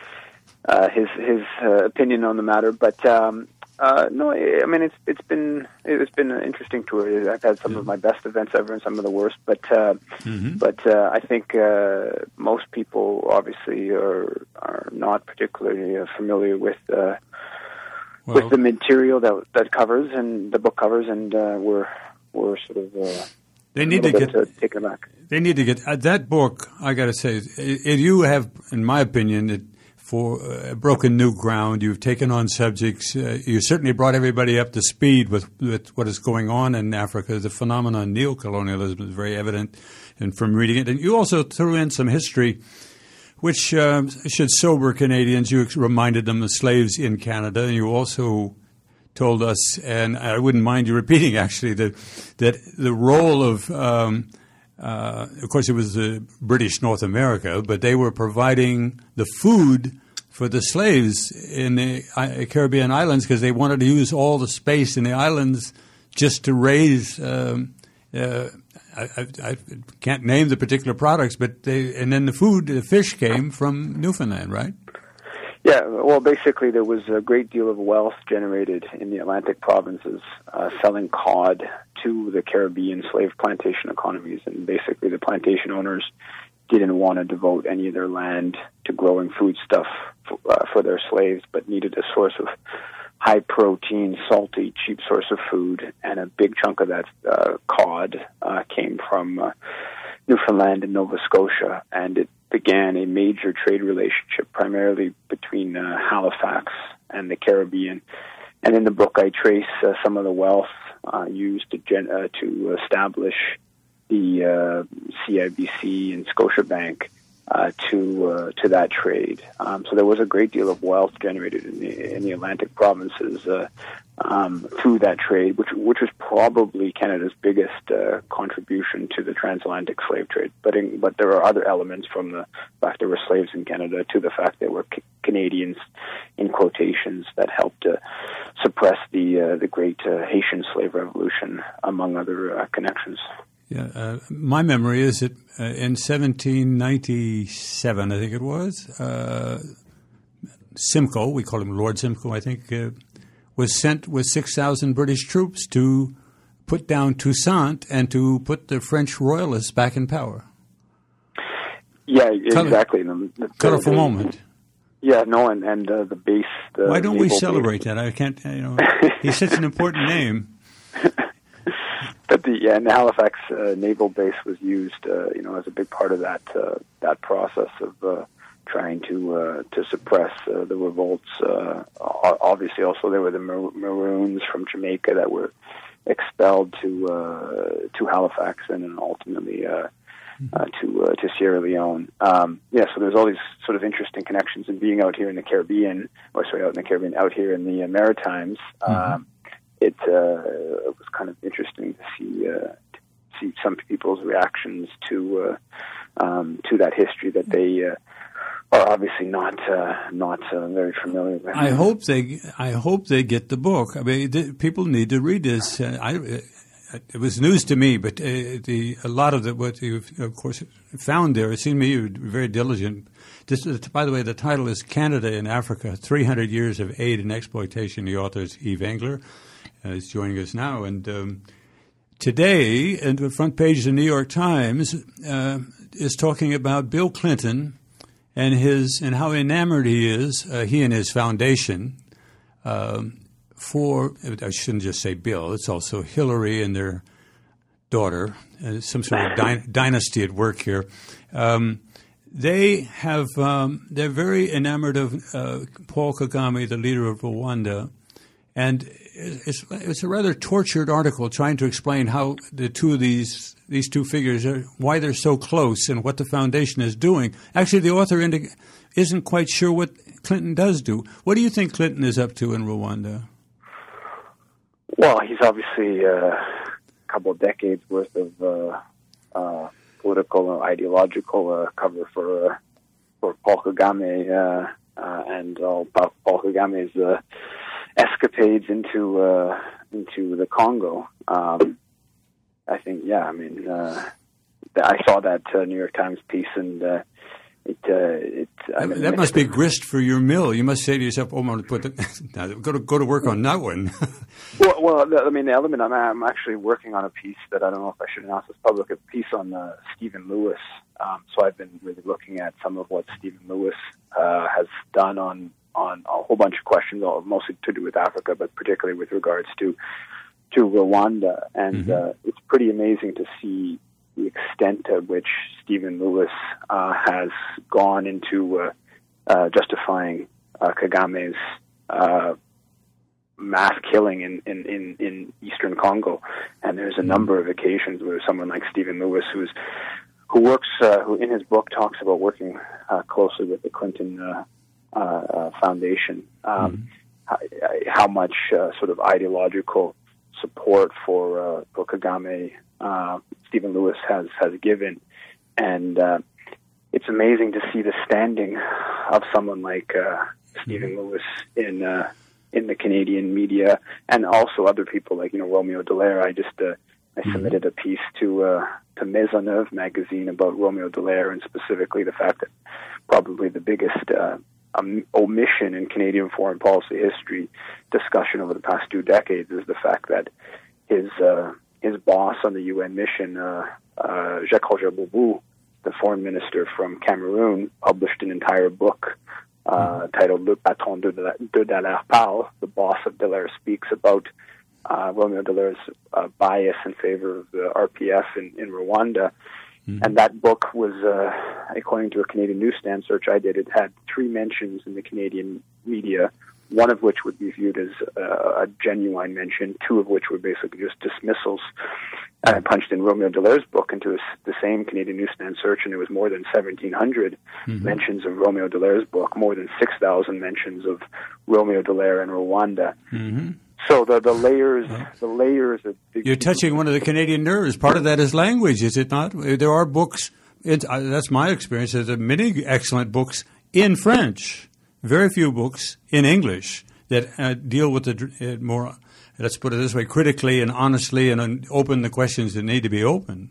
uh, his his uh, opinion on the matter. But um, uh, no, I mean it's it's been it's been an interesting tour. I've had some yeah. of my best events ever and some of the worst. But uh, mm-hmm. but uh, I think uh, most people obviously are are not particularly uh, familiar with. Uh, Well, with the material that that covers and the book covers, and uh, we're we're sort of uh, they need to get to taken aback. They need to get uh, that book. I got to say, it, you have, in my opinion, it, for uh, broken new ground. You've taken on subjects. Uh, you certainly brought everybody up to speed with, with what is going on in Africa. The phenomenon of neocolonialism is very evident, and from reading it, and you also threw in some history. Which uh, should sober Canadians. You reminded them of slaves in Canada, and you also told us, and I wouldn't mind you repeating actually, that that the role of, um, uh, of course, it was the British North America, but they were providing the food for the slaves in the Caribbean islands because they wanted to use all the space in the islands just to raise. Um, uh, I, I, I can't name the particular products, but they, and then the food, the fish came from Newfoundland, right? Yeah, well, basically there was a great deal of wealth generated in the Atlantic provinces uh, selling cod to the Caribbean slave plantation economies, and basically the plantation owners didn't want to devote any of their land to growing foodstuff for, uh, for their slaves, but needed a source of high protein, salty, cheap source of food, and a big chunk of that uh, cod uh, came from uh, Newfoundland and Nova Scotia, and it began a major trade relationship, primarily between uh, Halifax and the Caribbean. And in the book, I trace uh, some of the wealth uh, used to gen- uh, to establish the uh, C I B C and Scotiabank uh, to uh, to that trade. Um, so there was a great deal of wealth generated in the in the Atlantic provinces uh, um, through that trade, which which was probably Canada's biggest uh, contribution to the transatlantic slave trade. But in, but there are other elements, from the fact there were slaves in Canada to the fact there were C- Canadians, in quotations, that helped to suppress the uh, the great uh, Haitian slave revolution, among other uh, connections. Yeah, uh, my memory is that uh, in seventeen ninety-seven, I think it was, uh, Simcoe, we call him Lord Simcoe, I think, uh, was sent with six thousand British troops to put down Toussaint and to put the French royalists back in power. Yeah, exactly. The, the, Colorful the, moment. Yeah, no, and, and uh, the base... The Why don't we celebrate base. that? I can't, you know, he's such an important name. But the yeah, and the Halifax uh, naval base was used, uh, you know, as a big part of that uh, that process of uh, trying to uh, to suppress uh, the revolts. Uh, obviously, also there were the Mar- Maroons from Jamaica that were expelled to uh, to Halifax and then ultimately uh, uh, to uh, to Sierra Leone. Um, yeah, so there's all these sort of interesting connections. And being out here in the Caribbean, or sorry, out in the Caribbean, out here in the uh, Maritimes. Mm-hmm. Um, It, uh, it was kind of interesting to see uh, to see some people's reactions to uh, um, to that history that they uh, are obviously not uh, not uh, very familiar with. I hope they I hope they get the book. I mean, th- people need to read this. Uh, I, it was news to me, but uh, the a lot of the, what you of course found there, it seemed to me you were very diligent. This is, by the way, the title is Canada in Africa: three hundred Years of Aid and Exploitation. The author is Yves Engler. Uh, is joining us now. And um, today, and the front page of the New York Times uh, is talking about Bill Clinton and his and how enamored he is, uh, he and his foundation, um, for, I shouldn't just say Bill, it's also Hillary and their daughter, uh, some sort of dy- dynasty at work here. Um, they have, um, they're very enamored of uh, Paul Kagame, the leader of Rwanda. And it's, it's a rather tortured article trying to explain how the two of these these two figures are, why they're so close, and what the foundation is doing. Actually, the author indi- isn't quite sure what Clinton does do. What do you think Clinton is up to in Rwanda? Well, he's obviously uh, a couple of decades worth of uh, uh, political and ideological uh, cover for uh, for Paul Kagame uh, uh, and all Paul Kagame's Uh, escapades into uh, into the Congo. Um, I think, yeah. I mean, uh, I saw that uh, New York Times piece, and uh, it uh, it. I mean, that must be grist for your mill. You must say to yourself, "Oh, I'm going to put the, go to go to work on that one." well, well, the, I mean, the element. I'm, I'm actually working on a piece that I don't know if I should announce this public. A piece on uh, Stephen Lewis. Um, so I've been really looking at some of what Stephen Lewis uh, has done on. on a whole bunch of questions, all mostly to do with Africa, but particularly with regards to to Rwanda. And mm-hmm. uh, it's pretty amazing to see the extent to which Stephen Lewis uh, has gone into uh, uh, justifying uh, Kagame's uh, mass killing in, in, in, in eastern Congo. And there's a number of occasions where someone like Stephen Lewis, who's who works, uh, who in his book talks about working uh, closely with the Clinton uh, Uh, uh, foundation, um, mm-hmm. how, how much uh, sort of ideological support for uh, for Kagame uh, Stephen Lewis has has given, and uh, it's amazing to see the standing of someone like uh, Stephen mm-hmm. Lewis in uh, in the Canadian media, and also other people like you know Romeo Dallaire. I just uh, I mm-hmm. submitted a piece to uh, to Maisonneuve magazine about Romeo Dallaire, and specifically the fact that probably the biggest uh, Um, omission in Canadian foreign policy history discussion over the past two decades is the fact that his uh, his boss on the U N mission, uh, uh, Jacques Roger Boubou, the foreign minister from Cameroon, published an entire book uh, titled Le Patron de, de Dallaire Parle, the boss of Dallaire speaks, about uh, Romeo Dallaire's uh, bias in favor of the R P F in, in Rwanda. Mm-hmm. And that book was, uh, according to a Canadian newsstand search I did, it had three mentions in the Canadian media, one of which would be viewed as uh, a genuine mention, two of which were basically just dismissals. And I punched in Romeo Dallaire's book into the same Canadian newsstand search, and it was more than seventeen hundred mm-hmm. mentions of Romeo Dallaire's book, more than six thousand mentions of Romeo Dallaire and Rwanda. Mm-hmm. So the the layers, yeah. the layers of the, you're touching one of the Canadian nerves. Part of that is language, is it not? There are books. It, uh, that's my experience. There's many excellent books in French. Very few books in English that uh, deal with the uh, more. Let's put it this way: critically and honestly, and uh, open the questions that need to be open.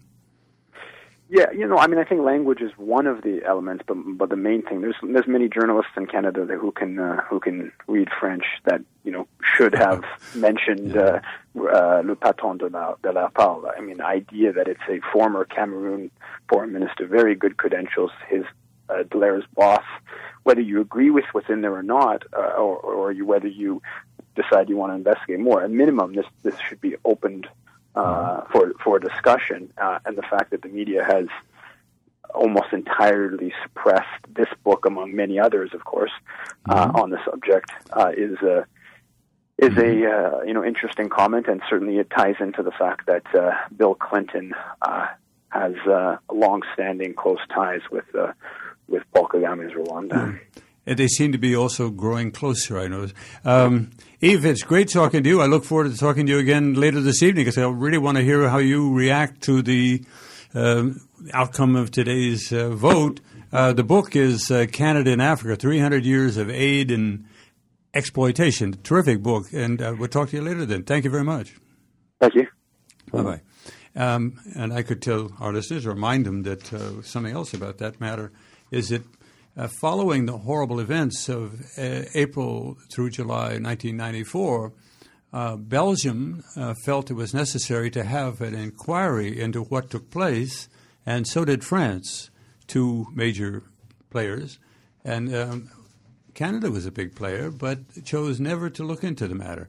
Yeah, you know, I mean, I think language is one of the elements, but but the main thing there's there's many journalists in Canada that, who can uh, who can read French that you know should have mentioned uh, uh, Le Patron de la de la Parle. I mean, the idea that it's a former Cameroon foreign minister, very good credentials, his uh, Dallaire's boss. Whether you agree with what's in there or not, uh, or or you whether you decide you want to investigate more, at minimum, this this should be opened. Uh, for for discussion, uh, and the fact that the media has almost entirely suppressed this book, among many others, of course, uh, mm-hmm. on the subject, uh, is a is a uh, you know interesting comment, and certainly it ties into the fact that uh, Bill Clinton uh, has uh, long-standing close ties with uh, with Paul Kagame's Rwanda. Mm. And they seem to be also growing closer, I know. Um, Eve, it's great talking to you. I look forward to talking to you again later this evening because I really want to hear how you react to the uh, outcome of today's uh, vote. Uh, the book is uh, Canada in Africa, three hundred years of Aid and Exploitation. Terrific book. And uh, we'll talk to you later then. Thank you very much. Thank you. Bye-bye. Um, and I could tell our listeners, remind them that uh, something else about that matter is that Uh, following the horrible events of uh, April through July nineteen ninety-four, uh, Belgium uh, felt it was necessary to have an inquiry into what took place, and so did France, two major players. And um, Canada was a big player, but chose never to look into the matter.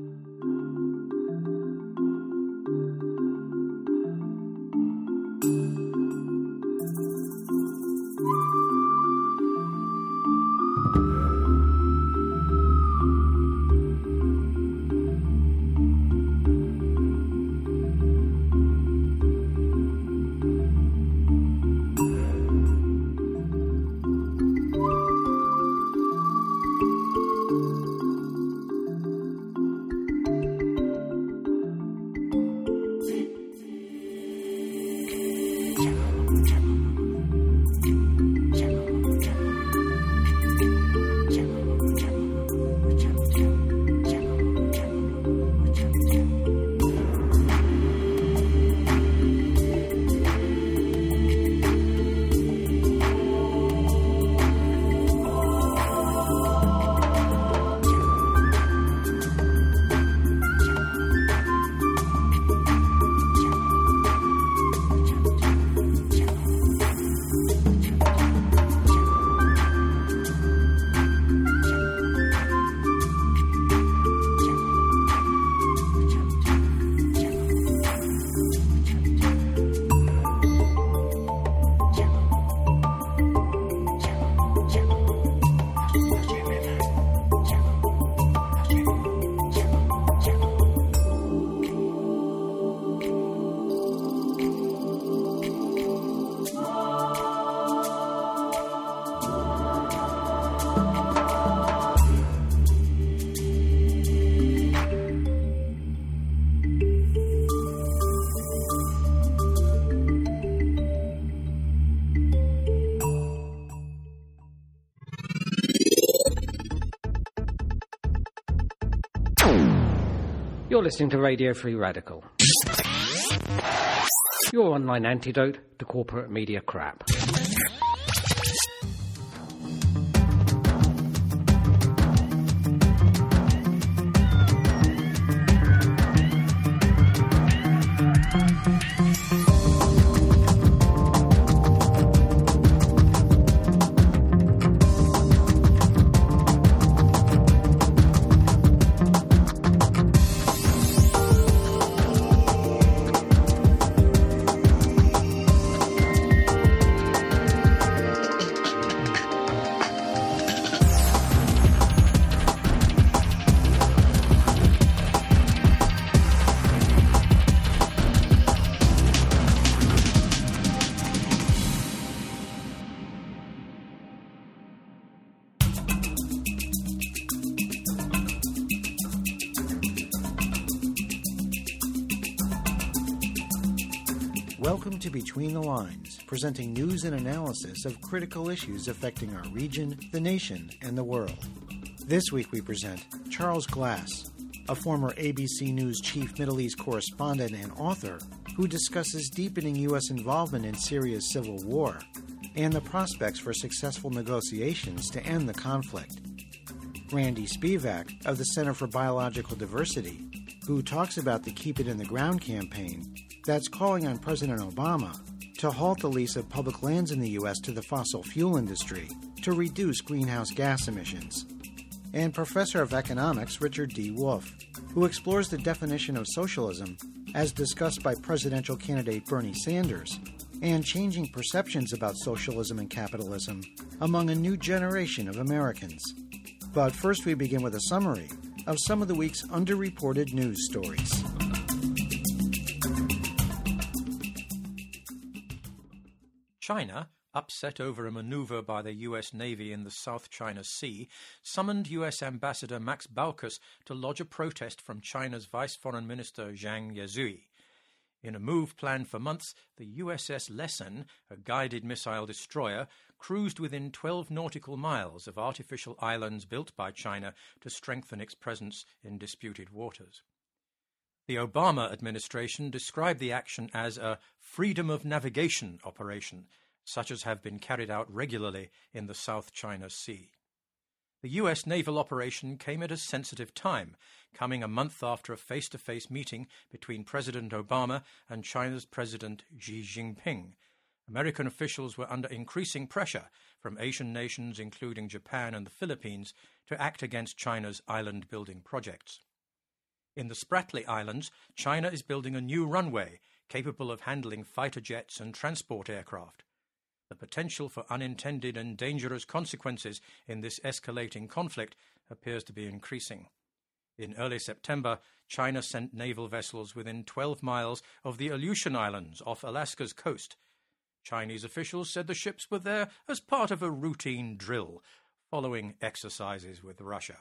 You're listening to Radio Free Radical, your online antidote to corporate media crap. Welcome to Between the Lines, presenting news and analysis of critical issues affecting our region, the nation, and the world. This week we present Charles Glass, a former A B C News chief Middle East correspondent and author who discusses deepening U S involvement in Syria's civil war and the prospects for successful negotiations to end the conflict. Randy Spivak of the Center for Biological Diversity, who talks about the Keep It in the Ground campaign that's calling on President Obama to halt the lease of public lands in the U S to the fossil fuel industry to reduce greenhouse gas emissions. And Professor of Economics Richard D. Wolff, who explores the definition of socialism as discussed by presidential candidate Bernie Sanders and changing perceptions about socialism and capitalism among a new generation of Americans. But first we begin with a summary of some of the week's underreported news stories. China, upset over a maneuver by the U S Navy in the South China Sea, summoned U S Ambassador Max Baucus to lodge a protest from China's Vice Foreign Minister Zhang Yazui. In a move planned for months, the U S S Lesson, a guided missile destroyer, cruised within twelve nautical miles of artificial islands built by China to strengthen its presence in disputed waters. The Obama administration described the action as a freedom of navigation operation, such as have been carried out regularly in the South China Sea. The U S naval operation came at a sensitive time, coming a month after a face-to-face meeting between President Obama and China's President Xi Jinping. American officials were under increasing pressure from Asian nations, including Japan and the Philippines, to act against China's island-building projects. In the Spratly Islands, China is building a new runway capable of handling fighter jets and transport aircraft. The potential for unintended and dangerous consequences in this escalating conflict appears to be increasing. In early September, China sent naval vessels within twelve miles of the Aleutian Islands off Alaska's coast. Chinese officials said the ships were there as part of a routine drill, following exercises with Russia.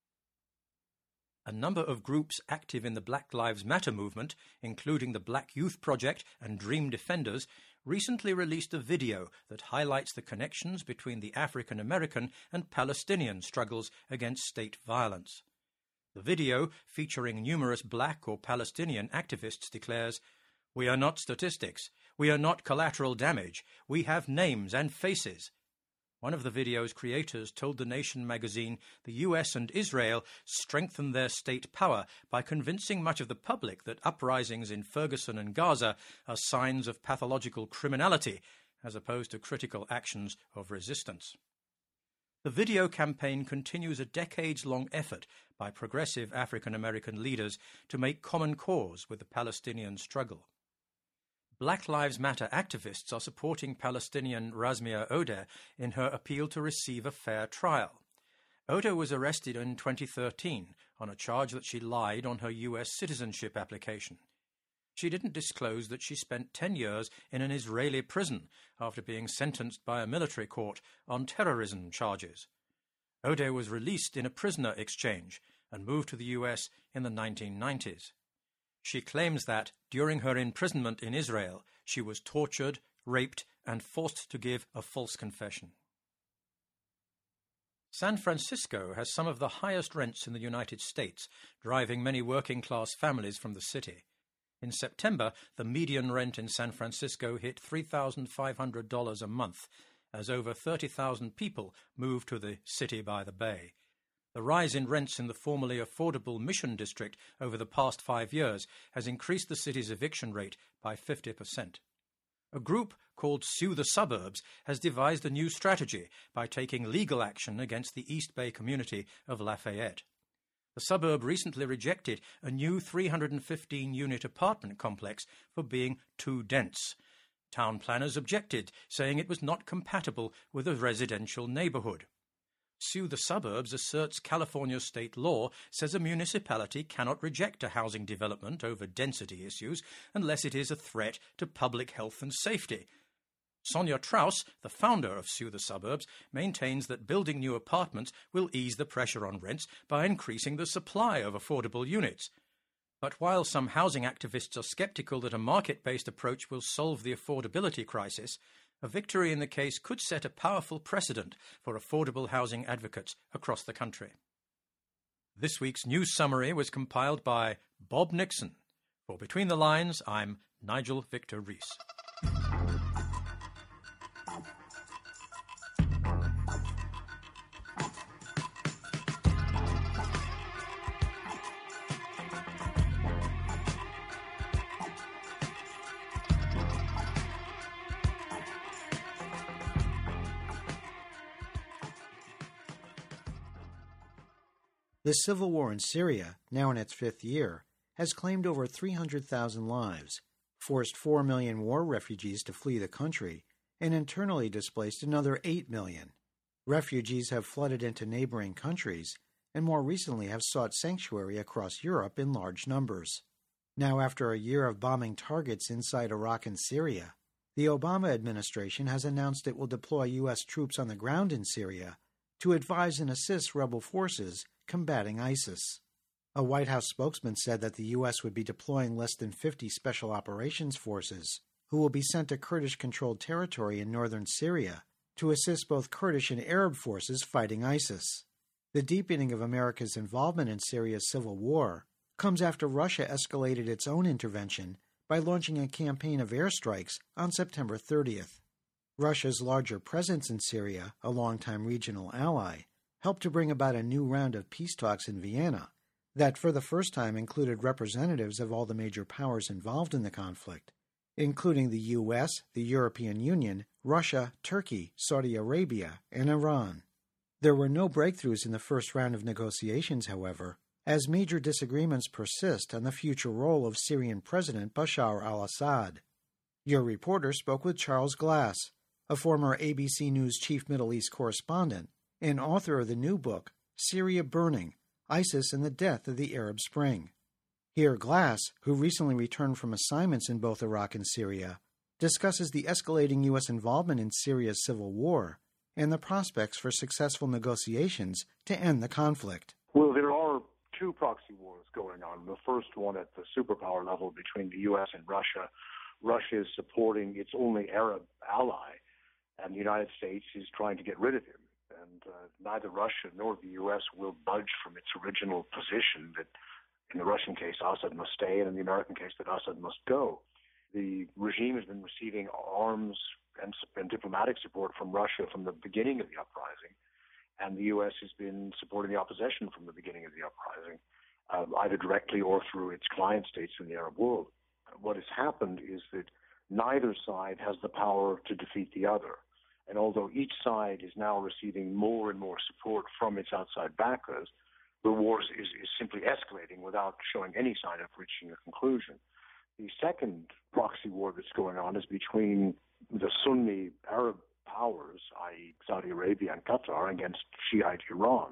A number of groups active in the Black Lives Matter movement, including the Black Youth Project and Dream Defenders, recently released a video that highlights the connections between the African American and Palestinian struggles against state violence. The video, featuring numerous black or Palestinian activists, declares, "We are not statistics. We are not collateral damage. We have names and faces." One of the video's creators told The Nation magazine the U S and Israel strengthened their state power by convincing much of the public that uprisings in Ferguson and Gaza are signs of pathological criminality, as opposed to critical actions of resistance. The video campaign continues a decades-long effort by progressive African American leaders to make common cause with the Palestinian struggle. Black Lives Matter activists are supporting Palestinian Rasmea Odeh in her appeal to receive a fair trial. Odeh was arrested in twenty thirteen on a charge that she lied on her U S citizenship application. She didn't disclose that she spent ten years in an Israeli prison after being sentenced by a military court on terrorism charges. Odeh was released in a prisoner exchange and moved to the U S in the nineteen nineties. She claims that, during her imprisonment in Israel, she was tortured, raped, and forced to give a false confession. San Francisco has some of the highest rents in the United States, driving many working-class families from the city. In September, the median rent in San Francisco hit three thousand five hundred dollars a month, as over thirty thousand people moved to the city by the bay. The rise in rents in the formerly affordable Mission District over the past five years has increased the city's eviction rate by fifty percent. A group called Sue the Suburbs has devised a new strategy by taking legal action against the East Bay community of Lafayette. The suburb recently rejected a new three hundred fifteen unit apartment complex for being too dense. Town planners objected, saying it was not compatible with a residential neighborhood. Sue the Suburbs asserts California state law says a municipality cannot reject a housing development over density issues unless it is a threat to public health and safety. Sonia Trauss, the founder of Sue the Suburbs, maintains that building new apartments will ease the pressure on rents by increasing the supply of affordable units. But while some housing activists are skeptical that a market-based approach will solve the affordability crisis, a victory in the case could set a powerful precedent for affordable housing advocates across the country. This week's news summary was compiled by Bob Nixon. For Between the Lines, I'm Nigel Victor Rees. The civil war in Syria, now in its fifth year, has claimed over three hundred thousand lives, forced four million war refugees to flee the country, and internally displaced another eight million. Refugees have flooded into neighboring countries, and more recently have sought sanctuary across Europe in large numbers. Now, after a year of bombing targets inside Iraq and Syria, the Obama administration has announced it will deploy U S troops on the ground in Syria to advise and assist rebel forces combating ISIS. A White House spokesman said that the U S would be deploying less than fifty special operations forces, who will be sent to Kurdish-controlled territory in northern Syria to assist both Kurdish and Arab forces fighting ISIS. The deepening of America's involvement in Syria's civil war comes after Russia escalated its own intervention by launching a campaign of airstrikes on September thirtieth. Russia's larger presence in Syria, a longtime regional ally, helped to bring about a new round of peace talks in Vienna that for the first time included representatives of all the major powers involved in the conflict, including the U S, the European Union, Russia, Turkey, Saudi Arabia, and Iran. There were no breakthroughs in the first round of negotiations, however, as major disagreements persist on the future role of Syrian President Bashar al-Assad. Your reporter spoke with Charles Glass, a former A B C News chief Middle East correspondent and author of the new book, Syria Burning, ISIS and the Death of the Arab Spring. Here, Glass, who recently returned from assignments in both Iraq and Syria, discusses the escalating U S involvement in Syria's civil war and the prospects for successful negotiations to end the conflict. Well, there are two proxy wars going on. The first one at the superpower level between the U S and Russia. Russia is supporting its only Arab ally, and the United States is trying to get rid of him. And uh, neither Russia nor the U S will budge from its original position that in the Russian case, Assad must stay, and in the American case, that Assad must go. The regime has been receiving arms and, and diplomatic support from Russia from the beginning of the uprising, and the U S has been supporting the opposition from the beginning of the uprising, uh, either directly or through its client states in the Arab world. What has happened is that neither side has the power to defeat the other. And although each side is now receiving more and more support from its outside backers, the war is, is simply escalating without showing any sign of reaching a conclusion. The second proxy war that's going on is between the Sunni Arab powers, that is. Saudi Arabia and Qatar, against Shiite Iran.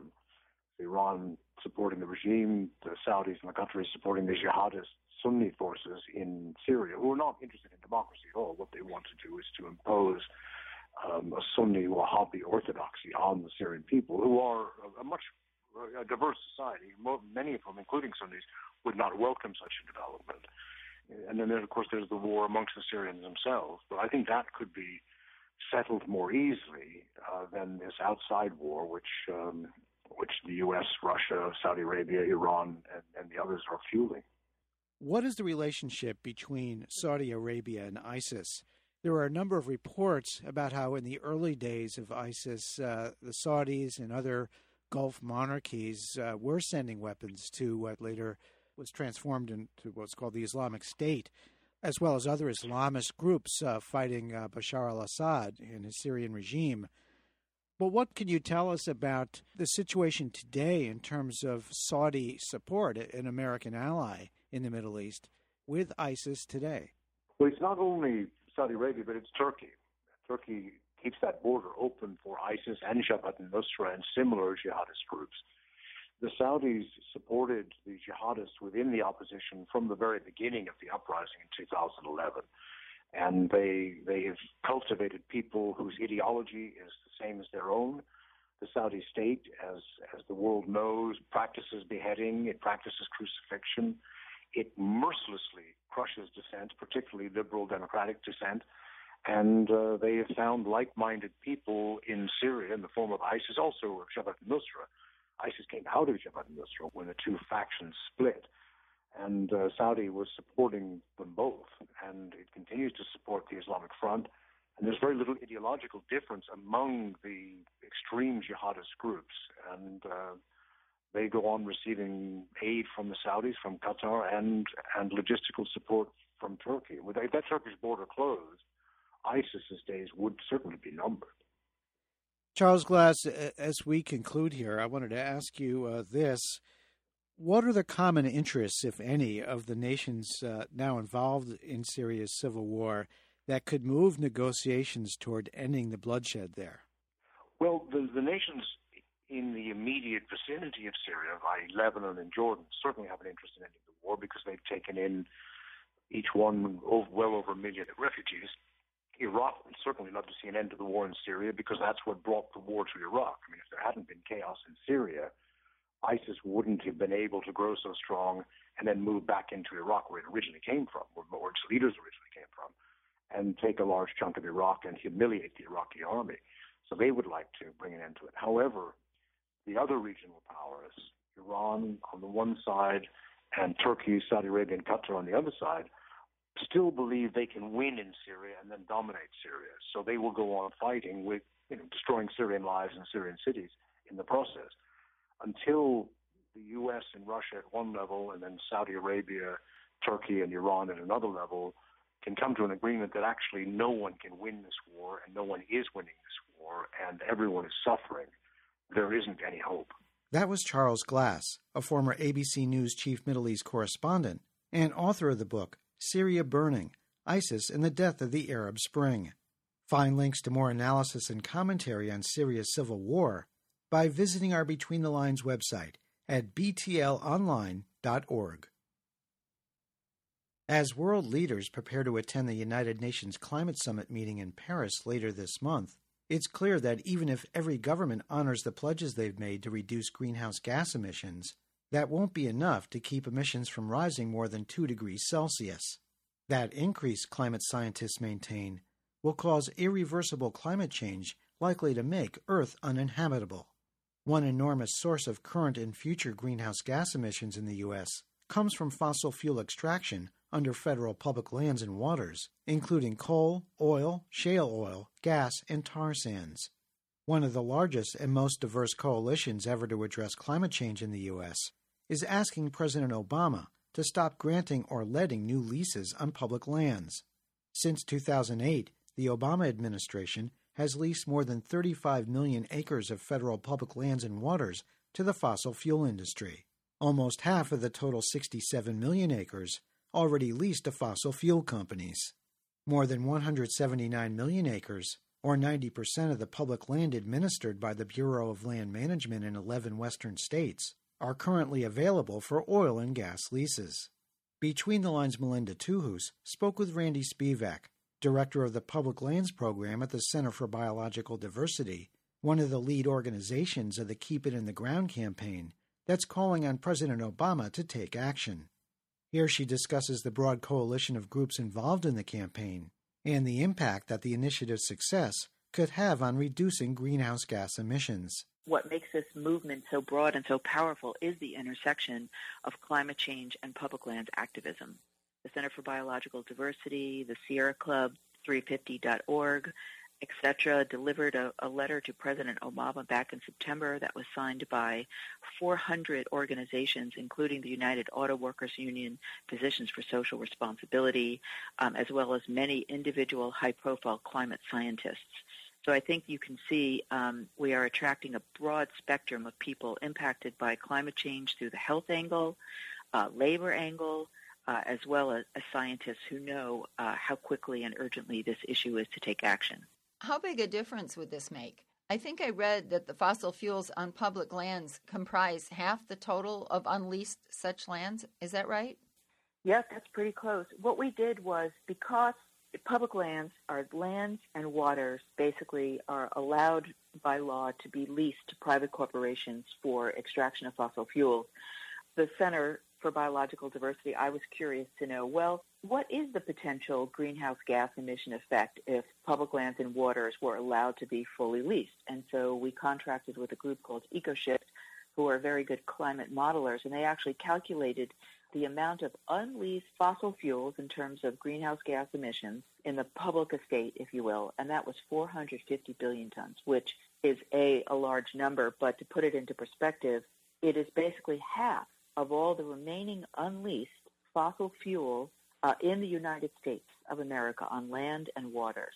Iran supporting the regime, the Saudis and the Qataris supporting the jihadist Sunni forces in Syria, who are not interested in democracy at all. What they want to do is to impose Um, a Sunni Wahhabi orthodoxy on the Syrian people, who are a, a much a diverse society. Mo- many of them, including Sunnis, would not welcome such a development. And then, of course, there's the war amongst the Syrians themselves. But I think that could be settled more easily uh, than this outside war, which um, which the U S, Russia, Saudi Arabia, Iran, and, and the others are fueling. What is the relationship between Saudi Arabia and ISIS? There are a number of reports about how in the early days of ISIS, uh, the Saudis and other Gulf monarchies uh, were sending weapons to what later was transformed into what's called the Islamic State, as well as other Islamist groups uh, fighting uh, Bashar al-Assad and his Syrian regime. But what can you tell us about the situation today in terms of Saudi support, an American ally in the Middle East, with ISIS today? Well, it's not only Saudi Arabia, but it's Turkey. Turkey keeps that border open for ISIS and Jabhat al-Nusra and similar jihadist groups. The Saudis supported the jihadists within the opposition from the very beginning of the uprising in two thousand eleven. And they they have cultivated people whose ideology is the same as their own. The Saudi state, as as the world knows, practices beheading, it practices crucifixion. It mercilessly crushes dissent, particularly liberal democratic dissent. And uh, they have found like-minded people in Syria in the form of ISIS, also of Jabhat al-Nusra. ISIS came out of Jabhat al-Nusra when the two factions split. And uh, Saudi was supporting them both. And it continues to support the Islamic Front. And there's very little ideological difference among the extreme jihadist groups. And uh, they go on receiving aid from the Saudis, from Qatar, and, and logistical support from Turkey. With that Turkish border closed, ISIS's days would certainly be numbered. Charles Glass, as we conclude here, I wanted to ask you uh, this. What are the common interests, if any, of the nations uh, now involved in Syria's civil war that could move negotiations toward ending the bloodshed there? Well, the, the nations in the immediate vicinity of Syria, like Lebanon and Jordan, certainly have an interest in ending the war because they've taken in each one over, well over a million refugees. Iraq would certainly love to see an end to the war in Syria because that's what brought the war to Iraq. I mean, if there hadn't been chaos in Syria, ISIS wouldn't have been able to grow so strong and then move back into Iraq where it originally came from, where, where its leaders originally came from, and take a large chunk of Iraq and humiliate the Iraqi army. So they would like to bring an end to it. However, the other regional powers, Iran on the one side and Turkey, Saudi Arabia, and Qatar on the other side, still believe they can win in Syria and then dominate Syria. So they will go on fighting with, you know, destroying Syrian lives and Syrian cities in the process until the U S and Russia at one level and then Saudi Arabia, Turkey, and Iran at another level can come to an agreement that actually no one can win this war and no one is winning this war and everyone is suffering. There isn't any hope. That was Charles Glass, a former A B C News chief Middle East correspondent and author of the book Syria Burning, ISIS and the Death of the Arab Spring. Find links to more analysis and commentary on Syria's civil war by visiting our Between the Lines website at b t l online dot org. As world leaders prepare to attend the United Nations Climate Summit meeting in Paris later this month, it's clear that even if every government honors the pledges they've made to reduce greenhouse gas emissions, that won't be enough to keep emissions from rising more than two degrees Celsius. That increase, climate scientists maintain, will cause irreversible climate change likely to make Earth uninhabitable. One enormous source of current and future greenhouse gas emissions in the U S comes from fossil fuel extraction under federal public lands and waters, including coal, oil, shale oil, gas, and tar sands. One of the largest and most diverse coalitions ever to address climate change in the U S is asking President Obama to stop granting or letting new leases on public lands. Since two thousand eight, the Obama administration has leased more than thirty-five million acres of federal public lands and waters to the fossil fuel industry. Almost half of the total sixty-seven million acres already leased to fossil fuel companies. More than one hundred seventy-nine million acres, or ninety percent of the public land administered by the Bureau of Land Management in eleven western states, are currently available for oil and gas leases. Between the Lines' Melinda Tuhus spoke with Randy Spivak, director of the Public Lands Program at the Center for Biological Diversity, one of the lead organizations of the Keep It in the Ground campaign that's calling on President Obama to take action. Here she discusses the broad coalition of groups involved in the campaign and the impact that the initiative's success could have on reducing greenhouse gas emissions. What makes this movement so broad and so powerful is the intersection of climate change and public lands activism. The Center for Biological Diversity, the Sierra Club, three fifty dot org, et cetera, delivered a, a letter to President Obama back in September that was signed by four hundred organizations, including the United Auto Workers Union, Physicians for Social Responsibility, um, as well as many individual high-profile climate scientists. So I think you can see um, we are attracting a broad spectrum of people impacted by climate change through the health angle, uh, labor angle, uh, as well as, as scientists who know uh, how quickly and urgently this issue is to take action. How big a difference would this make? I think I read that the fossil fuels on public lands comprise half the total of unleased such lands. Is that right? Yes, that's pretty close. What we did was, because public lands are lands and waters basically are allowed by law to be leased to private corporations for extraction of fossil fuels, the center for Biological Diversity, I was curious to know, well, what is the potential greenhouse gas emission effect if public lands and waters were allowed to be fully leased? And so we contracted with a group called EcoShift, who are very good climate modelers, and they actually calculated the amount of unleased fossil fuels in terms of greenhouse gas emissions in the public estate, if you will, and that was four hundred fifty billion tons, which is a, a large number, but to put it into perspective, it is basically half of all the remaining unleased fossil fuel uh, in the United States of America on land and waters.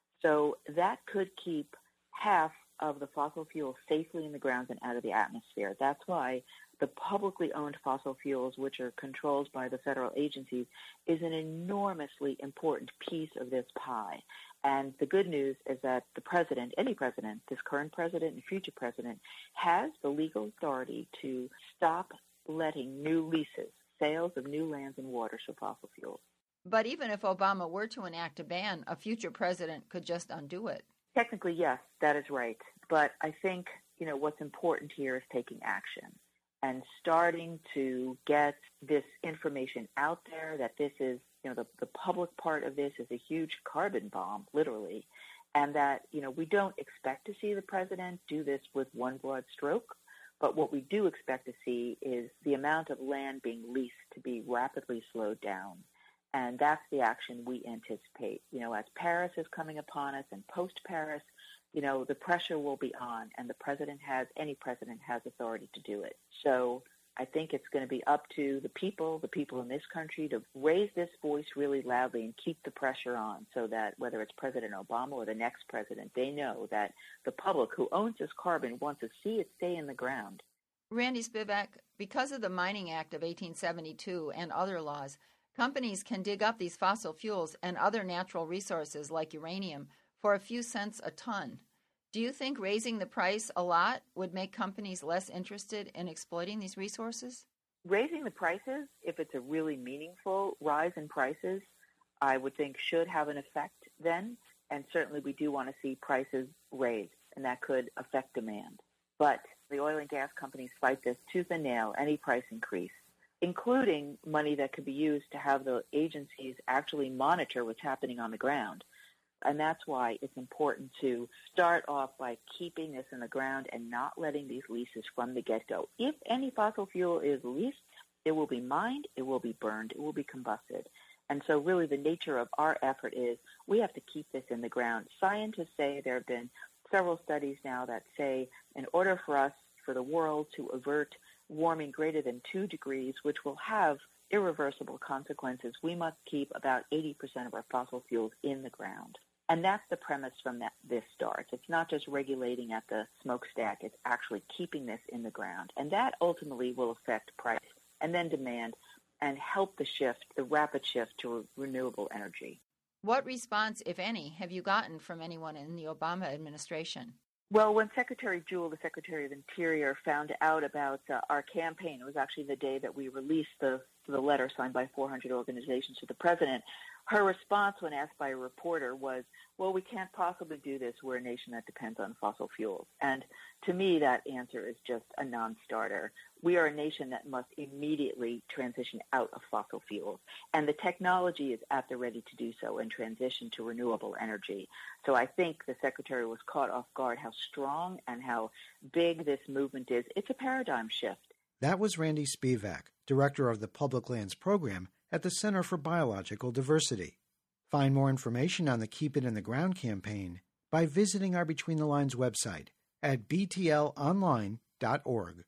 So that could keep half of the fossil fuel safely in the ground and out of the atmosphere. That's why the publicly owned fossil fuels, which are controlled by the federal agencies, is an enormously important piece of this pie. And the good news is that the president, any president, this current president and future president, has the legal authority to stop letting new leases, sales of new lands and waters for fossil fuels. But even if Obama were to enact a ban, a future president could just undo it. Technically, yes, that is right. But I think, you know, what's important here is taking action and starting to get this information out there that this is, you know, the, the public part of this is a huge carbon bomb, literally, and that, you know, we don't expect to see the president do this with one broad stroke, but what we do expect to see is the amount of land being leased to be rapidly slowed down. And that's the action we anticipate. You know, as Paris is coming upon us and post-Paris, you know, the pressure will be on, and the president has, any president has authority to do it. So I think it's going to be up to the people, the people in this country, to raise this voice really loudly and keep the pressure on so that whether it's President Obama or the next president, they know that the public who owns this carbon wants to see it stay in the ground. Randy Spivak, because of the Mining Act of eighteen seventy-two and other laws, companies can dig up these fossil fuels and other natural resources like uranium for a few cents a ton. Do you think raising the price a lot would make companies less interested in exploiting these resources? Raising the prices, if it's a really meaningful rise in prices, I would think should have an effect then. And certainly we do want to see prices raised, and that could affect demand. But the oil and gas companies fight this tooth and nail, any price increase, including money that could be used to have the agencies actually monitor what's happening on the ground. And that's why it's important to start off by keeping this in the ground and not letting these leases from the get-go. If any fossil fuel is leased, it will be mined, it will be burned, it will be combusted. And so really the nature of our effort is we have to keep this in the ground. Scientists say there have been several studies now that say in order for us, for the world to avert warming greater than two degrees, which will have irreversible consequences, we must keep about eighty percent of our fossil fuels in the ground. And that's the premise from that this starts. It's not just regulating at the smokestack. It's actually keeping this in the ground. And that ultimately will affect price and then demand and help the shift, the rapid shift to renewable energy. What response, if any, have you gotten from anyone in the Obama administration? Well, when Secretary Jewell, the Secretary of Interior, found out about uh, our campaign, it was actually the day that we released the, the letter signed by four hundred organizations to the president. Her response when asked by a reporter was, well, we can't possibly do this. We're a nation that depends on fossil fuels. And to me, that answer is just a non-starter. We are a nation that must immediately transition out of fossil fuels. And the technology is at the ready to do so and transition to renewable energy. So I think the Secretary was caught off guard how strong and how big this movement is. It's a paradigm shift. That was Randy Spivak, Director of the Public Lands Program at the Center for Biological Diversity. Find more information on the Keep It in the Ground campaign by visiting our Between the Lines website at b t l online dot org.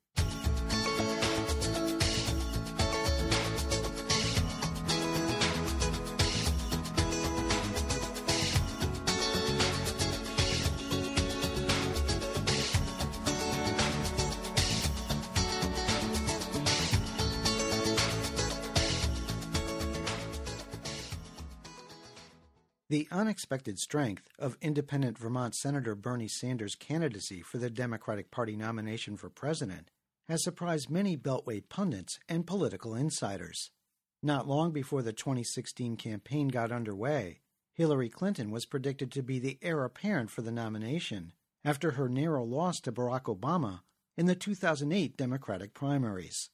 The unexpected strength of independent Vermont Senator Bernie Sanders' candidacy for the Democratic Party nomination for president has surprised many Beltway pundits and political insiders. Not long before the twenty sixteen campaign got underway, Hillary Clinton was predicted to be the heir apparent for the nomination after her narrow loss to Barack Obama in the two thousand eight Democratic primaries.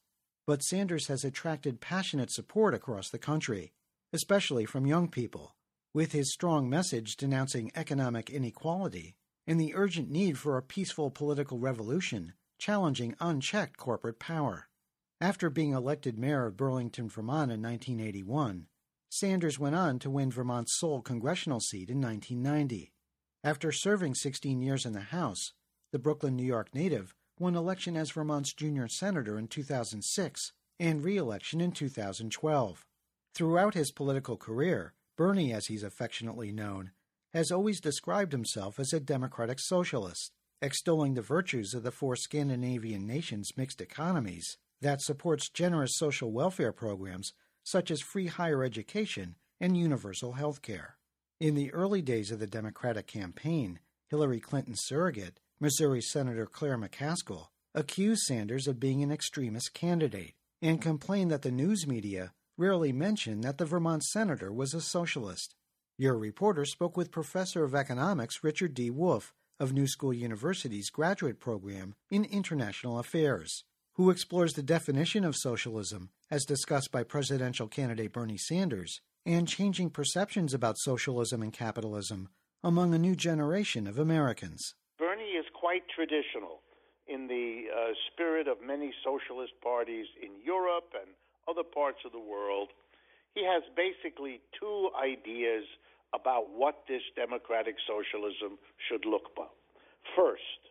but Sanders has attracted passionate support across the country, especially from young people, with his strong message denouncing economic inequality and the urgent need for a peaceful political revolution challenging unchecked corporate power. After being elected mayor of Burlington, Vermont in nineteen eighty-one, Sanders went on to win Vermont's sole congressional seat in nineteen ninety. After serving sixteen years in the House, the Brooklyn, New York native won election as Vermont's junior senator in two thousand six and re-election in two thousand twelve. Throughout his political career, Bernie, as he's affectionately known, has always described himself as a democratic socialist, extolling the virtues of the four Scandinavian nations' mixed economies that supports generous social welfare programs such as free higher education and universal health care. In the early days of the Democratic campaign, Hillary Clinton's surrogate, Missouri Senator Claire McCaskill, accused Sanders of being an extremist candidate and complained that the news media rarely mentioned that the Vermont senator was a socialist. Your reporter spoke with Professor of Economics Richard D. Wolff of New School University's graduate program in International Affairs, who explores the definition of socialism as discussed by presidential candidate Bernie Sanders and changing perceptions about socialism and capitalism among a new generation of Americans. Bernie is quite traditional in the uh, spirit of many socialist parties in Europe and other parts of the world. He has basically two ideas about what this democratic socialism should look like. First,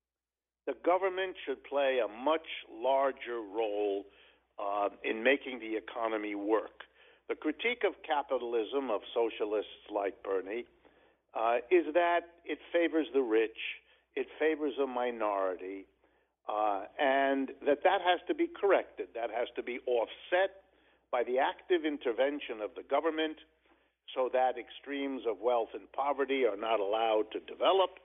the government should play a much larger role uh, in making the economy work. The critique of capitalism of socialists like Bernie uh, is that it favors the rich, it favors a minority, uh, and that that has to be corrected. That has to be offset by the active intervention of the government so that extremes of wealth and poverty are not allowed to develop,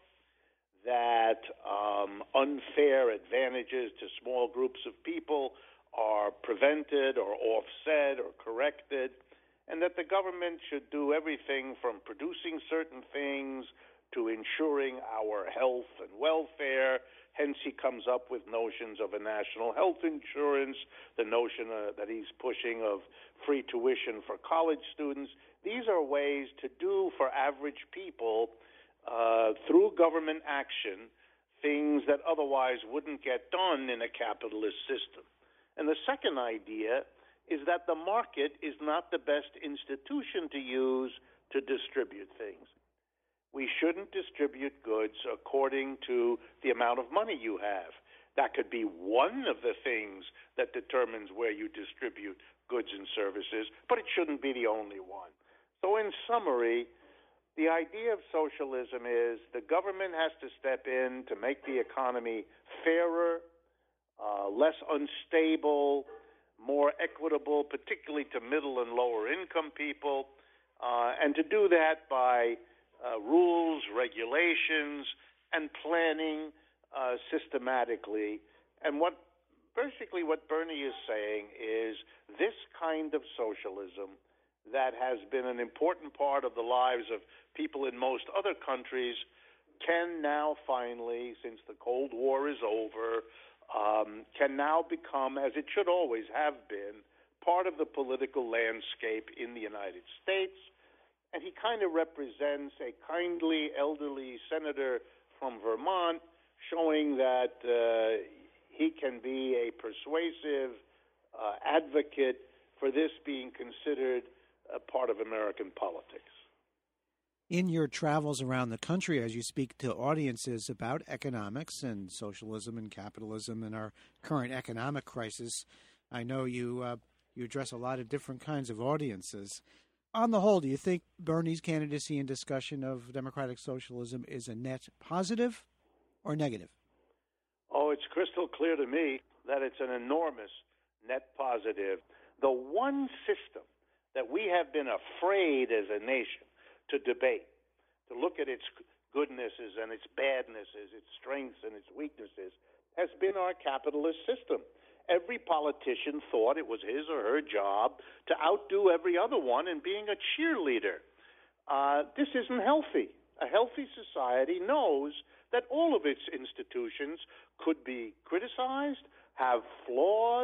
that um, unfair advantages to small groups of people are prevented or offset or corrected, and that the government should do everything from producing certain things to ensuring our health and welfare. Hence, he comes up with notions of a national health insurance, the notion uh, that he's pushing of free tuition for college students. These are ways to do for average people, uh, through government action, things that otherwise wouldn't get done in a capitalist system. And the second idea is that the market is not the best institution to use to distribute things. We shouldn't distribute goods according to the amount of money you have. That could be one of the things that determines where you distribute goods and services, but it shouldn't be the only one. So in summary, the idea of socialism is the government has to step in to make the economy fairer, uh, less unstable, more equitable, particularly to middle and lower income people, uh, and to do that by uh, rules, regulations, and planning uh, systematically. And what basically what Bernie is saying is this kind of socialism that has been an important part of the lives of people in most other countries can now finally, since the Cold War is over, um, can now become, as it should always have been, part of the political landscape in the United States. And he kind of represents a kindly, elderly senator from Vermont, showing that uh, he can be a persuasive uh, advocate for this being considered a part of American politics. In your travels around the country, as you speak to audiences about economics and socialism and capitalism and our current economic crisis, I know you uh, you address a lot of different kinds of audiences. On the whole, do you think Bernie's candidacy and discussion of democratic socialism is a net positive or negative? Oh, it's crystal clear to me that it's an enormous net positive. The one system that we have been afraid as a nation to debate, to look at its goodnesses and its badnesses, its strengths and its weaknesses, has been our capitalist system. Every politician thought it was his or her job to outdo every other one in being a cheerleader. Uh, this isn't healthy. A healthy society knows that all of its institutions could be criticized, have flaws,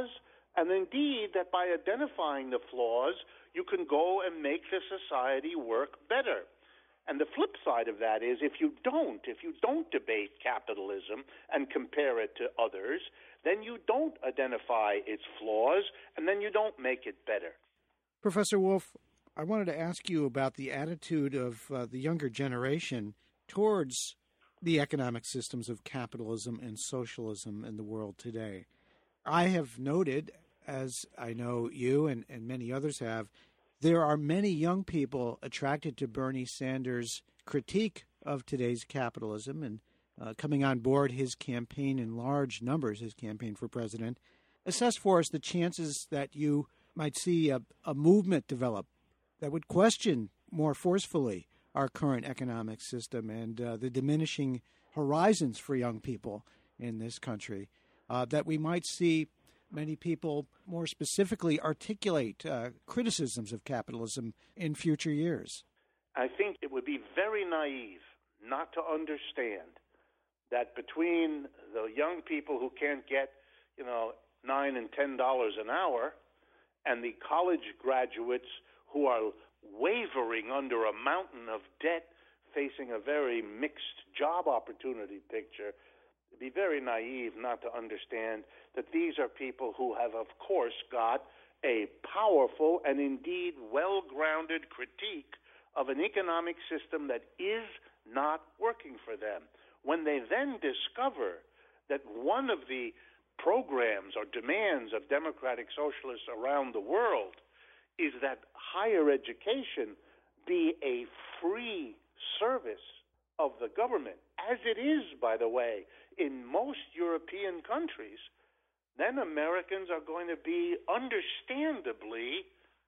And indeed, that by identifying the flaws, you can go and make the society work better. And the flip side of that is if you don't, if you don't debate capitalism and compare it to others, then you don't identify its flaws, and then you don't make it better. Professor Wolff, I wanted to ask you about the attitude of uh, the younger generation towards the economic systems of capitalism and socialism in the world today. I have noted, as I know you and, and many others have, there are many young people attracted to Bernie Sanders' critique of today's capitalism and uh, coming on board his campaign in large numbers, his campaign for president. Assess for us the chances that you might see a, a movement develop that would question more forcefully our current economic system and uh, the diminishing horizons for young people in this country, uh, that we might see many people more specifically articulate uh, criticisms of capitalism in future years. I think it would be very naive not to understand that between the young people who can't get, you know, nine and ten dollars an hour, and the college graduates who are wavering under a mountain of debt, facing a very mixed job opportunity picture, it'd be very naive not to understand that these are people who have, of course, got a powerful and indeed well-grounded critique of an economic system that is not working for them. When they then discover that one of the programs or demands of democratic socialists around the world is that higher education be a free service of the government, as it is, by the way, in most European countries, then Americans are going to be understandably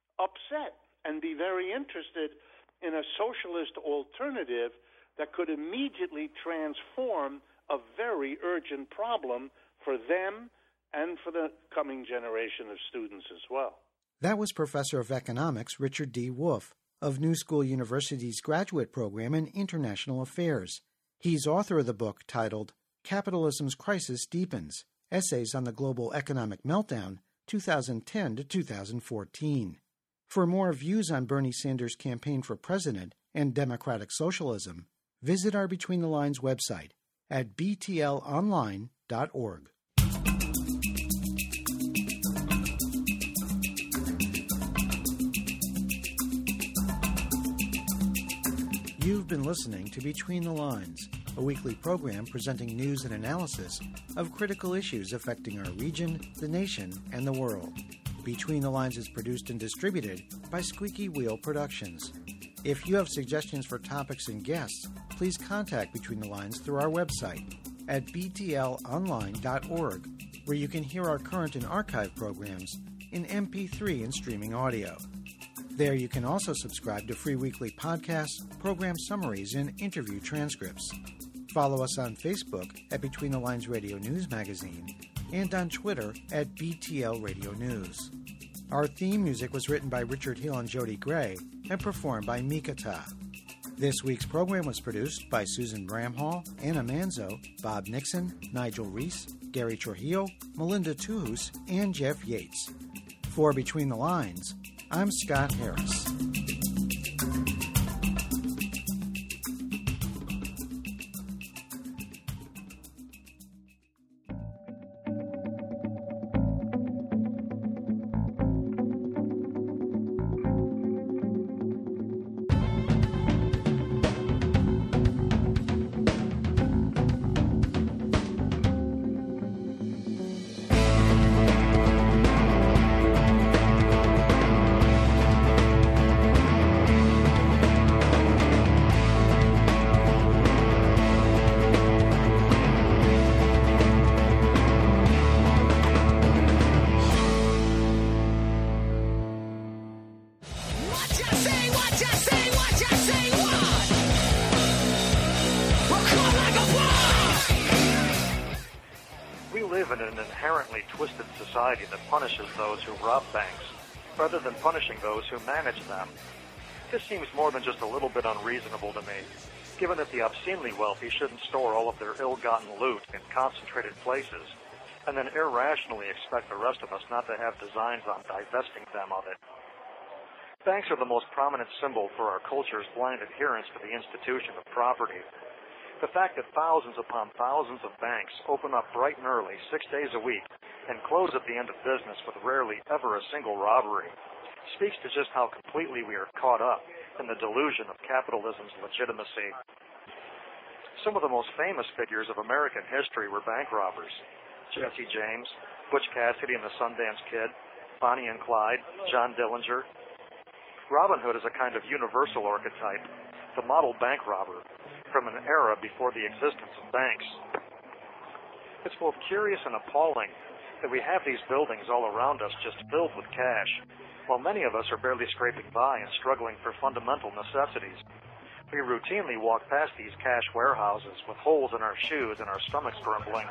upset and be very interested in a socialist alternative that could immediately transform a very urgent problem for them and for the coming generation of students as well. That was Professor of Economics Richard D. Wolff of New School University's graduate program in International Affairs. He's author of the book titled Capitalism's Crisis Deepens, Essays on the Global Economic Meltdown, two thousand ten to two thousand fourteen. For more views on Bernie Sanders' campaign for president and democratic socialism, visit our Between the Lines website at b t l online dot org. You've been listening to Between the Lines, a weekly program presenting news and analysis of critical issues affecting our region, the nation, and the world. Between the Lines is produced and distributed by Squeaky Wheel Productions. If you have suggestions for topics and guests, please contact Between the Lines through our website at b t l online dot org, where you can hear our current and archive programs in M P three and streaming audio. There you can also subscribe to free weekly podcasts, program summaries, and interview transcripts. Follow us on Facebook at Between the Lines Radio News Magazine and on Twitter at B T L Radio News. Our theme music was written by Richard Hill and Jody Gray and performed by Mikata. This week's program was produced by Susan Bramhall, Anna Manzo, Bob Nixon, Nigel Reese, Gary Trujillo, Melinda Tuhus, and Jeff Yates. For Between the Lines, I'm Scott Harris. That punishes those who rob banks, rather than punishing those who manage them. This seems more than just a little bit unreasonable to me, given that the obscenely wealthy shouldn't store all of their ill-gotten loot in concentrated places, and then irrationally expect the rest of us not to have designs on divesting them of it. Banks are the most prominent symbol for our culture's blind adherence to the institution of property. The fact that thousands upon thousands of banks open up bright and early, six days a week, and close at the end of business with rarely ever a single robbery speaks to just how completely we are caught up in the delusion of capitalism's legitimacy. Some of the most famous figures of American history were bank robbers. Jesse James, Butch Cassidy and the Sundance Kid, Bonnie and Clyde, John Dillinger. Robin Hood is a kind of universal archetype, the model bank robber, from an era before the existence of banks. It's both curious and appalling that we have these buildings all around us just filled with cash, while many of us are barely scraping by and struggling for fundamental necessities. We routinely walk past these cash warehouses with holes in our shoes and our stomachs grumbling.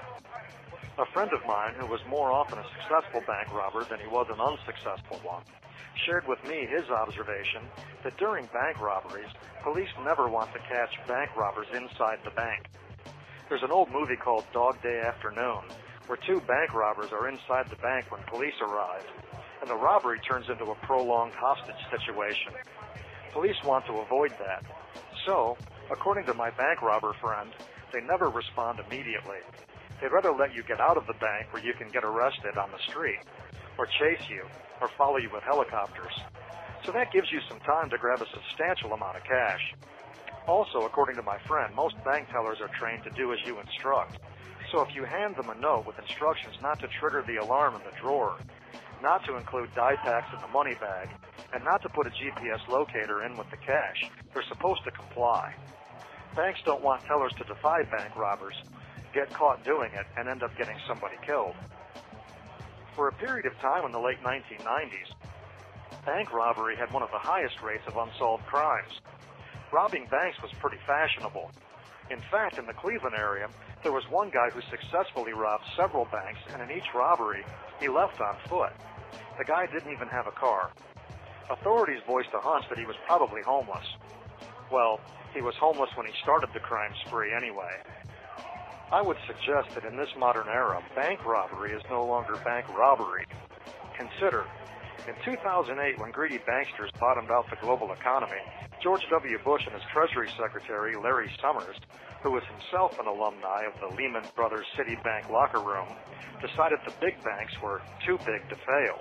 A friend of mine, who was more often a successful bank robber than he was an unsuccessful one, shared with me his observation that during bank robberies, police never want to catch bank robbers inside the bank. There's an old movie called Dog Day Afternoon, where two bank robbers are inside the bank when police arrive, and the robbery turns into a prolonged hostage situation. Police want to avoid that. So, according to my bank robber friend, they never respond immediately. They'd rather let you get out of the bank where you can get arrested on the street, or chase you, or follow you with helicopters. So that gives you some time to grab a substantial amount of cash. Also, according to my friend, most bank tellers are trained to do as you instruct. So if you hand them a note with instructions not to trigger the alarm in the drawer, not to include die packs in the money bag, and not to put a G P S locator in with the cash, they're supposed to comply. Banks don't want tellers to defy bank robbers, get caught doing it, and end up getting somebody killed. For a period of time in the late nineteen nineties, bank robbery had one of the highest rates of unsolved crimes. Robbing banks was pretty fashionable. In fact, in the Cleveland area, there was one guy who successfully robbed several banks, and in each robbery, he left on foot. The guy didn't even have a car. Authorities voiced a hunch that he was probably homeless. Well, he was homeless when he started the crime spree anyway. I would suggest that in this modern era, bank robbery is no longer bank robbery. Consider, in two thousand eight, when greedy banksters bottomed out the global economy, George W. Bush and his Treasury Secretary, Larry Summers, who was himself an alumni of the Lehman Brothers Citibank locker room, decided the big banks were too big to fail.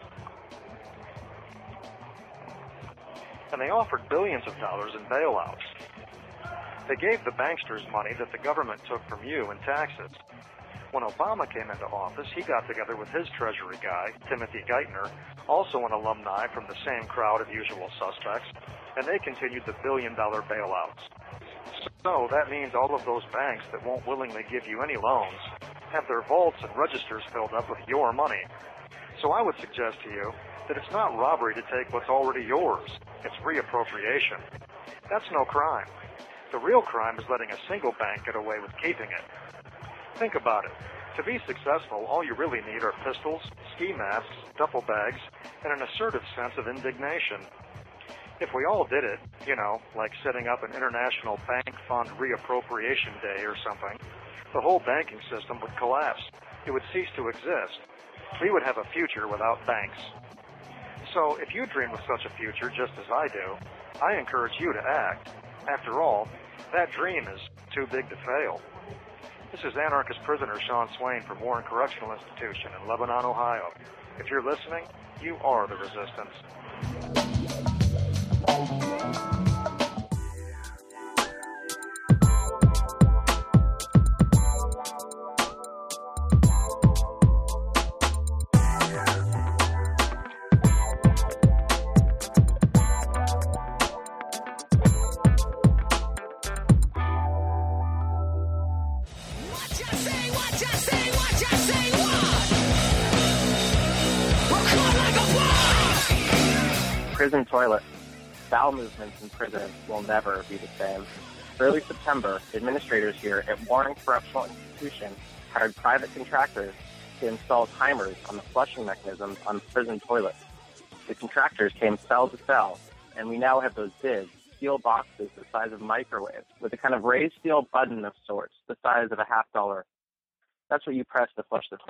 And they offered billions of dollars in bailouts. They gave the banksters money that the government took from you in taxes. When Obama came into office, he got together with his Treasury guy, Timothy Geithner, also an alumni from the same crowd of usual suspects, and they continued the billion-dollar bailouts. So that means all of those banks that won't willingly give you any loans have their vaults and registers filled up with your money. So I would suggest to you that it's not robbery to take what's already yours. It's reappropriation. That's no crime. The real crime is letting a single bank get away with keeping it. Think about it. To be successful, all you really need are pistols, ski masks, duffel bags, and an assertive sense of indignation. If we all did it, you know, like setting up an International Bank Fund Reappropriation Day or something, the whole banking system would collapse. It would cease to exist. We would have a future without banks. So if you dream of such a future just as I do, I encourage you to act. After all, that dream is too big to fail. This is anarchist prisoner Sean Swain from Warren Correctional Institution in Lebanon, Ohio. If you're listening, you are the resistance. Prison toilet. Bowel movements in prison will never be the same. Early September, administrators here at Warren Correctional Institution hired private contractors to install timers on the flushing mechanisms on the prison toilets. The contractors came cell to cell, and we now have those big steel boxes the size of microwaves with a kind of raised steel button of sorts, the size of a half dollar. That's what you press to flush the toilet.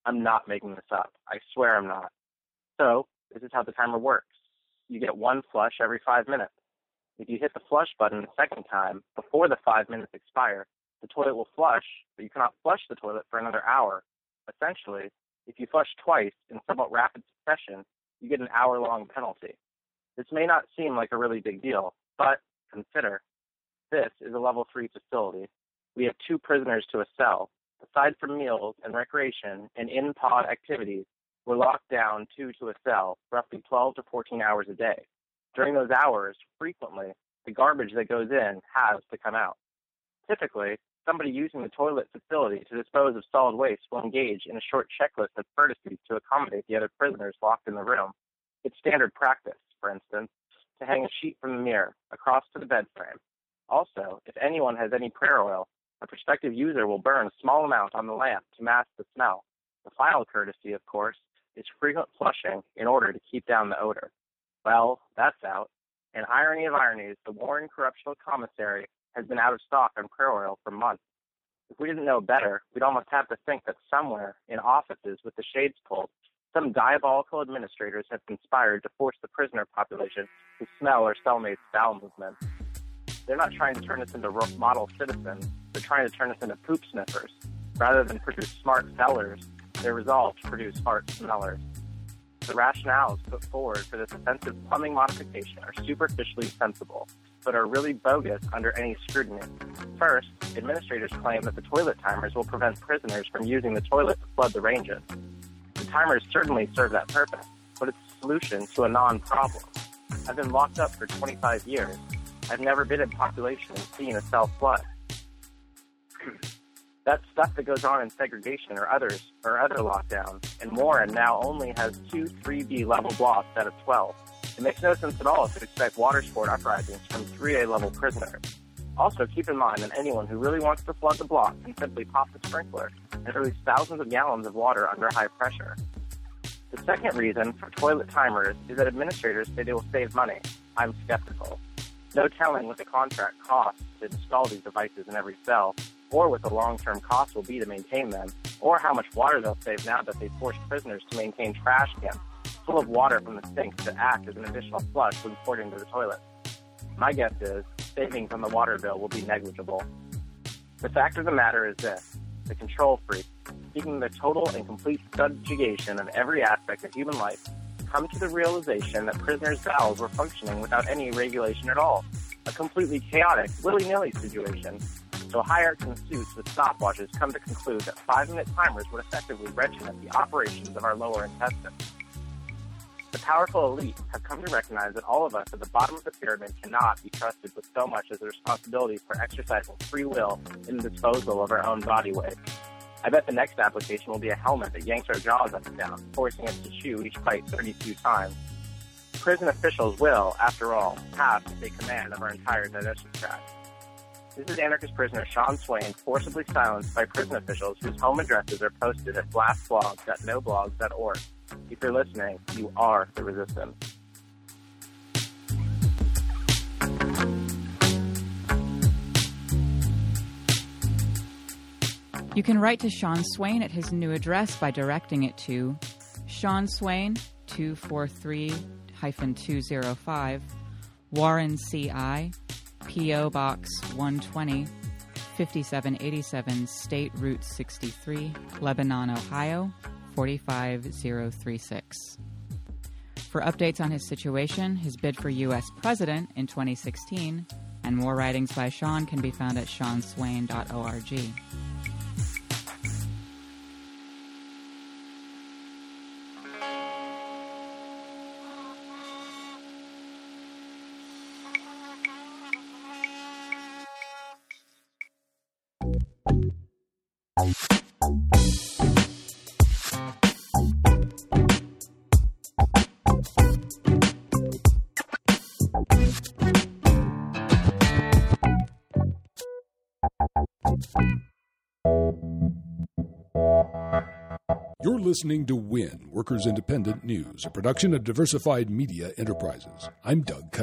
I'm not making this up. I swear I'm not. So, this is how the timer works. You get one flush every five minutes. If you hit the flush button the second time before the five minutes expire, the toilet will flush, but you cannot flush the toilet for another hour. Essentially, if you flush twice in somewhat rapid succession, you get an hour-long penalty. This may not seem like a really big deal, but consider, this is a level three facility. We have two prisoners to a cell. Aside from meals and recreation and in-pod activities, we're locked down two to a cell, roughly twelve to fourteen hours a day. During those hours, frequently, the garbage that goes in has to come out. Typically, somebody using the toilet facility to dispose of solid waste will engage in a short checklist of courtesies to accommodate the other prisoners locked in the room. It's standard practice, for instance, to hang a sheet from the mirror across to the bed frame. Also, if anyone has any prayer oil, a prospective user will burn a small amount on the lamp to mask the smell. The final courtesy, of course, is frequent flushing in order to keep down the odor. Well, that's out. And irony of ironies, the Warren Correctional Commissary has been out of stock on prayer oil for months. If we didn't know better, we'd almost have to think that somewhere in offices with the shades pulled, some diabolical administrators have conspired to force the prisoner population to smell our cellmates' bowel movements. They're not trying to turn us into model citizens. They're trying to turn us into poop sniffers. Rather than produce smart sellers, they're resolved to produce smart smellers. The rationales put forward for this offensive plumbing modification are superficially sensible, but are really bogus under any scrutiny. First, administrators claim that the toilet timers will prevent prisoners from using the toilet to flood the ranges. The timers certainly serve that purpose, but it's a solution to a non-problem. I've been locked up for twenty-five years. I've never been in population and seen a cell flood. That's stuff that goes on in segregation or others or other lockdowns, and Warren now only has two three B level blocks out of twelve. It makes no sense at all to expect water sport uprisings from three A level prisoners. Also, keep in mind that anyone who really wants to flood the block can simply pop the sprinkler and release thousands of gallons of water under high pressure. The second reason for toilet timers is that administrators say they will save money. I'm skeptical. No telling what the contract costs to install these devices in every cell, or what the long-term cost will be to maintain them, or how much water they'll save now that they force prisoners to maintain trash cans full of water from the sink to act as an additional flush when poured into the toilet. My guess is savings on the water bill will be negligible. The fact of the matter is this: the control freaks, seeking the total and complete subjugation of every aspect of human life, come to the realization that prisoners' bowels were functioning without any regulation at all. A completely chaotic, willy-nilly situation. So hierarchs in suits with stopwatches come to conclude that five-minute timers would effectively regiment the operations of our lower intestines. The powerful elite have come to recognize that all of us at the bottom of the pyramid cannot be trusted with so much as the responsibility for exercising free will in the disposal of our own body weight. I bet the next application will be a helmet that yanks our jaws up and down, forcing us to chew each bite thirty-two times. Prison officials will, after all, have to take command of our entire digestive tract. This is anarchist prisoner Sean Swain forcibly silenced by prison officials whose home addresses are posted at blast blogs dot no blogs dot org. If you're listening, you are the resistance. You can write to Sean Swain at his new address by directing it to Sean Swain, two four three two oh five, Warren C I, P O Box one twenty, fifty-seven eighty-seven, State Route sixty-three, Lebanon, Ohio, four five zero three six. For updates on his situation, his bid for U S president in twenty sixteen, and more writings by Sean can be found at sean swain dot org. You're listening to WIN, Workers Independent News, a production of Diversified Media Enterprises. I'm Doug Cunningham.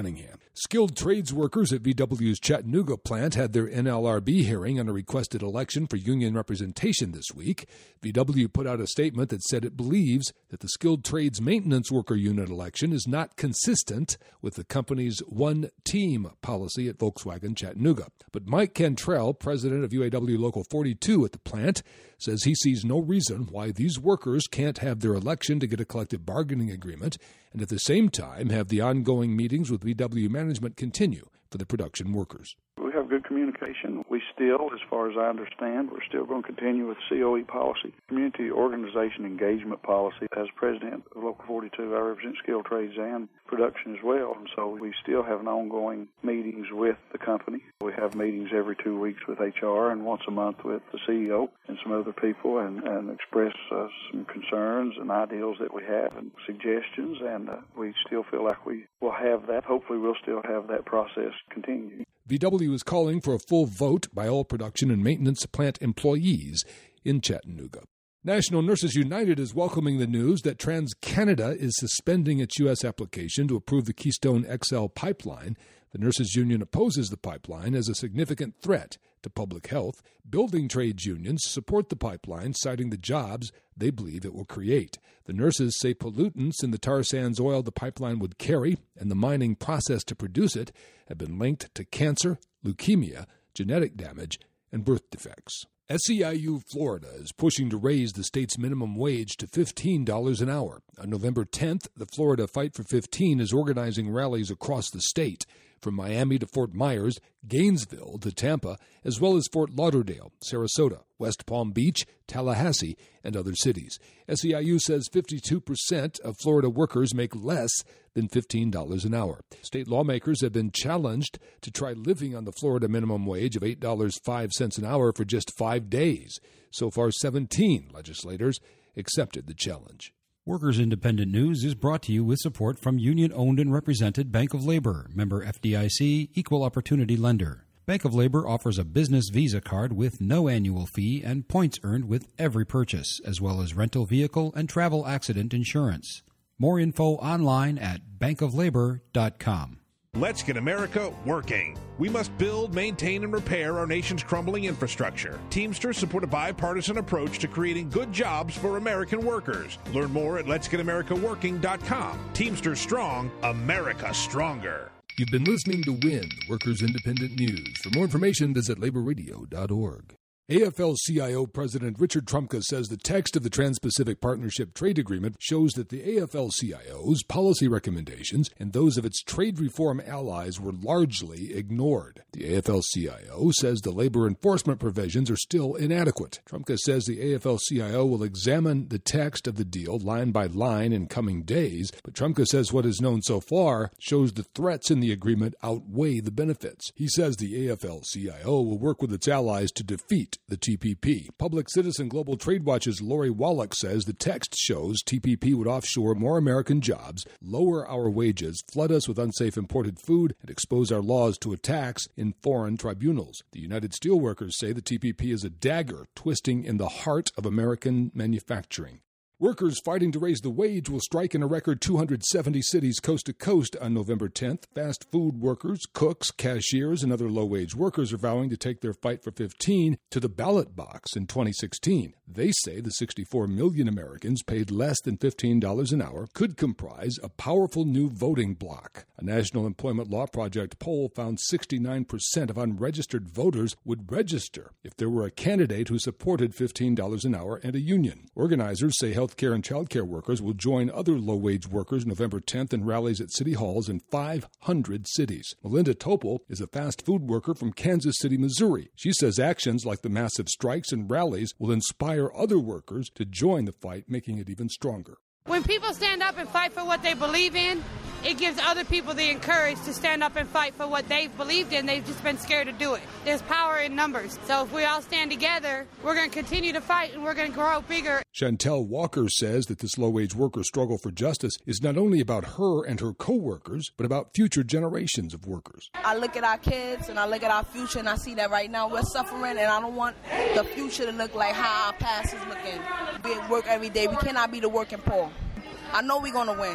Skilled trades workers at V W's Chattanooga plant had their N L R B hearing on a requested election for union representation this week. V W put out a statement that said it believes that the skilled trades maintenance worker unit election is not consistent with the company's one-team policy at Volkswagen Chattanooga. But Mike Cantrell, president of U A W Local forty-two at the plant, says he sees no reason why these workers can't have their election to get a collective bargaining agreement and at the same time have the ongoing meetings with V W management continue for the production workers. We have good communication. We still, as far as I understand, we're still going to continue with C O E policy, community organization engagement policy. As president of Local forty-two, I represent skilled trades and production as well, and so we still have an ongoing meetings with the company. We have meetings every two weeks with H R and once a month with the C E O and some other people and, and express uh, some concerns and ideals that we have and suggestions, and uh, we still feel like we will have that. Hopefully we'll still have that process continue. V W is calling for a full vote by all production and maintenance plant employees in Chattanooga. National Nurses United is welcoming the news that TransCanada is suspending its U S application to approve the Keystone X L pipeline. The nurses union opposes the pipeline as a significant threat to public health. Building trades unions support the pipeline, citing the jobs they believe it will create. The nurses say pollutants in the tar sands oil the pipeline would carry and the mining process to produce it have been linked to cancer, leukemia, genetic damage, and birth defects. S E I U Florida is pushing to raise the state's minimum wage to fifteen dollars an hour. On November tenth, the Florida Fight for fifteen is organizing rallies across the state, from Miami to Fort Myers, Gainesville to Tampa, as well as Fort Lauderdale, Sarasota, West Palm Beach, Tallahassee, and other cities. S E I U says fifty-two percent of Florida workers make less than fifteen dollars an hour. State lawmakers have been challenged to try living on the Florida minimum wage of eight dollars and five cents an hour for just five days. So far, seventeen legislators accepted the challenge. Workers Independent News is brought to you with support from union-owned and represented Bank of Labor, member F D I C, equal opportunity lender. Bank of Labor offers a business Visa card with no annual fee and points earned with every purchase, as well as rental vehicle and travel accident insurance. More info online at bank of labor dot com. Let's get America working. We must build, maintain, and repair our nation's crumbling infrastructure. Teamsters support a bipartisan approach to creating good jobs for American workers. Learn more at lets get america working dot com. Teamsters strong, America stronger. You've been listening to W I N, Workers Independent News. For more information, visit labor radio dot org. A F L C I O President Richard Trumka says the text of the Trans-Pacific Partnership Trade Agreement shows that the A F L C I O's policy recommendations and those of its trade reform allies were largely ignored. The A F L C I O says the labor enforcement provisions are still inadequate. Trumka says the A F L C I O will examine the text of the deal line by line in coming days, but Trumka says what is known so far shows the threats in the agreement outweigh the benefits. He says the A F L C I O will work with its allies to defeat the T P P. Public Citizen Global Trade Watch's Lori Wallach says the text shows T P P would offshore more American jobs, lower our wages, flood us with unsafe imported food, and expose our laws to attacks in foreign tribunals. The United Steelworkers say the T P P is a dagger twisting in the heart of American manufacturing. Workers fighting to raise the wage will strike in a record two hundred seventy cities coast to coast on November tenth. Fast food workers, cooks, cashiers, and other low-wage workers are vowing to take their fight for fifteen to the ballot box in twenty sixteen. They say the sixty-four million Americans paid less than fifteen dollars an hour could comprise a powerful new voting bloc. A National Employment Law Project poll found sixty-nine percent of unregistered voters would register if there were a candidate who supported fifteen dollars an hour and a union. Organizers say health Healthcare and child care workers will join other low-wage workers November tenth in rallies at city halls in five hundred cities. Melinda Topol is a fast food worker from Kansas City, Missouri. She says actions like the massive strikes and rallies will inspire other workers to join the fight, making it even stronger. When people stand up and fight for what they believe in, it gives other people the encourage to stand up and fight for what they've believed in. They've just been scared to do it. There's power in numbers. So if we all stand together, we're going to continue to fight and we're going to grow bigger. Chantel Walker says that this low-wage worker struggle for justice is not only about her and her co-workers, but about future generations of workers. I look at our kids and I look at our future and I see that right now we're suffering, and I don't want the future to look like how our past is looking. We work every day. We cannot be the working poor. I know we're going to win.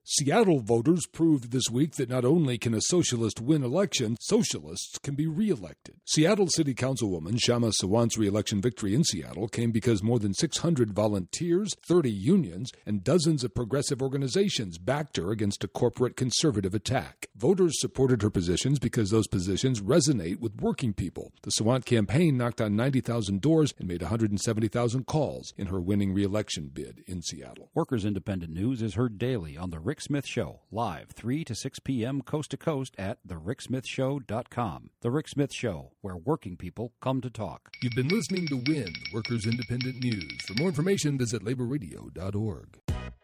Seattle voters proved this week that not only can a socialist win elections, socialists can be reelected. Seattle City Councilwoman Kshama Sawant's reelection victory in Seattle came because more than six hundred volunteers, thirty unions, and dozens of progressive organizations backed her against a corporate conservative attack. Voters supported her positions because those positions resonate with working people. The Sawant campaign knocked on ninety thousand doors and made one hundred seventy thousand calls in her winning reelection bid in Seattle. Workers Independent News is heard daily on The Rick Smith Show, live three to six p.m. coast to coast at the rick smith show dot com. The Rick Smith Show, where working people come to talk. You've been listening to W I N, Workers Independent News. For more information, visit labor radio dot org.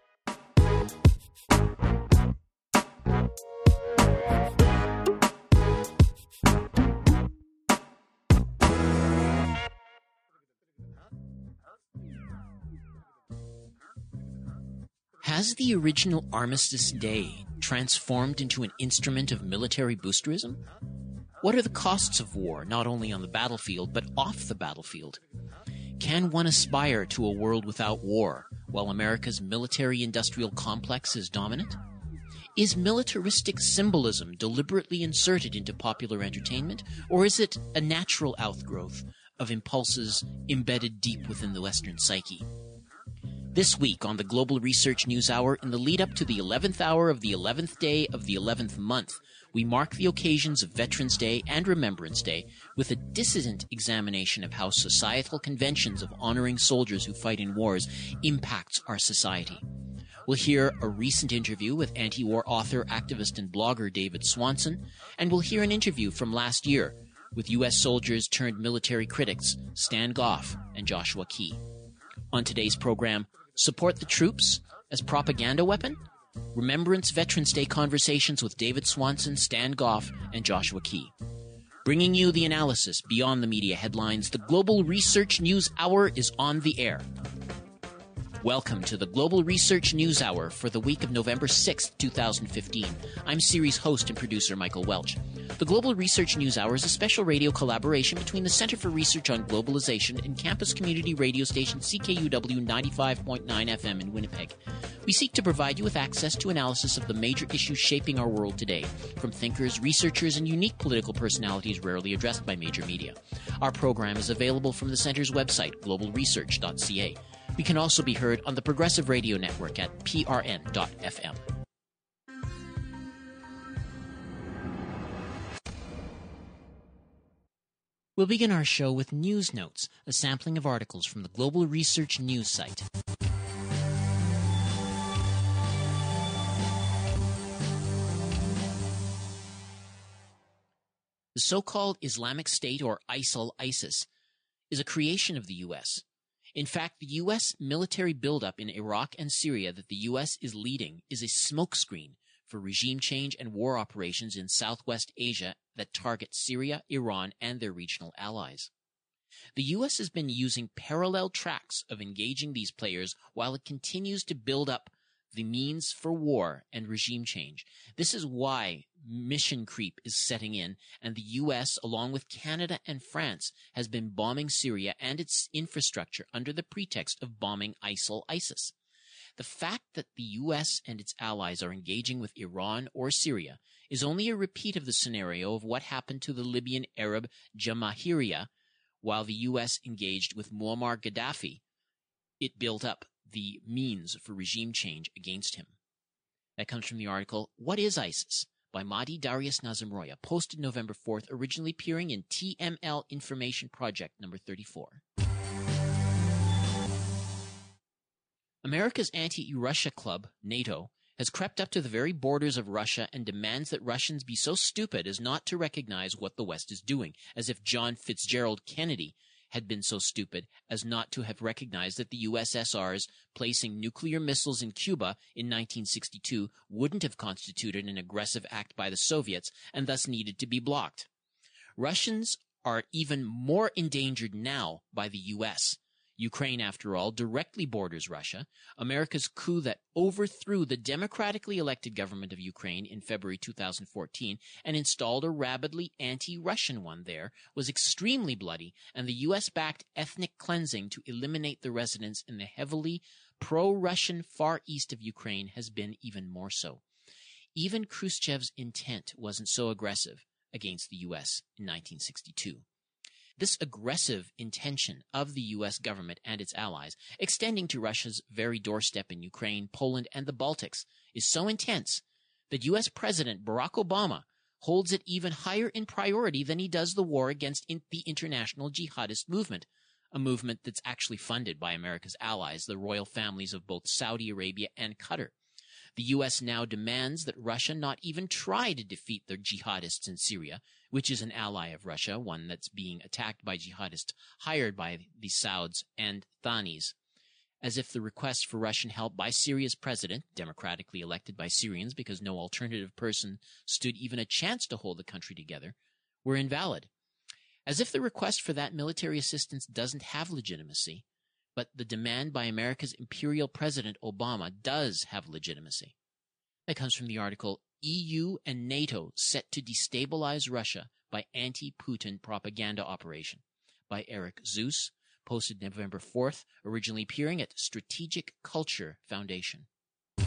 Has the original Armistice Day transformed into an instrument of military boosterism? What are the costs of war, not only on the battlefield, but off the battlefield? Can one aspire to a world without war, while America's military-industrial complex is dominant? Is militaristic symbolism deliberately inserted into popular entertainment, or is it a natural outgrowth of impulses embedded deep within the Western psyche? This week on the Global Research News Hour, in the lead-up to the eleventh hour of the eleventh day of the eleventh month, we mark the occasions of Veterans Day and Remembrance Day with a dissident examination of how societal conventions of honoring soldiers who fight in wars impacts our society. We'll hear a recent interview with anti-war author, activist, and blogger David Swanson, and we'll hear an interview from last year with U S soldiers turned military critics Stan Goff and Joshua Key. On today's program, support the troops as propaganda weapon? Remembrance Veterans Day conversations with David Swanson, Stan Goff, and Joshua Key. Bringing you the analysis beyond the media headlines, the Global Research News Hour is on the air. Welcome to the Global Research News Hour for the week of November sixth, twenty fifteen. I'm series host and producer Michael Welch. The Global Research News Hour is a special radio collaboration between the Center for Research on Globalization and campus community radio station C K U W ninety-five point nine F M in Winnipeg. We seek to provide you with access to analysis of the major issues shaping our world today, from thinkers, researchers, and unique political personalities rarely addressed by major media. Our program is available from the Center's website, global research dot c a. We can also be heard on the Progressive Radio Network at p r n dot f m. We'll begin our show with News Notes, a sampling of articles from the Global Research News site. The so-called Islamic State, or ISIL, ISIS, is a creation of the U S. In fact, the U S military buildup in Iraq and Syria that the U S is leading is a smokescreen for regime change and war operations in Southwest Asia that target Syria, Iran, and their regional allies. The U S has been using parallel tracks of engaging these players while it continues to build up the means for war and regime change. This is why mission creep is setting in, and the U S, along with Canada and France, has been bombing Syria and its infrastructure under the pretext of bombing ISIL ISIS. The fact that the U S and its allies are engaging with Iran or Syria is only a repeat of the scenario of what happened to the Libyan Arab Jamahiriya while the U S engaged with Muammar Gaddafi. It built up the means for regime change against him. That comes from the article, What is ISIS? By Mahdi Darius Nazemroya, posted November fourth, originally appearing in T M L Information Project number thirty-four. America's anti-Russia club, NATO, has crept up to the very borders of Russia and demands that Russians be so stupid as not to recognize what the West is doing, as if John Fitzgerald Kennedy had been so stupid as not to have recognized that the U S S R's placing nuclear missiles in Cuba in nineteen sixty-two wouldn't have constituted an aggressive act by the Soviets and thus needed to be blocked. Russians are even more endangered now by the U S. Ukraine, after all, directly borders Russia. America's coup that overthrew the democratically elected government of Ukraine in February two thousand fourteen and installed a rabidly anti-Russian one there was extremely bloody, and the U S-backed ethnic cleansing to eliminate the residents in the heavily pro-Russian far east of Ukraine has been even more so. Even Khrushchev's intent wasn't so aggressive against the U S in nineteen sixty-two. This aggressive intention of the U S government and its allies, extending to Russia's very doorstep in Ukraine, Poland, and the Baltics, is so intense that U S President Barack Obama holds it even higher in priority than he does the war against in the international jihadist movement, a movement that's actually funded by America's allies, the royal families of both Saudi Arabia and Qatar. The U S now demands that Russia not even try to defeat the jihadists in Syria, which is an ally of Russia, one that's being attacked by jihadists hired by the Sauds and Thanis, as if the request for Russian help by Syria's president, democratically elected by Syrians because no alternative person stood even a chance to hold the country together, were invalid. As if the request for that military assistance doesn't have legitimacy, but the demand by America's imperial president Obama does have legitimacy. That comes from the article, E U and NATO Set to Destabilize Russia by Anti-Putin Propaganda Operation, by Eric Zeus, posted November fourth, originally appearing at Strategic Culture Foundation. The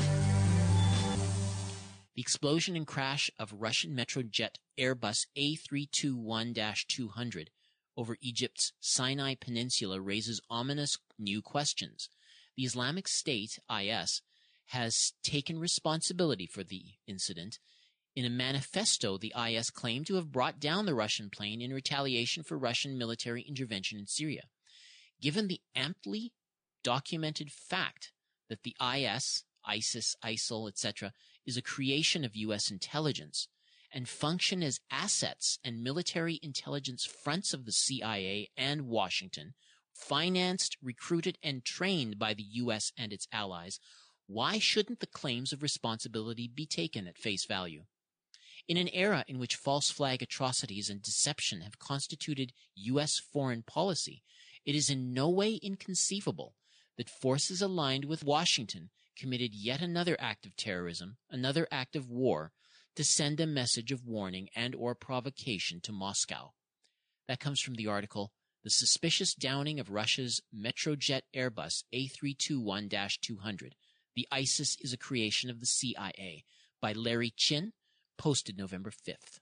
explosion and crash of Russian Metrojet Airbus A three twenty-one dash two hundred over Egypt's Sinai Peninsula raises ominous new questions. The Islamic State, I S, has taken responsibility for the incident. In a manifesto, the I S claimed to have brought down the Russian plane in retaliation for Russian military intervention in Syria. Given the amply documented fact that the I S, ISIS, ISIL, et cetera, is a creation of U S intelligence, and function as assets and military intelligence fronts of the C I A and Washington, financed, recruited, and trained by the U S and its allies, why shouldn't the claims of responsibility be taken at face value? In an era in which false flag atrocities and deception have constituted U S foreign policy, it is in no way inconceivable that forces aligned with Washington committed yet another act of terrorism, another act of war, to send a message of warning and or provocation to Moscow. That comes from the article, The Suspicious Downing of Russia's Metrojet Airbus A three twenty-one dash two hundred. The ISIS is a Creation of the C I A, by Larry Chin, posted November fifth.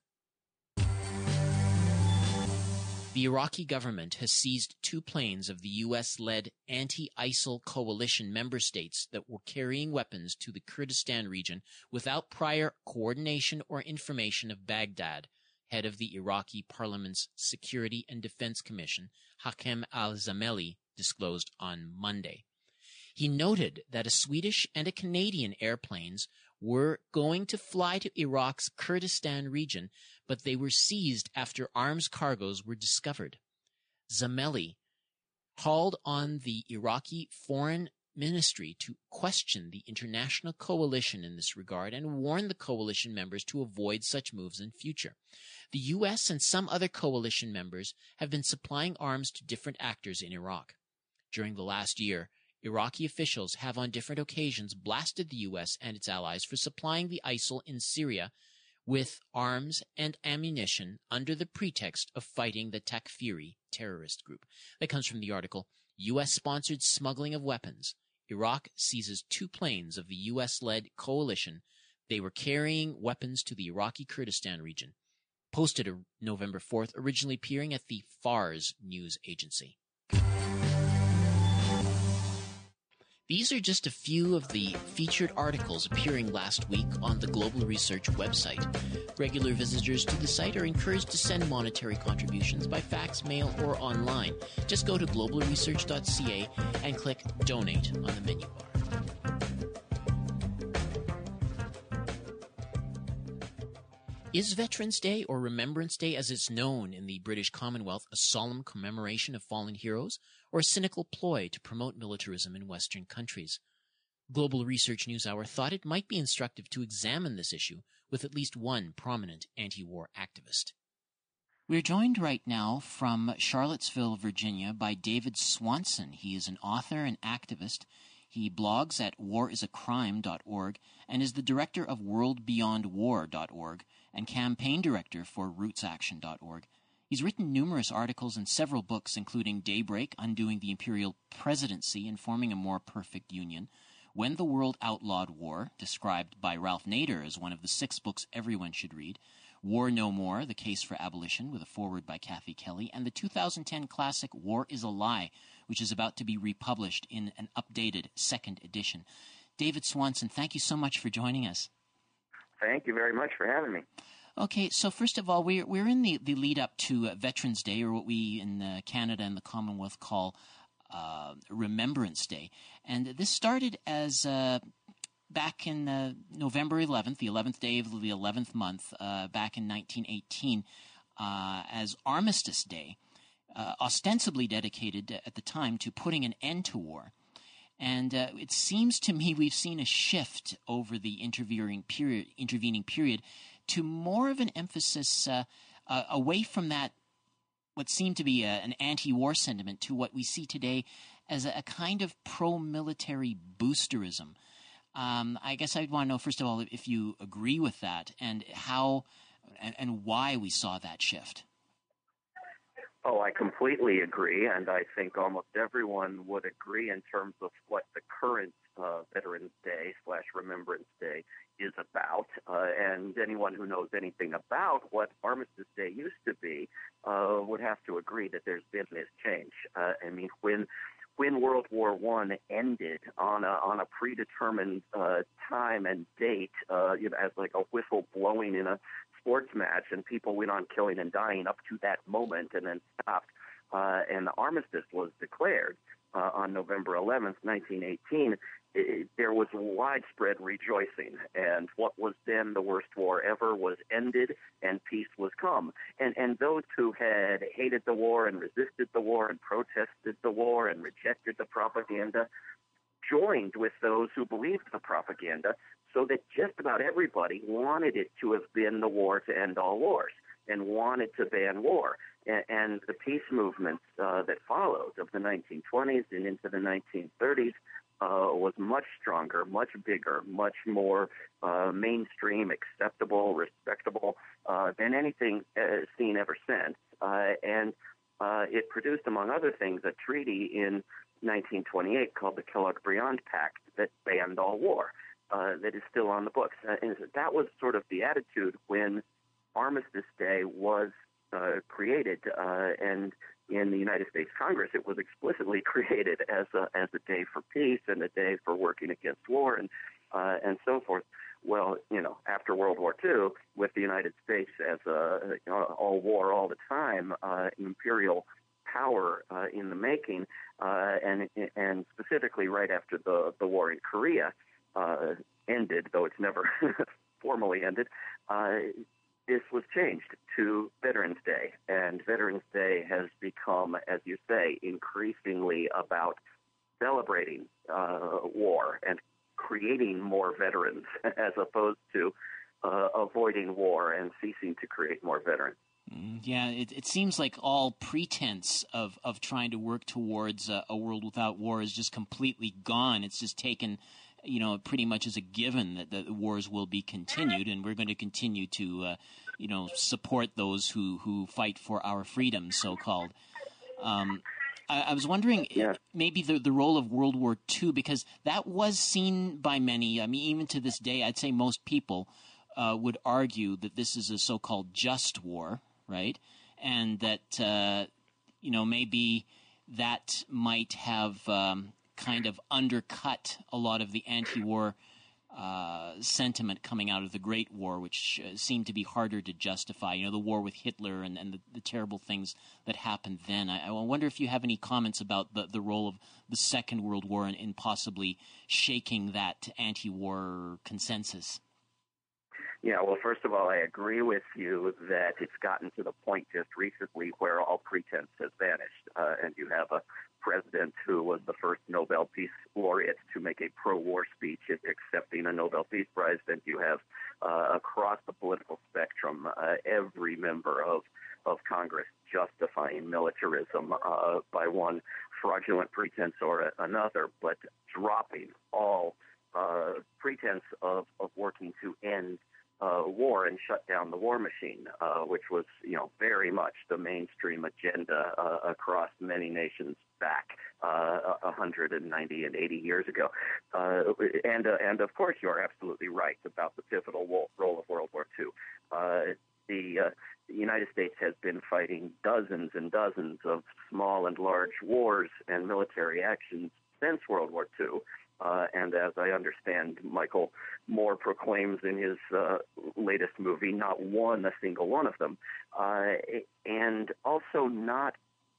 The Iraqi government has seized two planes of the U S-led anti-ISIL coalition member states that were carrying weapons to the Kurdistan region without prior coordination or information of Baghdad, head of the Iraqi Parliament's Security and Defense Commission, Hakem al-Zameli, disclosed on Monday. He noted that a Swedish and a Canadian airplanes were going to fly to Iraq's Kurdistan region, but they were seized after arms cargoes were discovered. Zameli called on the Iraqi Foreign Ministry to question the international coalition in this regard and warned the coalition members to avoid such moves in future. The U S and some other coalition members have been supplying arms to different actors in Iraq. During the last year, Iraqi officials have on different occasions blasted the U S and its allies for supplying the ISIL in Syria with arms and ammunition under the pretext of fighting the Takfiri terrorist group. That comes from the article, U S-sponsored smuggling of weapons. Iraq seizes two planes of the U S-led coalition. They were carrying weapons to the Iraqi Kurdistan region. Posted November fourth, originally appearing at the Fars news agency. These are just a few of the featured articles appearing last week on the Global Research website. Regular visitors to the site are encouraged to send monetary contributions by fax, mail, or online. Just go to global research dot c a and click Donate on the menu bar. Is Veterans Day, or Remembrance Day as it's known in the British Commonwealth, a solemn commemoration of fallen heroes, or a cynical ploy to promote militarism in Western countries? Global Research NewsHour thought it might be instructive to examine this issue with at least one prominent anti-war activist. We're joined right now from Charlottesville, Virginia, by David Swanson. He is an author and activist. He blogs at war is a crime dot org and is the director of world beyond war dot org and campaign director for roots action dot org. He's written numerous articles and several books, including Daybreak, Undoing the Imperial Presidency and Forming a More Perfect Union, When the World Outlawed War, described by Ralph Nader as one of the six books everyone should read, War No More, The Case for Abolition, with a foreword by Kathy Kelly, and the two thousand ten classic War is a Lie, which is about to be republished in an updated second edition. David Swanson, thank you so much for joining us. Thank you very much for having me. Okay, so first of all, we're, we're in the, the lead-up to uh, Veterans Day, or what we in uh, Canada and the Commonwealth call uh, Remembrance Day. And this started as... Uh, Back in uh, November eleventh, the eleventh day of the eleventh month, uh, back in nineteen eighteen, uh, as Armistice Day, uh, ostensibly dedicated at the time to putting an end to war. And uh, it seems to me we've seen a shift over the intervening period, intervening period to more of an emphasis uh, uh, away from that, what seemed to be a, an anti-war sentiment, to what we see today as a, a kind of pro-military boosterism. Um, I guess I'd want to know, first of all, if you agree with that and how and, and why we saw that shift. Oh, I completely agree, and I think almost everyone would agree in terms of what the current uh, Veterans Day slash Remembrance Day is about. Uh, and anyone who knows anything about what Armistice Day used to be uh, would have to agree that there's been this change. Uh, I mean, when When World War One ended on a on a predetermined uh, time and date, uh, you know, as like a whistle blowing in a sports match, and people went on killing and dying up to that moment, and then stopped, uh, and the armistice was declared uh, on November eleventh, nineteen eighteen. It, there was widespread rejoicing, and what was then the worst war ever was ended, and peace was come. And and those who had hated the war and resisted the war and protested the war and rejected the propaganda joined with those who believed the propaganda, so that just about everybody wanted it to have been the war to end all wars and wanted to ban war. And, and the peace movements uh, that followed of the nineteen twenties and into the nineteen thirties Uh, was much stronger, much bigger, much more uh, mainstream, acceptable, respectable uh, than anything uh, seen ever since. Uh, and uh, it produced, among other things, a treaty in nineteen twenty-eight called the Kellogg-Briand Pact that banned all war, uh, that is still on the books. Uh, and that was sort of the attitude when Armistice Day was uh, created, uh, and in the United States Congress, it was explicitly created as a, as a day for peace and a day for working against war and uh, and so forth. Well, you know, after World War Two, with the United States as a you know, all war all the time, uh, imperial power uh, in the making, uh, and and specifically right after the, the war in Korea uh, ended, though it's never formally ended, uh, this was changed to Veterans Day, and Veterans Day has become, as you say, increasingly about celebrating uh, war and creating more veterans as opposed to uh, avoiding war and ceasing to create more veterans. Yeah, it, it seems like all pretense of, of trying to work towards a, a world without war is just completely gone. It's just taken, you know, pretty much as a given that the wars will be continued, and we're going to continue to, uh, you know, support those who, who fight for our freedom, so-called. Um, I, I was wondering yeah. maybe the, the role of World War Two, because that was seen by many, I mean, even to this day, I'd say most people uh, would argue that this is a so-called just war, right? And that, uh, you know, maybe that might have um, kind of undercut a lot of the anti-war uh, sentiment coming out of the Great War, which uh, seemed to be harder to justify. You know, the war with Hitler and, and the, the terrible things that happened then. I, I wonder if you have any comments about the, the role of the Second World War in, in possibly shaking that anti-war consensus. Yeah, well, first of all, I agree with you that it's gotten to the point just recently where all pretense has vanished, uh, and you have a president who was the first Nobel Peace Laureate to make a pro-war speech accepting a Nobel Peace Prize, and you have uh, across the political spectrum uh, every member of of Congress justifying militarism uh, by one fraudulent pretense or another, but dropping all uh, pretense of, of working to end uh, war and shut down the war machine, uh, which was, you know, very much the mainstream agenda uh, across many nations back uh, one hundred ninety and eighty years ago. Uh, and, uh, and of course, you are absolutely right about the pivotal role of World War Two. Uh, the, uh, the United States has been fighting dozens and dozens of small and large wars and military actions since World War Two. Uh, and as I understand, Michael Moore proclaims in his uh, latest movie, not one, a single one of them, uh, and also not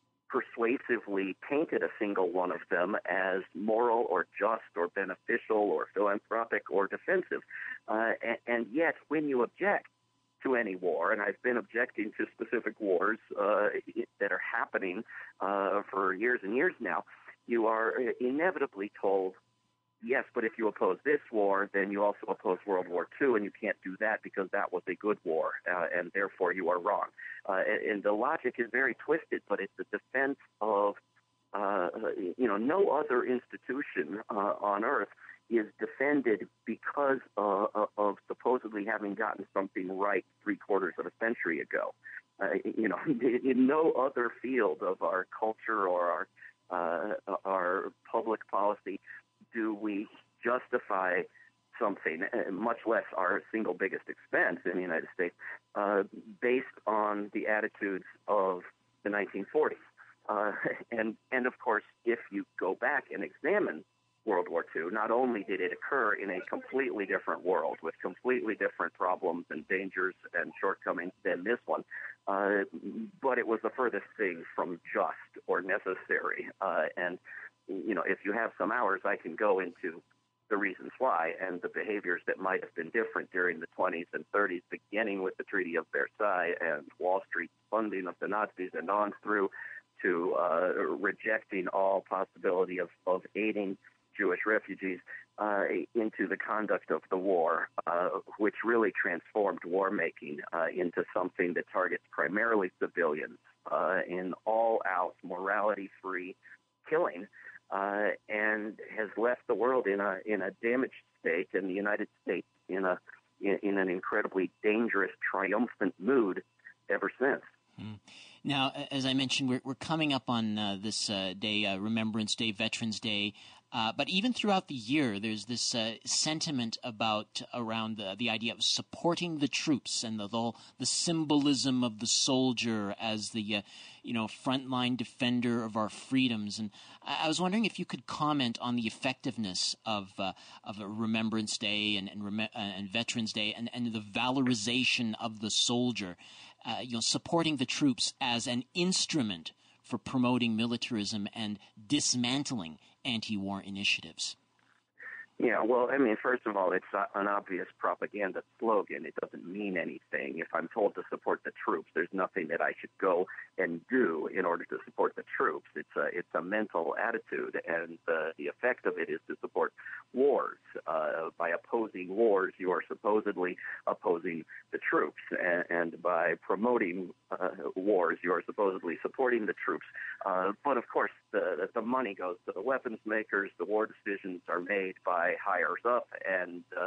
persuasively painted a single one of them as moral or just or beneficial or philanthropic or defensive. Uh, and, and yet, when you object to any war, and I've been objecting to specific wars uh, that are happening uh, for years and years now, you are inevitably told, yes, but if you oppose this war, then you also oppose World War Two, and you can't do that because that was a good war, uh, and therefore you are wrong. Uh, and, and the logic is very twisted, but it's a defense of, uh, you know, no other institution uh, on earth is defended because uh, of supposedly having gotten something right three quarters of a century ago. Uh, you know, in no other field of our culture or our uh, our public policy do we justify something, much less our single biggest expense in the United States, uh, based on the attitudes of the nineteen forties. Uh, and, and, of course, if you go back and examine World War Two, not only did it occur in a completely different world with completely different problems and dangers and shortcomings than this one, uh, but it was the furthest thing from just or necessary. Uh, and You know, if you have some hours, I can go into the reasons why and the behaviors that might have been different during the twenties and thirties, beginning with the Treaty of Versailles and Wall Street funding of the Nazis and on through to uh, rejecting all possibility of, of aiding Jewish refugees uh, into the conduct of the war, uh, which really transformed war making uh, into something that targets primarily civilians uh, in all-out, morality-free killing. Uh, and has left the world in a in a damaged state, and the United States in a in, in an incredibly dangerous, triumphant mood ever since. Mm. Now, as I mentioned, we're we're coming up on uh, this uh, day, uh, Remembrance Day, Veterans Day. Uh, but even throughout the year, there's this uh, sentiment about around the, the idea of supporting the troops and the the, the symbolism of the soldier as the uh, you know frontline defender of our freedoms. And I, I was wondering if you could comment on the effectiveness of uh, of a Remembrance Day and and, Rem- uh, and Veterans Day and, and the valorization of the soldier, uh, you know, supporting the troops as an instrument for promoting militarism and dismantling anti-war initiatives. Yeah, well, I mean, first of all, it's an obvious propaganda slogan. It doesn't mean anything. If I'm told to support the troops, there's nothing that I should go and do in order to support the troops. It's a, it's a mental attitude, and uh, the effect of it is to support wars. Uh, by opposing wars, you are supposedly opposing the troops, and, and by promoting uh, wars, you are supposedly supporting the troops. Uh, but, of course, the, the money goes to the weapons makers. The war decisions are made by hires up, and uh,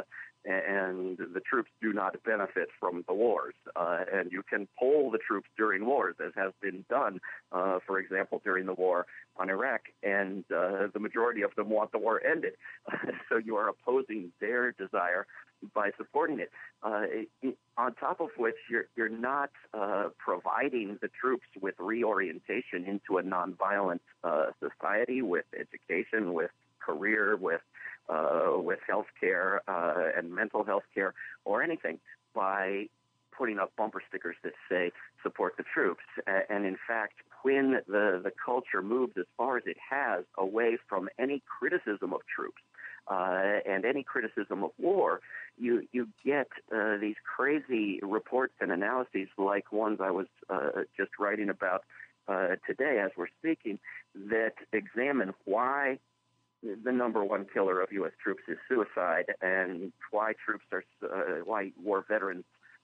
and the troops do not benefit from the wars. Uh, and you can poll the troops during wars, as has been done, uh, for example, during the war on Iraq, and uh, the majority of them want the war ended. So you are opposing their desire by supporting it. Uh, it on top of which, you're, you're not uh, providing the troops with reorientation into a nonviolent uh, society, with education, with career, with uh, with health care uh, and mental health care or anything by putting up bumper stickers that say support the troops. And in fact, when the, the culture moves as far as it has away from any criticism of troops uh, and any criticism of war, you, you get uh, these crazy reports and analyses like ones I was uh, just writing about uh, today as we're speaking that examine why the number one killer of U S troops is suicide, and why troops are, uh, why war veterans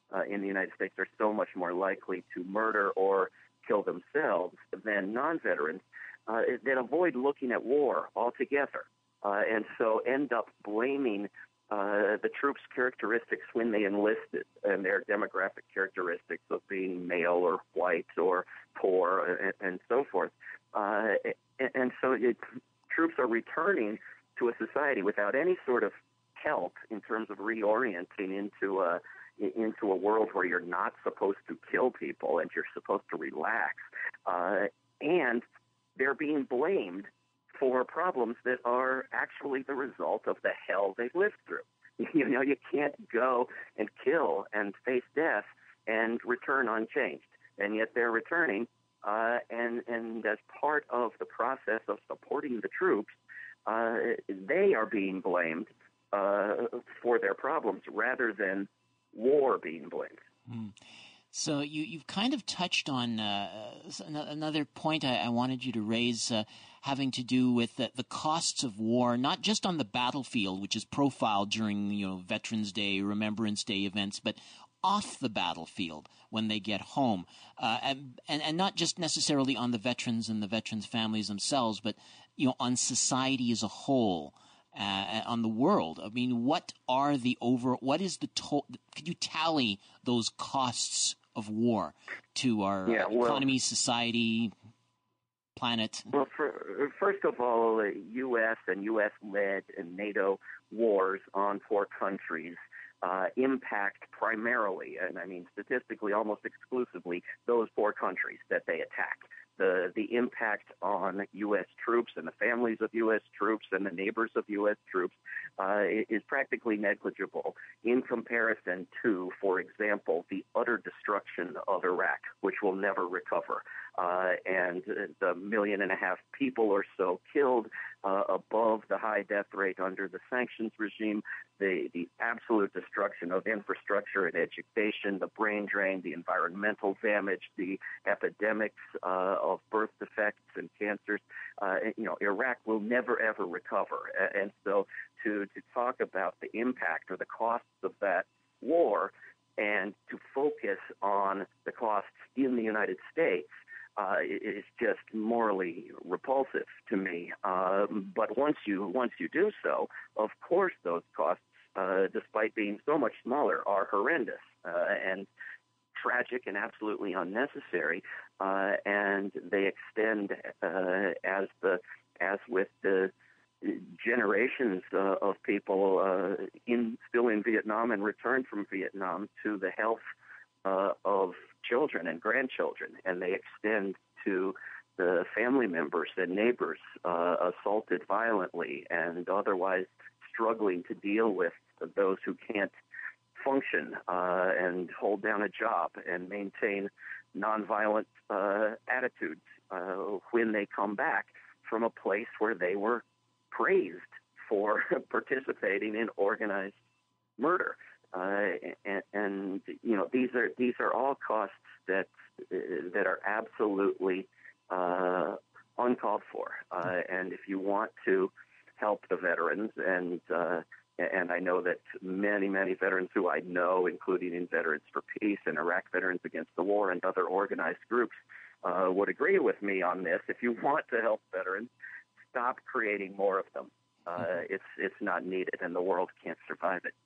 uh, in the United States are so much more likely to murder or kill themselves than non-veterans uh, that avoid looking at war altogether, uh, and so end up blaming uh, the troops' characteristics when they enlisted and their demographic characteristics of being male or white or poor and, and so forth. Uh, and, and so it, troops are returning to a society without any sort of help in terms of reorienting into a into a world where you're not supposed to kill people and you're supposed to relax, uh, and they're being blamed for problems that are actually the result of the hell they've lived through. You know, you can't go and kill and face death and return unchanged, and yet they're returning, uh, and and as part of the process of supporting the troops, uh, they are being blamed uh, for their problems rather than war being blamed. Mm. So you, you've kind of touched on uh, another point I, I wanted you to raise, uh, having to do with the, the costs of war, not just on the battlefield, which is profiled during, you know, Veterans Day, Remembrance Day events, but off the battlefield when they get home, uh, and, and and not just necessarily on the veterans and the veterans' families themselves, but, you know, on society as a whole. Uh, on the world. I mean, what are the over? What is the total? Could you tally those costs of war to our yeah, well, economy, society, planet? Well, for, first of all, U S and U S-led and NATO wars on poor countries uh, impact primarily, and I mean statistically almost exclusively, those poor countries that they attack. The, the impact on U S troops and the families of U S troops and the neighbors of U S troops uh, is practically negligible in comparison to, for example, the utter destruction of Iraq, which will never recover, uh, and the million and a half people or so killed uh, above the high death rate under the sanctions regime, the, the absolute destruction of infrastructure and education, the brain drain, the environmental damage, the epidemics uh, of birth defects and cancers. Uh, you know, Iraq will never, ever recover. And so to, to talk about the impact or the costs of that war and to focus on the costs in the United States uh, is just morally repulsive to me. Uh, but once you once you do so, of course those costs, uh, despite being so much smaller, are horrendous uh, and tragic and absolutely unnecessary, uh, and they extend uh, as the as with the generations uh, of people uh, in still in Vietnam and returned from Vietnam to the health uh, of children and grandchildren, and they extend to the family members and neighbors uh, assaulted violently and otherwise struggling to deal with those who can't function uh, and hold down a job and maintain nonviolent uh, attitudes uh, when they come back from a place where they were praised for participating in organized murder. Uh, and, and you know these are these are all costs that uh, that are absolutely uh, uncalled for. Uh, and if you want to help the veterans, and uh, and I know that many many veterans who I know, including in Veterans for Peace and Iraq Veterans Against the War and other organized groups, uh, would agree with me on this. If you want to help veterans, stop creating more of them. Uh, it's it's not needed, and the world can't survive it.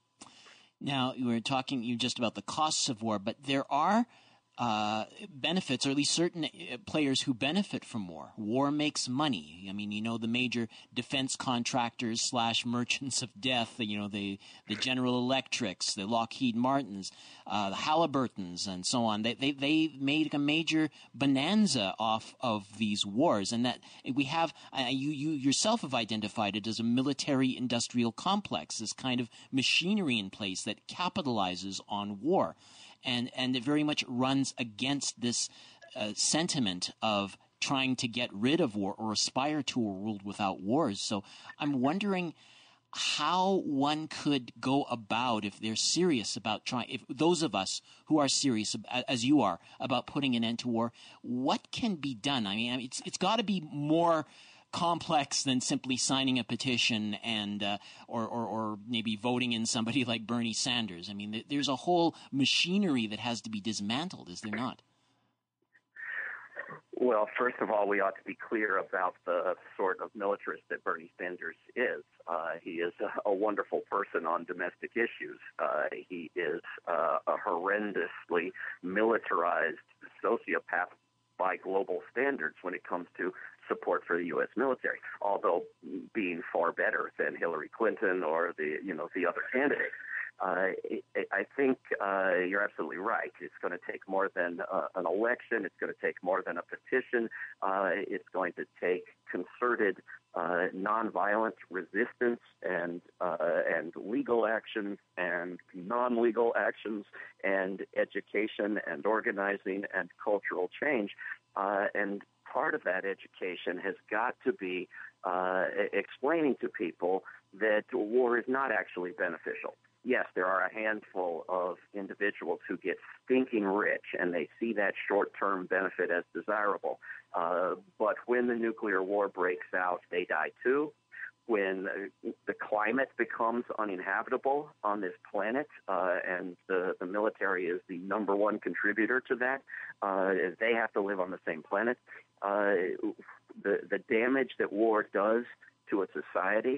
Now, you were talking you just about the costs of war, but there are uh, benefits, or at least certain players who benefit from war. War makes money. I mean, you know, the major defense contractors slash merchants of death, you know, the, the General Electrics, the Lockheed Martins, uh, the Halliburtons, and so on. They, they, they made a major bonanza off of these wars. And that we have, uh, you, you yourself have identified it as a military industrial complex, this kind of machinery in place that capitalizes on war. And, and it very much runs against this uh, sentiment of trying to get rid of war or aspire to a world without wars. So I'm wondering how one could go about, if they're serious about trying, if those of us who are serious, as you are, about putting an end to war, what can be done? I mean, it's it's got to be more complex than simply signing a petition and uh, or, or or maybe voting in somebody like Bernie Sanders. I mean, th- there's a whole machinery that has to be dismantled, is there not? Well, first of all, we ought to be clear about the sort of militarist that Bernie Sanders is. Uh, he is a, a wonderful person on domestic issues. Uh, he is uh, a horrendously militarized sociopath by global standards when it comes to support for the U S military, although being far better than Hillary Clinton or the, you know, the other candidates. Uh, I think uh, you're absolutely right. It's going to take more than uh, an election. It's going to take more than a petition. Uh, it's going to take concerted, uh, nonviolent resistance and uh, and legal actions and non-legal actions and education and organizing and cultural change. Uh, and part of that education has got to be uh, explaining to people that war is not actually beneficial. Yes, there are a handful of individuals who get stinking rich, and they see that short-term benefit as desirable. Uh, but when the nuclear war breaks out, they die too. When the climate becomes uninhabitable on this planet, uh, and the, the military is the number one contributor to that, uh, they have to live on the same planet. Uh, the, the damage that war does to a society,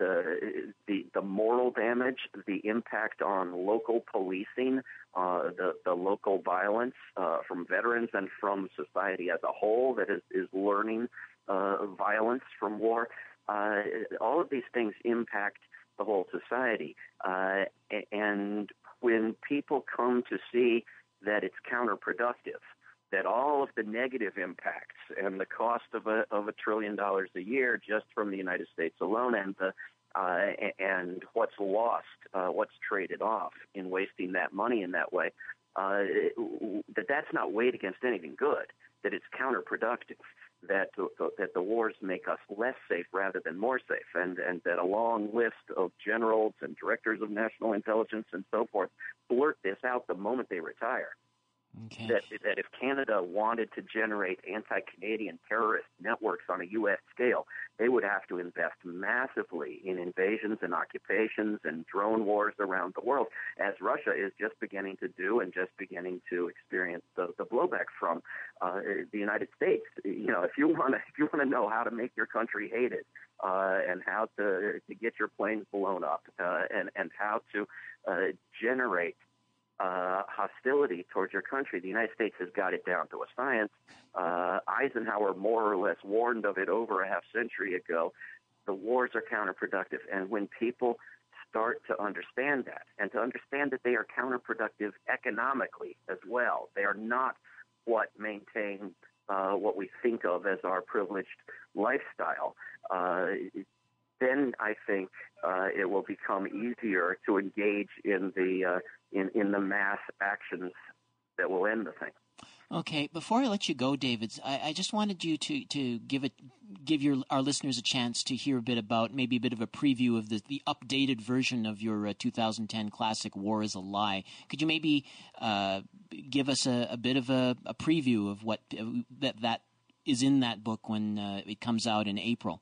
The, the the moral damage, the impact on local policing, uh, the the local violence uh, from veterans and from society as a whole that is, is learning uh, violence from war. Uh, all of these things impact the whole society. Uh, and when people come to see that it's counterproductive, that all of the negative impacts and the cost of a of a trillion dollars a year just from the United States alone, and the uh, and what's lost, uh, what's traded off in wasting that money in that way, uh, that that's not weighed against anything good. That it's counterproductive. That the, that the wars make us less safe rather than more safe, and and that a long list of generals and directors of national intelligence and so forth blurt this out the moment they retire. Okay. That, that if Canada wanted to generate anti-Canadian terrorist networks on a U S scale, they would have to invest massively in invasions and occupations and drone wars around the world, as Russia is just beginning to do and just beginning to experience the, the blowback from uh, the United States. You know, if you want to, if you want to know how to make your country hated uh, and how to to get your planes blown up uh, and and how to uh, generate Uh, hostility towards your country, the United States has got it down to a science. Uh, Eisenhower more or less warned of it over a half century ago. The wars are counterproductive, and when people start to understand that, and to understand that they are counterproductive economically as well, they are not what maintain uh, what we think of as our privileged lifestyle, uh, then I think uh, it will become easier to engage in the uh, in, in the mass actions that will end the thing. Okay, before I let you go, David, I, I just wanted you to, to give it give your our listeners a chance to hear a bit about, maybe a bit of a preview of the, the updated version of your uh, two thousand ten classic War is a Lie. Could you maybe uh, give us a, a bit of a, a preview of what uh, that that is in that book when uh, it comes out in April?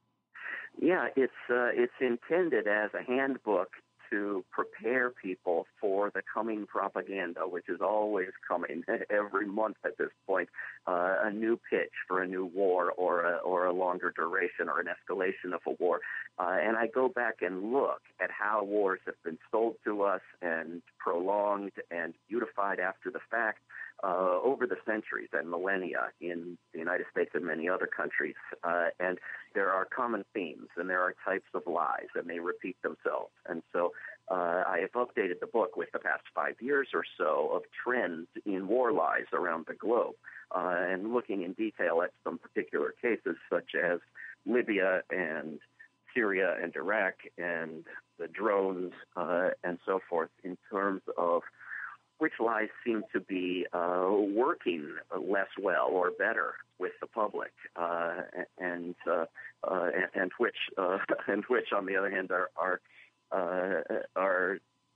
Yeah, it's uh, it's intended as a handbook to prepare people for the coming propaganda, which is always coming every month at this point, uh, a new pitch for a new war or a, or a longer duration or an escalation of a war. Uh, and I go back and look at how wars have been sold to us and prolonged and beautified after the fact uh, over the centuries and millennia in the United States and many other countries. Uh, and there are common themes and there are types of lies, and they repeat themselves. And so uh, I have updated the book with the past five years or so of trends in war lies around the globe, uh, and looking in detail at some particular cases such as Libya and Syria and Iraq and the drones uh, and so forth, in terms of which lies seem to be uh, working less well or better with the public, uh, and, uh, uh, and and which uh, and which, on the other hand, are are, uh, are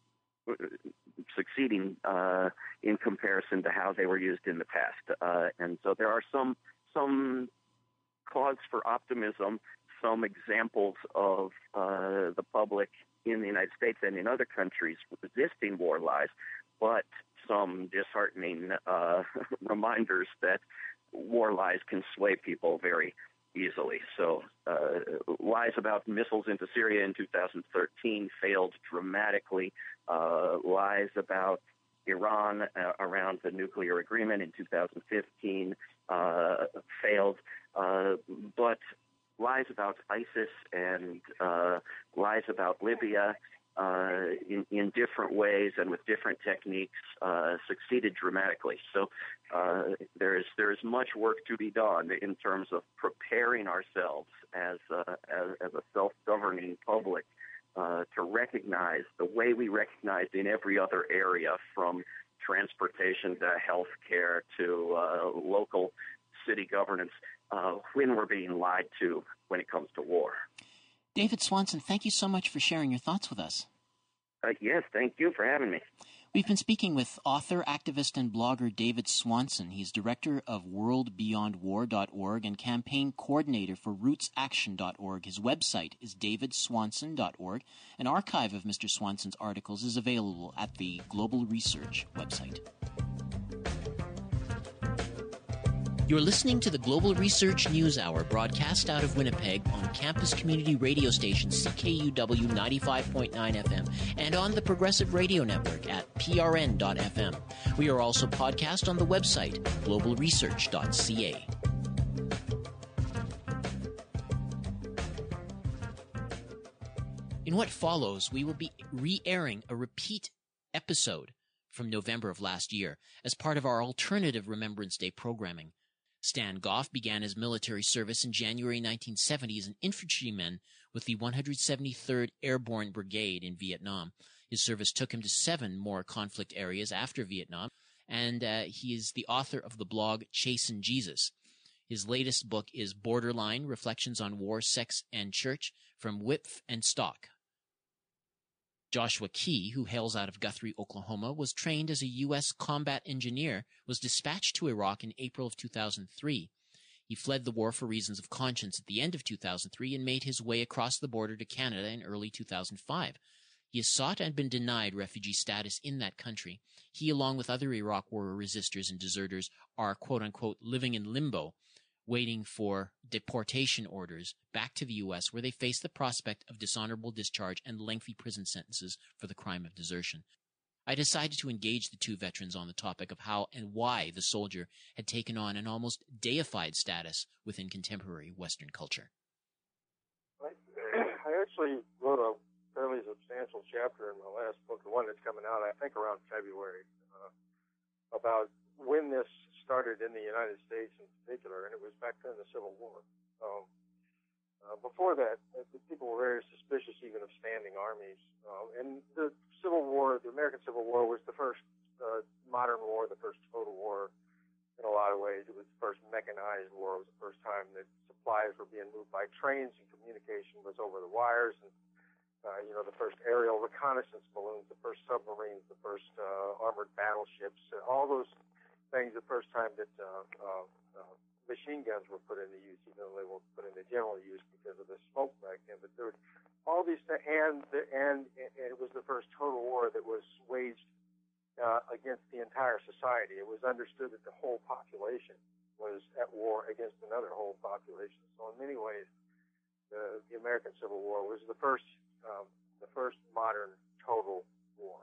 succeeding uh, in comparison to how they were used in the past. Uh, and so there are some some cause for optimism, some examples of uh, the public in the United States and in other countries resisting war lies, but some disheartening uh, reminders that war lies can sway people very easily. So uh, lies about missiles into Syria in two thousand thirteen failed dramatically. Uh, lies about Iran uh, around the nuclear agreement in two thousand fifteen uh, failed. Uh, but lies about ISIS and uh, lies about Libya uh, in, in different ways and with different techniques uh, succeeded dramatically. So uh, there is there is much work to be done in terms of preparing ourselves as a, as, as a self-governing public uh, to recognize the way we recognized in every other area, from transportation to health care to uh, local city governance, uh, when we're being lied to when it comes to war. David Swanson, thank you so much for sharing your thoughts with us. Uh, yes, thank you for having me. We've been speaking with author, activist, and blogger David Swanson. He's director of world beyond war dot org and campaign coordinator for roots action dot org. His website is david swanson dot org. An archive of Mister Swanson's articles is available at the Global Research website. You're listening to the Global Research News Hour, broadcast out of Winnipeg on campus community radio station C K U W ninety-five point nine F M and on the Progressive Radio Network at P R N dot F M. We are also podcast on the website global research dot c a. In what follows, we will be re-airing a repeat episode from November of last year as part of our alternative Remembrance Day programming. Stan Goff began his military service in January nineteen seventy as an infantryman with the one hundred seventy-third Airborne Brigade in Vietnam. His service took him to seven more conflict areas after Vietnam, and uh, he is the author of the blog Chasin' Jesus. His latest book is Borderline, Reflections on War, Sex, and Church, from Width and Stock. Joshua Key, who hails out of Guthrie, Oklahoma, was trained as a U S combat engineer, was dispatched to Iraq in April of two thousand three. He fled the war for reasons of conscience at the end of two thousand three and made his way across the border to Canada in early two thousand five. He has sought and been denied refugee status in that country. He, along with other Iraq war resistors and deserters, are quote-unquote living in limbo, waiting for deportation orders back to the U S, where they face the prospect of dishonorable discharge and lengthy prison sentences for the crime of desertion. I decided to engage the two veterans on the topic of how and why the soldier had taken on an almost deified status within contemporary Western culture. I, I actually wrote a fairly substantial chapter in my last book, the one that's coming out, I think, around February, uh, about when this started in the United States in particular, and it was back during the Civil War. Um, uh, before that, uh, people were very suspicious even of standing armies. Uh, and the Civil War, the American Civil War, was the first uh, modern war, the first total war in a lot of ways. It was the first mechanized war. It was the first time that supplies were being moved by trains and communication was over the wires. And, uh, you know, the first aerial reconnaissance balloons, the first submarines, the first uh, armored battleships, uh, all those things, the first time that uh, uh, uh, machine guns were put into use, even though they weren't put into general use because of the smoke back then. But there were all these things, and, the, and, and it was the first total war that was waged uh, against the entire society. It was understood that the whole population was at war against another whole population. So in many ways, the, the American Civil War was the first, um, the first modern total war.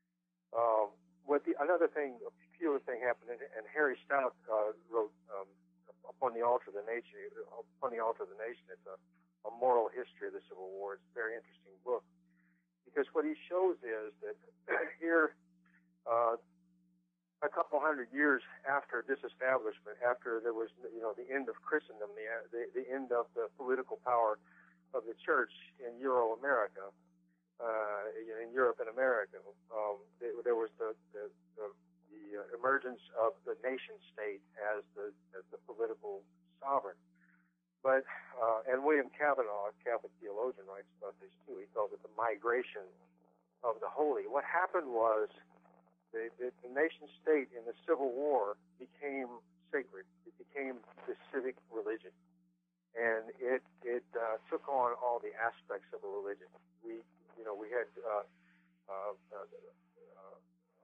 Um, what the another thing, a peculiar thing happened, and, and Harry Stout uh, wrote um, upon the altar of the nation. Upon the altar of the nation, it's a, a moral history of the Civil War. It's a very interesting book because what he shows is that here, uh, a couple hundred years after disestablishment, after there was, you know, the end of Christendom, the the, the end of the political power of the church in Euro America. Uh, in Europe and America, um, there, there was the the, the, the uh, emergence of the nation state as the as the political sovereign. But uh, and William Cavanaugh, a Catholic theologian, writes about this too. He calls it the migration of the holy. What happened was the, the, the nation state in the Civil War became sacred. It became the civic religion. and it it uh, took on all the aspects of a religion. We, you know, we had uh, uh, uh, uh,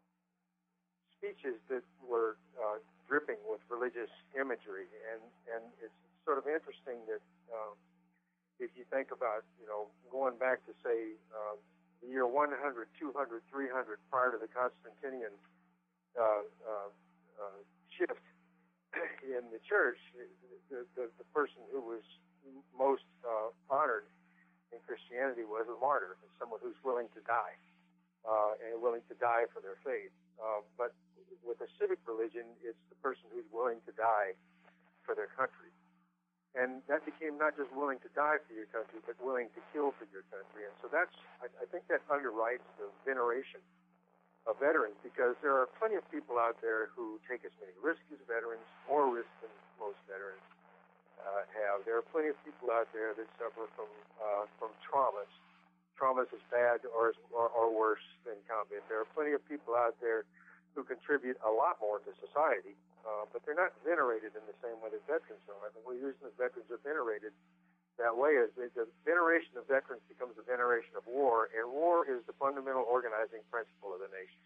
speeches that were uh, dripping with religious imagery, and and it's sort of interesting that um, if you think about, you know, going back to say uh, the year one hundred, two hundred, three hundred prior to the Constantinian uh, uh, uh, shift in the church, the, the, the person who was most uh, honored in Christianity was a martyr, someone who's willing to die, uh, and willing to die for their faith. Uh, but with a civic religion, it's the person who's willing to die for their country. And that became not just willing to die for your country, but willing to kill for your country. And so that's, I, I think that underwrites the veneration of veterans, because there are plenty of people out there who take as many risks as veterans, more risks than most veterans uh, have. There are plenty of people out there that suffer from uh, from traumas, traumas as bad or, or, or worse than combat. There are plenty of people out there who contribute a lot more to society, uh, but they're not venerated in the same way that veterans are. I think the reason that veterans are venerated that way is that the veneration of veterans becomes a veneration of war, and war is the fundamental organizing principle of the nation.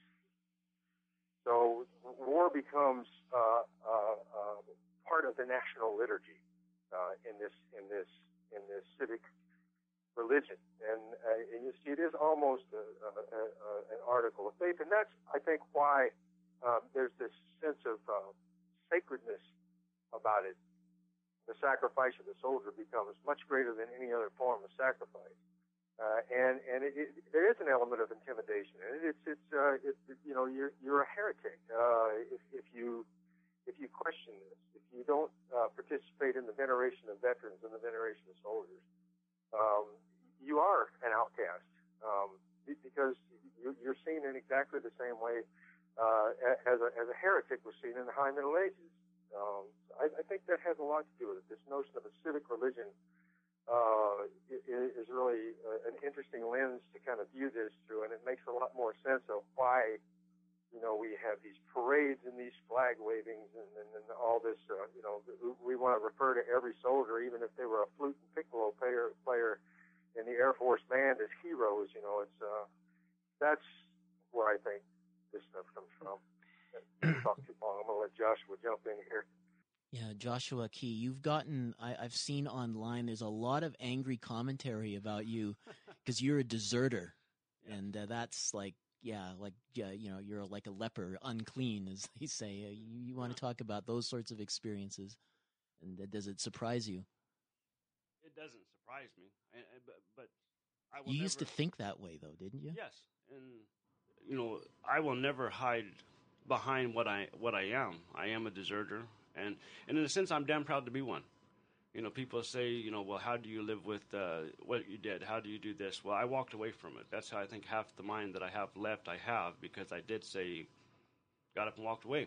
So war becomes uh, uh, uh, part of the national liturgy uh, in this in this in this civic religion, and, uh, and you see, it is almost a, a, a, an article of faith, and that's, I think, why um, there's this sense of uh, sacredness about it. The sacrifice of the soldier becomes much greater than any other form of sacrifice, uh, and and it, it, there is an element of intimidation, and it's it's uh, it, it, you know you're you're a heretic uh, if if you if you question this, if you don't uh, participate in the veneration of veterans and the veneration of soldiers. Um, you are an outcast um, because you're seen in exactly the same way uh, as, a, as a heretic was seen in the High Middle Ages. Um, I, I think that has a lot to do with it. This notion of a civic religion uh, is really uh, an interesting lens to kind of view this through, and it makes a lot more sense of why, you know, we have these parades and these flag wavings and, and, and all this, uh, you know, we want to refer to every soldier, even if they were a flute and piccolo player, player in the Air Force band, as heroes. You know, it's, uh, that's where I think this stuff comes from. Talk too long. I'm going to let Joshua jump in here. Yeah, Joshua Key, you've gotten, I, I've seen online, there's a lot of angry commentary about you because you're a deserter. Yeah. And uh, that's like, yeah, like, yeah, you know, you're like a leper, unclean, as they say. Uh, you, you want to talk about those sorts of experiences, and uh, does it surprise you? It doesn't surprise me, I, I, but, but I will You never... used to think that way, though, didn't you? Yes, and, you know, I will never hide behind what I what I am. I am a deserter, and, and in a sense, I'm damn proud to be one. You know, people say, you know, well, how do you live with uh, what you did? How do you do this? Well, I walked away from it. That's how I think half the mind that I have left I have, because I did say, got up and walked away.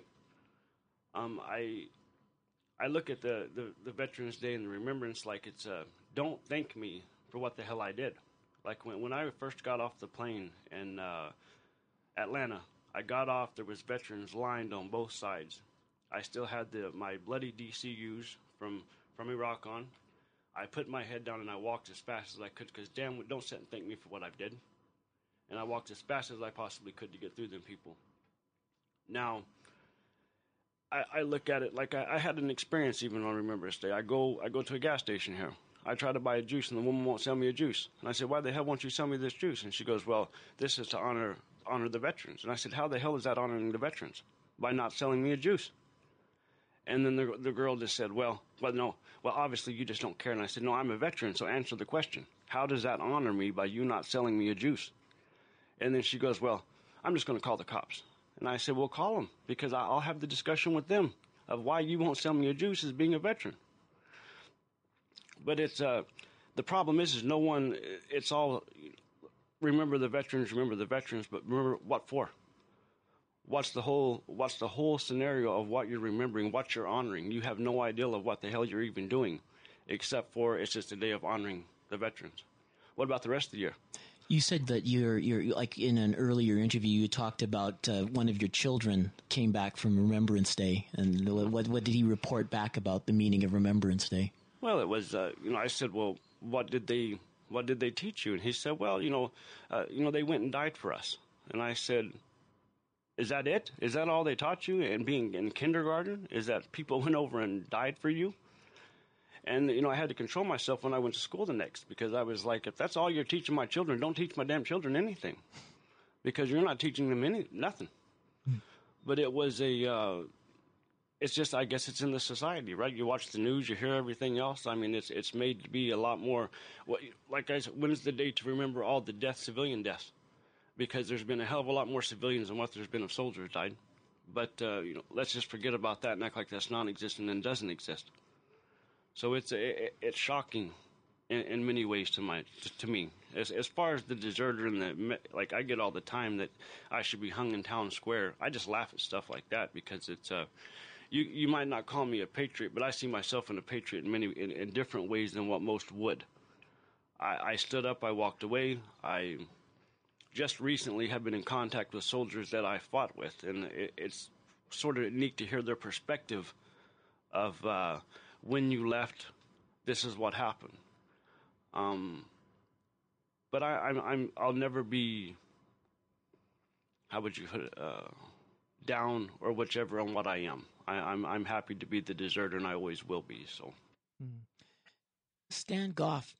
Um, I I look at the, the, the Veterans Day and the remembrance like it's, uh, don't thank me for what the hell I did. Like when, when I first got off the plane in uh, Atlanta, I got off, there was veterans lined on both sides. I still had the my bloody D C Us from... from Iraq on. I put my head down and I walked as fast as I could, because damn, don't sit and thank me for what I did. And I walked as fast as I possibly could to get through them people. Now, I, I look at it like I, I had an experience even on Remembrance Day. I go I go to a gas station here. I try to buy a juice and the woman won't sell me a juice. And I said, why the hell won't you sell me this juice? And she goes, well, this is to honor honor the veterans. And I said, how the hell is that honoring the veterans? By not selling me a juice. And then the the girl just said, well, well, no, well, obviously you just don't care. And I said, no, I'm a veteran, so answer the question. How does that honor me by you not selling me a juice? And then she goes, well, I'm just going to call the cops. And I said, well, call them, because I'll have the discussion with them of why you won't sell me a juice as being a veteran. But it's, uh, the problem is, is no one, it's all, remember the veterans, remember the veterans, but remember what for? What's the whole what's the whole scenario of what you're remembering, what you're honoring? You have no idea of what the hell you're even doing, except for it's just a day of honoring the veterans. What about the rest of the year? You said that you're you're like in an earlier interview you talked about uh, one of your children came back from Remembrance Day, and what what did he report back about the meaning of Remembrance Day? Well, it was, uh, you know, I said, well, what did they, what did they teach you? And he said, well, you know, uh, you know, they went and died for us. And I said, is that it? Is that all they taught you? And being in kindergarten, is that people went over and died for you? And, you know, I had to control myself when I went to school the next, because I was like, if that's all you're teaching my children, don't teach my damn children anything, because you're not teaching them any nothing. Mm. But it was a, uh, it's just, I guess it's in the society, right? You watch the news, you hear everything else. I mean, it's it's made to be a lot more, what, like I said, when is the day to remember all the deaths, civilian deaths? Because there's been a hell of a lot more civilians than what there's been of soldiers died. But, uh, you know, let's just forget about that and act like that's non-existent and doesn't exist. So it's it, it's shocking in, in many ways to my to, to me. As as far as the deserter and the, like, I get all the time that I should be hung in town square. I just laugh at stuff like that, because it's uh you you might not call me a patriot, but I see myself in a patriot in many in, in different ways than what most would. I, I stood up, I walked away. I just recently have been in contact with soldiers that I fought with, and it, it's sort of neat to hear their perspective of uh, when you left, this is what happened. Um, but I, I'm, I'm, I'll never be, how would you put it, uh, down or whichever on what I am. I, I'm, I'm happy to be the deserter, and I always will be. So, Stan Goff,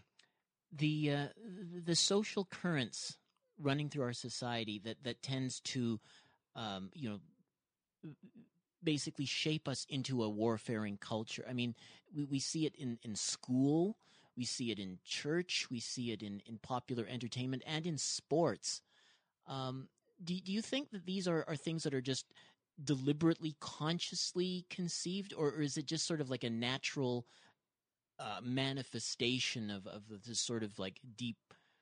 the uh, the social currents running through our society that that tends to, um, you know, basically shape us into a warfaring culture. I mean, we, we see it in, in school, we see it in church, we see it in, in popular entertainment and in sports. Um, do, do you think that these are, are things that are just deliberately, consciously conceived, or, or is it just sort of like a natural uh, manifestation of, of this sort of like deep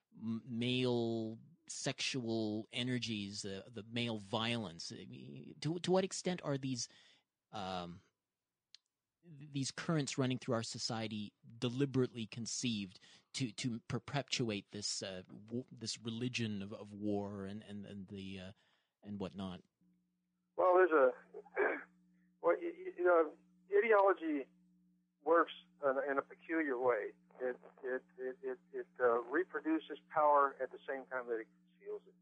male sexual energies, uh, the male violence? I mean, to to what extent are these um, these currents running through our society deliberately conceived to to perpetuate this uh, w- this religion of, of war and and and the uh, and whatnot? Well, there's a well, you, you know, ideology works in a, in a peculiar way. It it it it, it uh, reproduces power at the same time that it conceals it.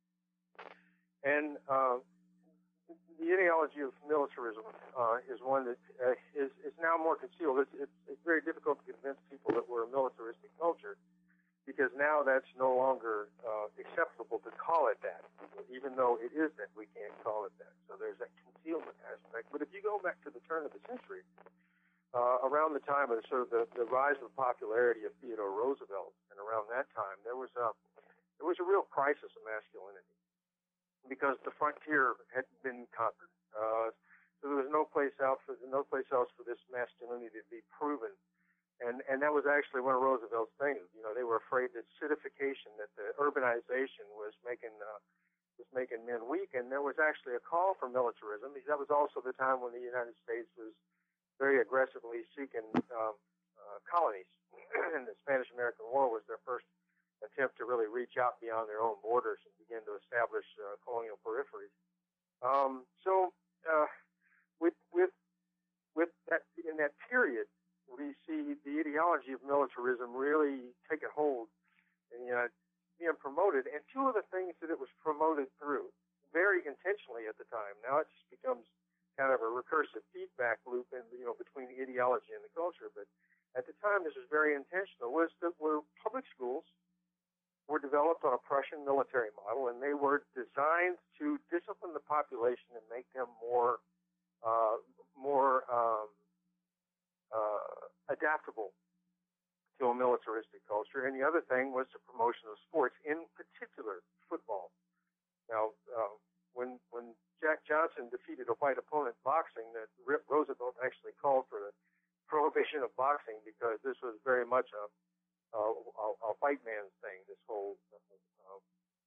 And uh, the ideology of militarism uh, is one that uh, is is now more concealed. It's, it's it's very difficult to convince people that we're a militaristic culture, because now that's no longer uh, acceptable to call it that. Even though it is that, we can't call it that. So there's that concealment aspect. But if you go back to the turn of the century, Uh, around the time of the, sort of the, the rise of the popularity of Theodore Roosevelt, and around that time, there was a there was a real crisis of masculinity, because the frontier had been conquered. Uh, so there was no place out for no place else for this masculinity to be proven, and and that was actually one of Roosevelt's things. You know, they were afraid that citification, that the urbanization was making uh, was making men weak, and there was actually a call for militarism. That was also the time when the United States was very aggressively seeking um, uh, colonies. And the Spanish-American War was their first attempt to really reach out beyond their own borders and begin to establish uh, colonial peripheries. Um, so, uh, with with with that in that period, we see the ideology of militarism really take a hold and you know, being promoted. And two of the things that it was promoted through, very intentionally at the time. Now it just becomes kind of a recursive feedback loop in, you know, between the ideology and the culture. But at the time, this was very intentional, was that where public schools were developed on a Prussian military model, and they were designed to discipline the population and make them more, uh, more um, uh, adaptable to a militaristic culture. And the other thing was the promotion of sports, in particular football. Now, uh, when when Jack Johnson defeated a white opponent boxing, that Roosevelt actually called for the prohibition of boxing, because this was very much a, a, a white man's thing. This whole uh,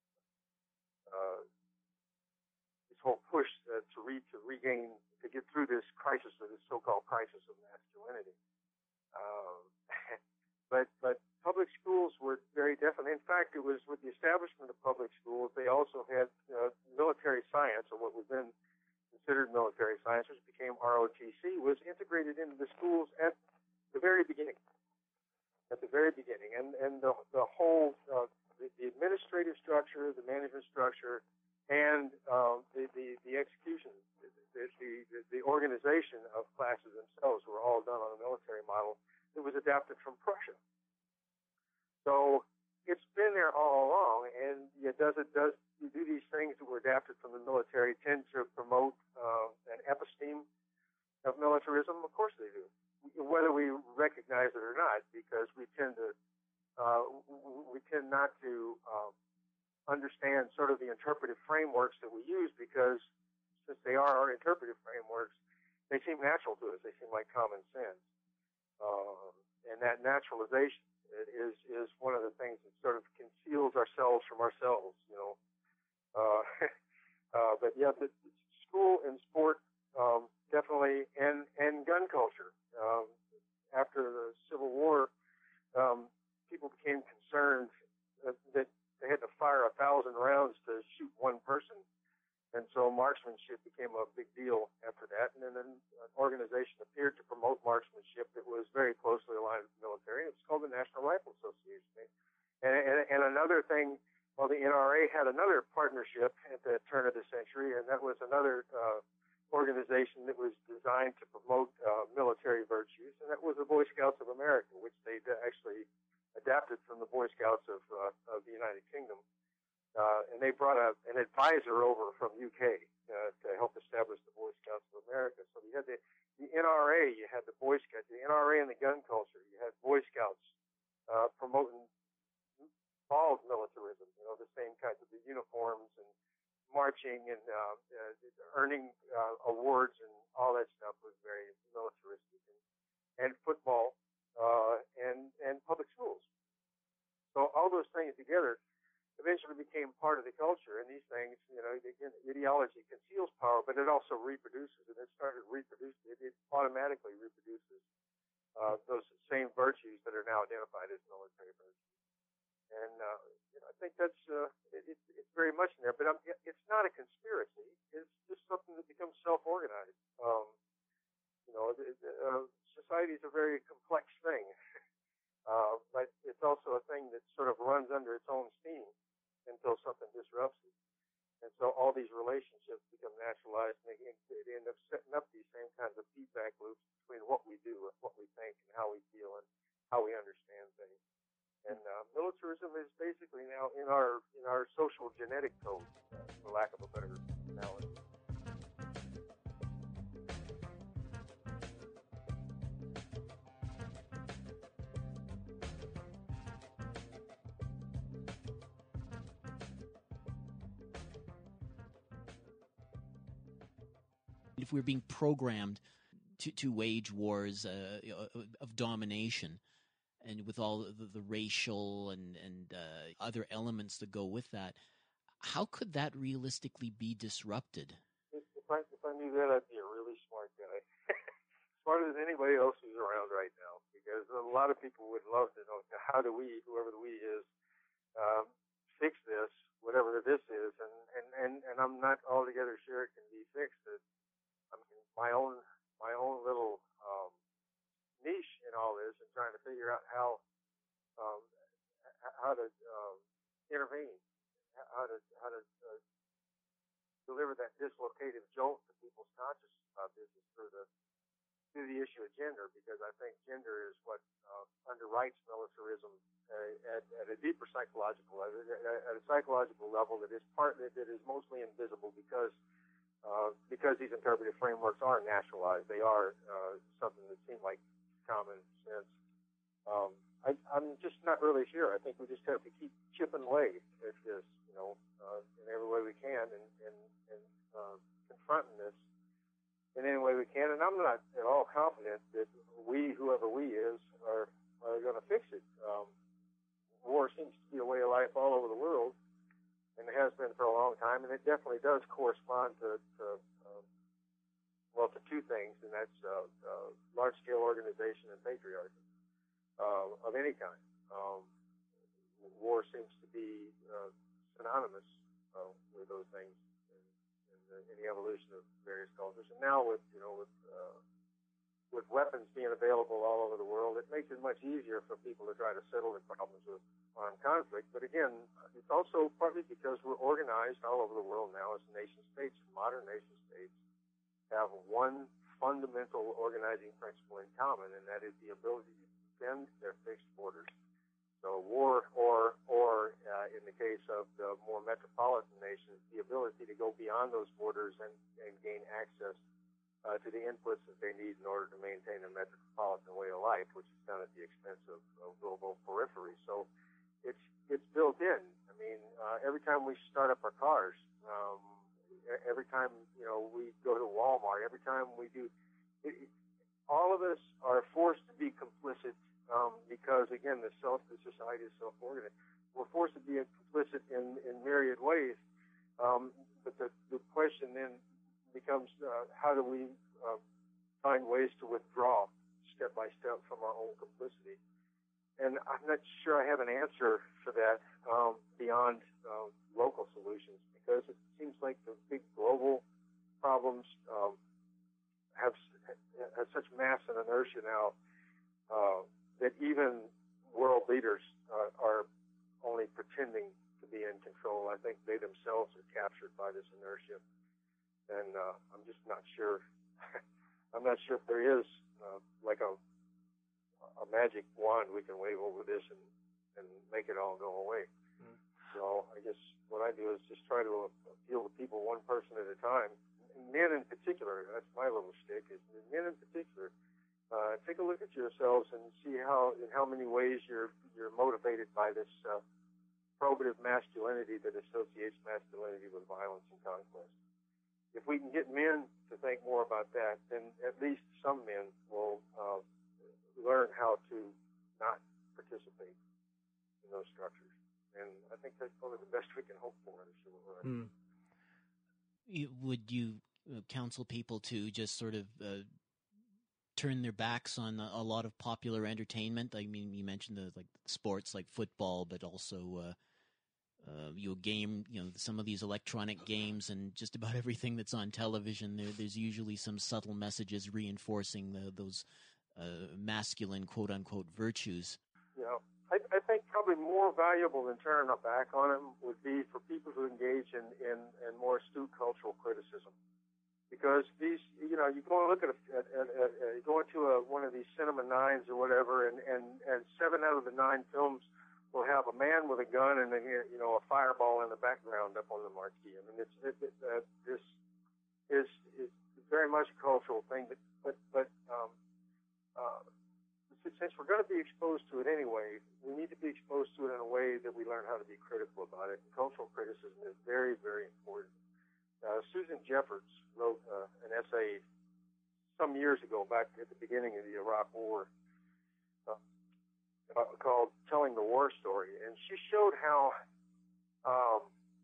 uh, this whole push uh, to re, to regain to get through this crisis, of this so-called crisis of masculinity. Um, but but public schools were very definite. In fact, it was with the establishment of public schools, they also had uh, military science, or what was then considered military science, which became R O T C, was integrated into the schools at the very beginning. At the very beginning, and and the the whole uh, the, the administrative structure, the management structure, and uh, the, the the execution, the, the the the organization of classes themselves were all done on a military model that was adapted from Prussia. So it's been there all along, and it does it does you do these things that were adapted from the military tend to promote uh, an episteme of militarism? Of course they do, whether we recognize it or not, because we tend to uh, we tend not to um, understand sort of the interpretive frameworks that we use, because since they are our interpretive frameworks, they seem natural to us. They seem like common sense, um, and that naturalization is is one of the things that sort of conceals ourselves from ourselves, you know. Uh, uh, but yeah, the school and sport. Um, Definitely, and, and gun culture. Um, after the Civil War, um, people became concerned that, that they had to fire a thousand rounds to shoot one person, and so marksmanship became a big deal after that. And then an organization appeared to promote marksmanship that was very closely aligned with the military. It was called the National Rifle Association. And, and, and another thing, well, the N R A had another partnership at the turn of the century, and that was another uh, organization that was designed to promote uh, military virtues, and that was the Boy Scouts of America, which they actually adapted from the Boy Scouts of uh, of the United Kingdom. Uh, and they brought a, an advisor over from U K uh, to help establish the Boy Scouts of America. So you had the, the N R A, you had the Boy Scouts, the N R A and the gun culture, you had Boy Scouts uh, promoting all militarism, you know, the same kinds of the uniforms and marching and uh, uh, earning uh, awards and all that stuff was very militaristic, and, and football uh, and and public schools. So all those things together eventually became part of the culture. And these things, you know, again, ideology conceals power, but it also reproduces, and it started reproducing. It, it automatically reproduces uh, those same virtues that are now identified as military virtues. And uh, you know, I think that's uh, it, it, it's very much in there, but um, it's not a conspiracy. It's just something that becomes self-organized. Um, you know, it, uh, society is a very complex thing, uh, but it's also a thing that sort of runs under its own steam until something disrupts it. And so all these relationships become naturalized, and they, they end up setting up these same kinds of feedback loops between what we do and what we think and how we feel and how we understand things. And uh, militarism is basically now in our in our social genetic code, uh, for lack of a better analogy. If we're being programmed to, to wage wars uh, of domination, and with all the, the racial and, and uh, other elements that go with that, how could that realistically be disrupted? If, if, I, if I knew that, I'd be a really smart guy. Smarter than anybody else who's around right now, because a lot of people would love to know, how do we, whoever the we is, um, fix this, whatever this is, and, and, and, and I'm not altogether sure it can be fixed. It, I mean, my own, my own little um, niche in all this, and trying to figure out how um, how to um, intervene, how to how to uh, deliver that dislocative jolt to people's consciousness about this is through the through the issue of gender, because I think gender is what uh, underwrites militarism uh, at, at a deeper psychological level, at a psychological level that is part that, that is mostly invisible because. Uh, because these interpretive frameworks are naturalized, they are uh, something that seem like common sense. Um, I, I'm just not really sure. I think we just have to keep chipping away at this, you know, uh, in every way we can, and, and, and uh, confronting this in any way we can. And I'm not at all confident that we, whoever we is, are are going to fix it. Um, war seems to be a way of life all over the world. And it has been for a long time, and it definitely does correspond to, to um, well, to two things, and that's uh, uh, large-scale organization and patriarchy uh, of any kind. Um, war seems to be uh, synonymous uh, with those things in, in, the, in the evolution of various cultures, and now with you know with uh, with weapons being available all over the world, it makes it much easier for people to try to settle the problems with armed conflict. But again, it's also partly because we're organized all over the world now as nation states. Modern nation states have one fundamental organizing principle in common, and that is the ability to defend their fixed borders. So war, or or uh, in the case of the more metropolitan nations, the ability to go beyond those borders and, and gain access uh, to the inputs that they need in order to maintain a metropolitan way of life, which is done at the expense of, of global periphery. So it's it's built in. I mean, uh, every time we start up our cars, um, every time you know we go to Walmart, every time we do, it, it, all of us are forced to be complicit um, because again, the self, the society is self-organized. We're forced to be complicit in, in myriad ways. Um, but the, the question then becomes, uh, how do we uh, find ways to withdraw step by step from our own complicity? And I'm not sure I have an answer for that um, beyond uh, local solutions, because it seems like the big global problems um, have, have such mass and inertia now uh, that even world leaders uh, are only pretending to be in control. I think they themselves are captured by this inertia. And uh, I'm just not sure. I'm not sure if there is uh, like a a magic wand we can wave over this and, and make it all go away. Mm. So I guess what I do is just try to appeal to people one person at a time. Men in particular, that's my little shtick, is men in particular, uh, take a look at yourselves and see how in how many ways you're you're motivated by this uh, probative masculinity that associates masculinity with violence and conquest. If we can get men to think more about that, then at least some men will uh, learn how to not participate in those structures. And I think that's probably the best we can hope for in a civil war. Hmm. You, would you uh, counsel people to just sort of uh, turn their backs on a, a lot of popular entertainment? I mean, you mentioned the like sports like football, but also uh, uh, you game, you know, some of these electronic games and just about everything that's on television. There, there's usually some subtle messages reinforcing the, those Uh, masculine, quote-unquote, virtues. Yeah, I, I think probably more valuable than turning our back on them would be for people who engage in, in, in more astute cultural criticism. Because these, you know, you go and look at, a, at, at, at you go into a, one of these Cinema Nines or whatever, and, and, and seven out of the nine films will have a man with a gun and, you know, a fireball in the background up on the marquee. I mean, it's, it, it, uh, this is, is very much a cultural thing, but, but, but um, Uh, since we're going to be exposed to it anyway, we need to be exposed to it in a way that we learn how to be critical about it. And cultural criticism is very, very important. Uh, Susan Jeffords wrote uh, an essay some years ago, back at the beginning of the Iraq War, uh, called Telling the War Story. And she showed how um,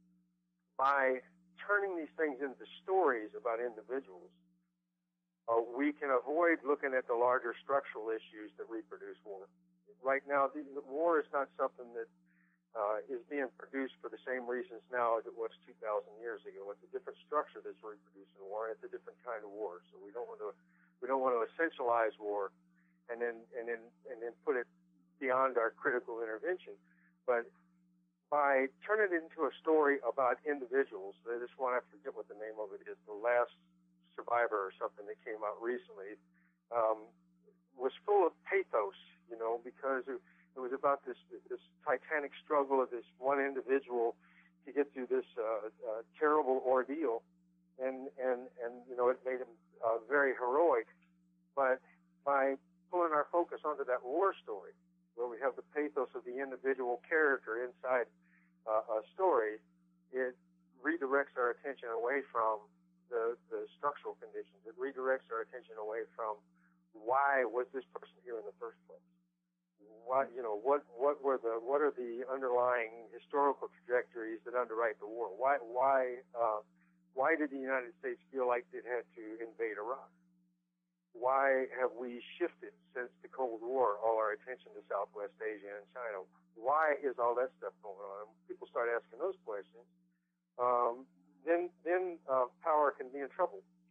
by turning these things into stories about individuals, Uh, we can avoid looking at the larger structural issues that reproduce war. Right now, the, the war is not something that uh, is being produced for the same reasons now as it was two thousand years ago. It's a different structure that's reproducing war. It's a different kind of war. So we don't want to we don't want to essentialize war and then and then and then put it beyond our critical intervention. But by turning it into a story about individuals, this one, I forget what the name of it is, the last Survivor or something that came out recently, um, was full of pathos, you know, because it, it was about this this titanic struggle of this one individual to get through this uh, uh, terrible ordeal, and and and you know it made him uh, very heroic. But by pulling our focus onto that war story, where we have the pathos of the individual character inside uh, a story, it redirects our attention away from The, the structural conditions. It redirects our attention away from why was this person here in the first place? Why, you know, what what were the what are the underlying historical trajectories that underwrite the war? Why why uh, why did the United States feel like it had to invade Iraq? Why have we shifted since the Cold War all our attention to Southwest Asia and China? Why is all that stuff going on? People start asking those questions. Um, then then uh, power can be in trouble.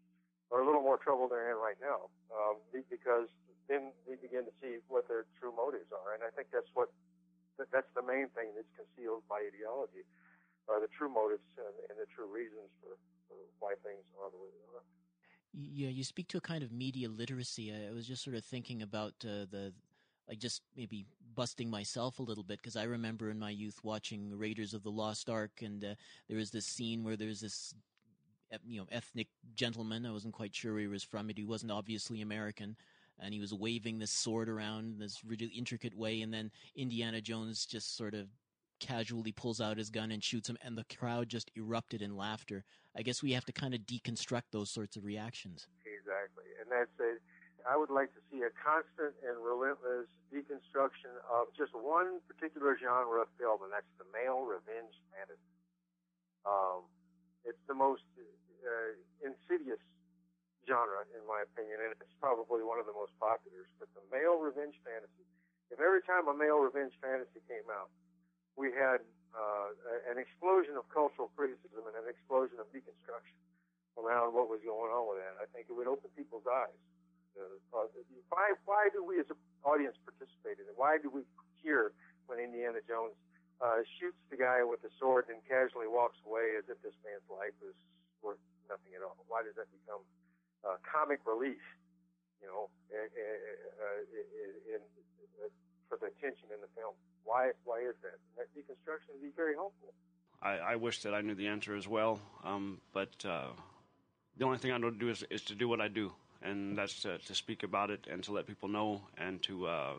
or a little more trouble they're in right now, um, because then we begin to see what their true motives are. And I think that's what that's the main thing that's concealed by ideology, are the true motives and, and the true reasons for, for why things are the way they are. Yeah, you speak to a kind of media literacy. I was just sort of thinking about uh, the, like just maybe busting myself a little bit, because I remember in my youth watching Raiders of the Lost Ark, and uh, there was this scene where there's this, you know, ethnic gentleman. I wasn't quite sure where he was from. He wasn't obviously American, and he was waving this sword around in this really intricate way, and then Indiana Jones just sort of casually pulls out his gun and shoots him, and the crowd just erupted in laughter. I guess we have to kind of deconstruct those sorts of reactions. Exactly, and that's it. I would like to see a constant and relentless deconstruction of just one particular genre of film, and that's the male revenge fantasy. Um, it's the most uh, insidious genre, in my opinion, and it's probably one of the most popular. But the male revenge fantasy, if every time a male revenge fantasy came out, we had uh, an explosion of cultural criticism and an explosion of deconstruction around what was going on with that, I think it would open people's eyes. Uh, why, why do we as an audience participate in it? Why do we cheer when Indiana Jones uh, shoots the guy with the sword and casually walks away as if this man's life is worth nothing at all? Why does that become uh, comic relief, you know, in, in, in, in, for the tension in the film? Why Why is that? That deconstruction would be very helpful. I, I wish that I knew the answer as well, um, but uh, the only thing I know to do is, is to do what I do, and that's to, to speak about it and to let people know, and to uh,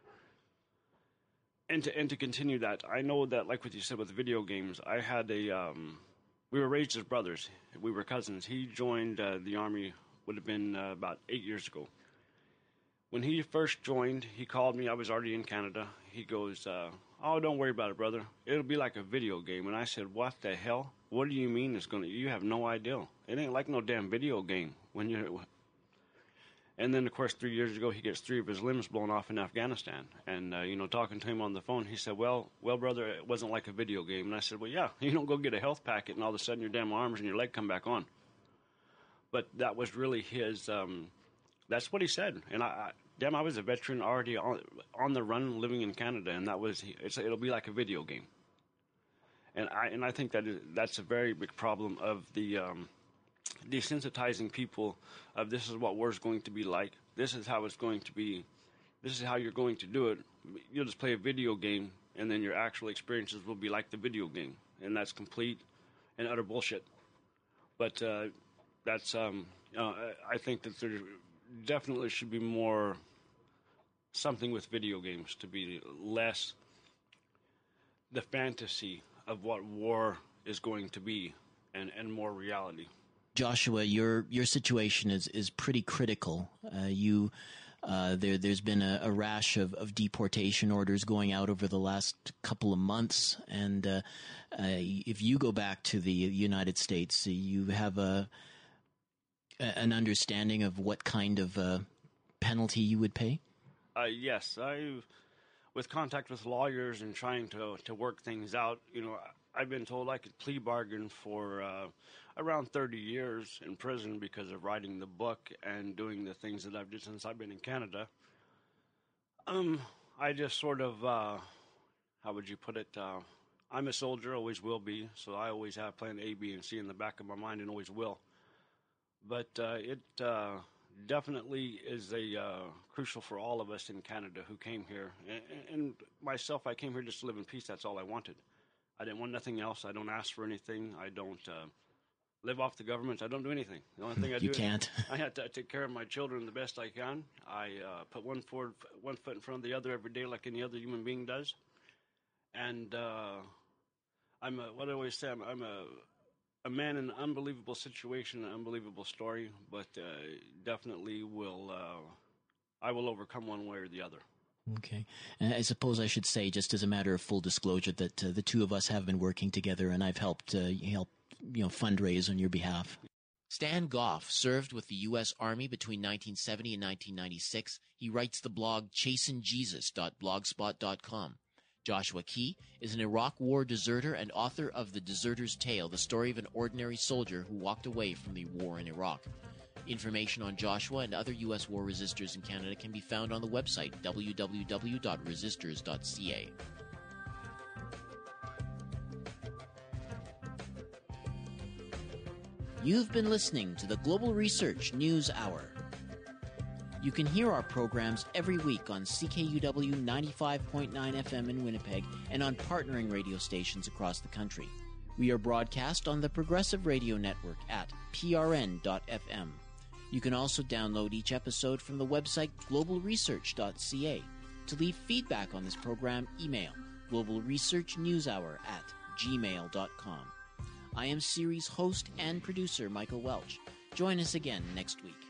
and to and to continue that. I know that, like what you said with video games, I had a um, we were raised as brothers. We were cousins. He joined uh, the Army, would have been uh, about eight years ago. When he first joined, he called me. I was already in Canada. He goes, uh, oh, don't worry about it, brother. It'll be like a video game. And I said, what the hell? What do you mean it's going to? You have no idea. It ain't like no damn video game. When you. And then, of course, three years ago, he gets three of his limbs blown off in Afghanistan. And, uh, you know, talking to him on the phone, he said, well, well, brother, it wasn't like a video game. And I said, well, yeah, you don't go get a health packet and all of a sudden your damn arms and your leg come back on. But that was really his... Um, That's what he said, and I, I, damn, I was a veteran already on, on the run, living in Canada, and that was it's, it'll be like a video game, and I and I think that is, that's a very big problem of the um, desensitizing people of this is what war's going to be like, this is how it's going to be, this is how you're going to do it. You'll just play a video game, and then your actual experiences will be like the video game, and that's complete and utter bullshit. But uh, that's um, uh, I think that there definitely should be more something with video games to be less the fantasy of what war is going to be and, and more reality. Joshua, your your situation is, is pretty critical. Uh, you uh, there there's been a, a rash of, of deportation orders going out over the last couple of months, and uh, uh, if you go back to the United States, you have a an understanding of what kind of uh, penalty you would pay? Uh, yes, I, with contact with lawyers and trying to to work things out, you know, I've been told I could plea bargain for uh, around thirty years in prison because of writing the book and doing the things that I've done since I've been in Canada. Um, I just sort of, uh, how would you put it? Uh, I'm a soldier, always will be, so I always have plan A, B, and C in the back of my mind and always will. But uh, it uh, definitely is a uh, crucial for all of us in Canada who came here. And, and myself, I came here just to live in peace. That's all I wanted. I didn't want nothing else. I don't ask for anything. I don't uh, live off the government. I don't do anything. The only thing I do you can't. is I have to take care of my children the best I can. I uh, put one forward, one foot in front of the other every day like any other human being does. And uh, I'm a, what I always say, I'm, I'm a... a man in an unbelievable situation, an unbelievable story, but uh, definitely will, uh, I will overcome one way or the other. Okay. And I suppose I should say, just as a matter of full disclosure, that uh, the two of us have been working together, and I've helped uh, help you know fundraise on your behalf. Stan Goff served with the U S Army between nineteen seventy and nineteen ninety-six. He writes the blog chasin jesus dot blogspot dot com. Joshua Key is an Iraq War deserter and author of The Deserter's Tale, the story of an ordinary soldier who walked away from the war in Iraq. Information on Joshua and other U S war resistors in Canada can be found on the website w w w dot resistors dot c a. You've been listening to the Global Research News Hour. You can hear our programs every week on C K U W ninety-five point nine F M in Winnipeg and on partnering radio stations across the country. We are broadcast on the Progressive Radio Network at p r n dot f m. You can also download each episode from the website global research dot c a. To leave feedback on this program, email global research news hour at gmail dot com. I am series host and producer Michael Welch. Join us again next week.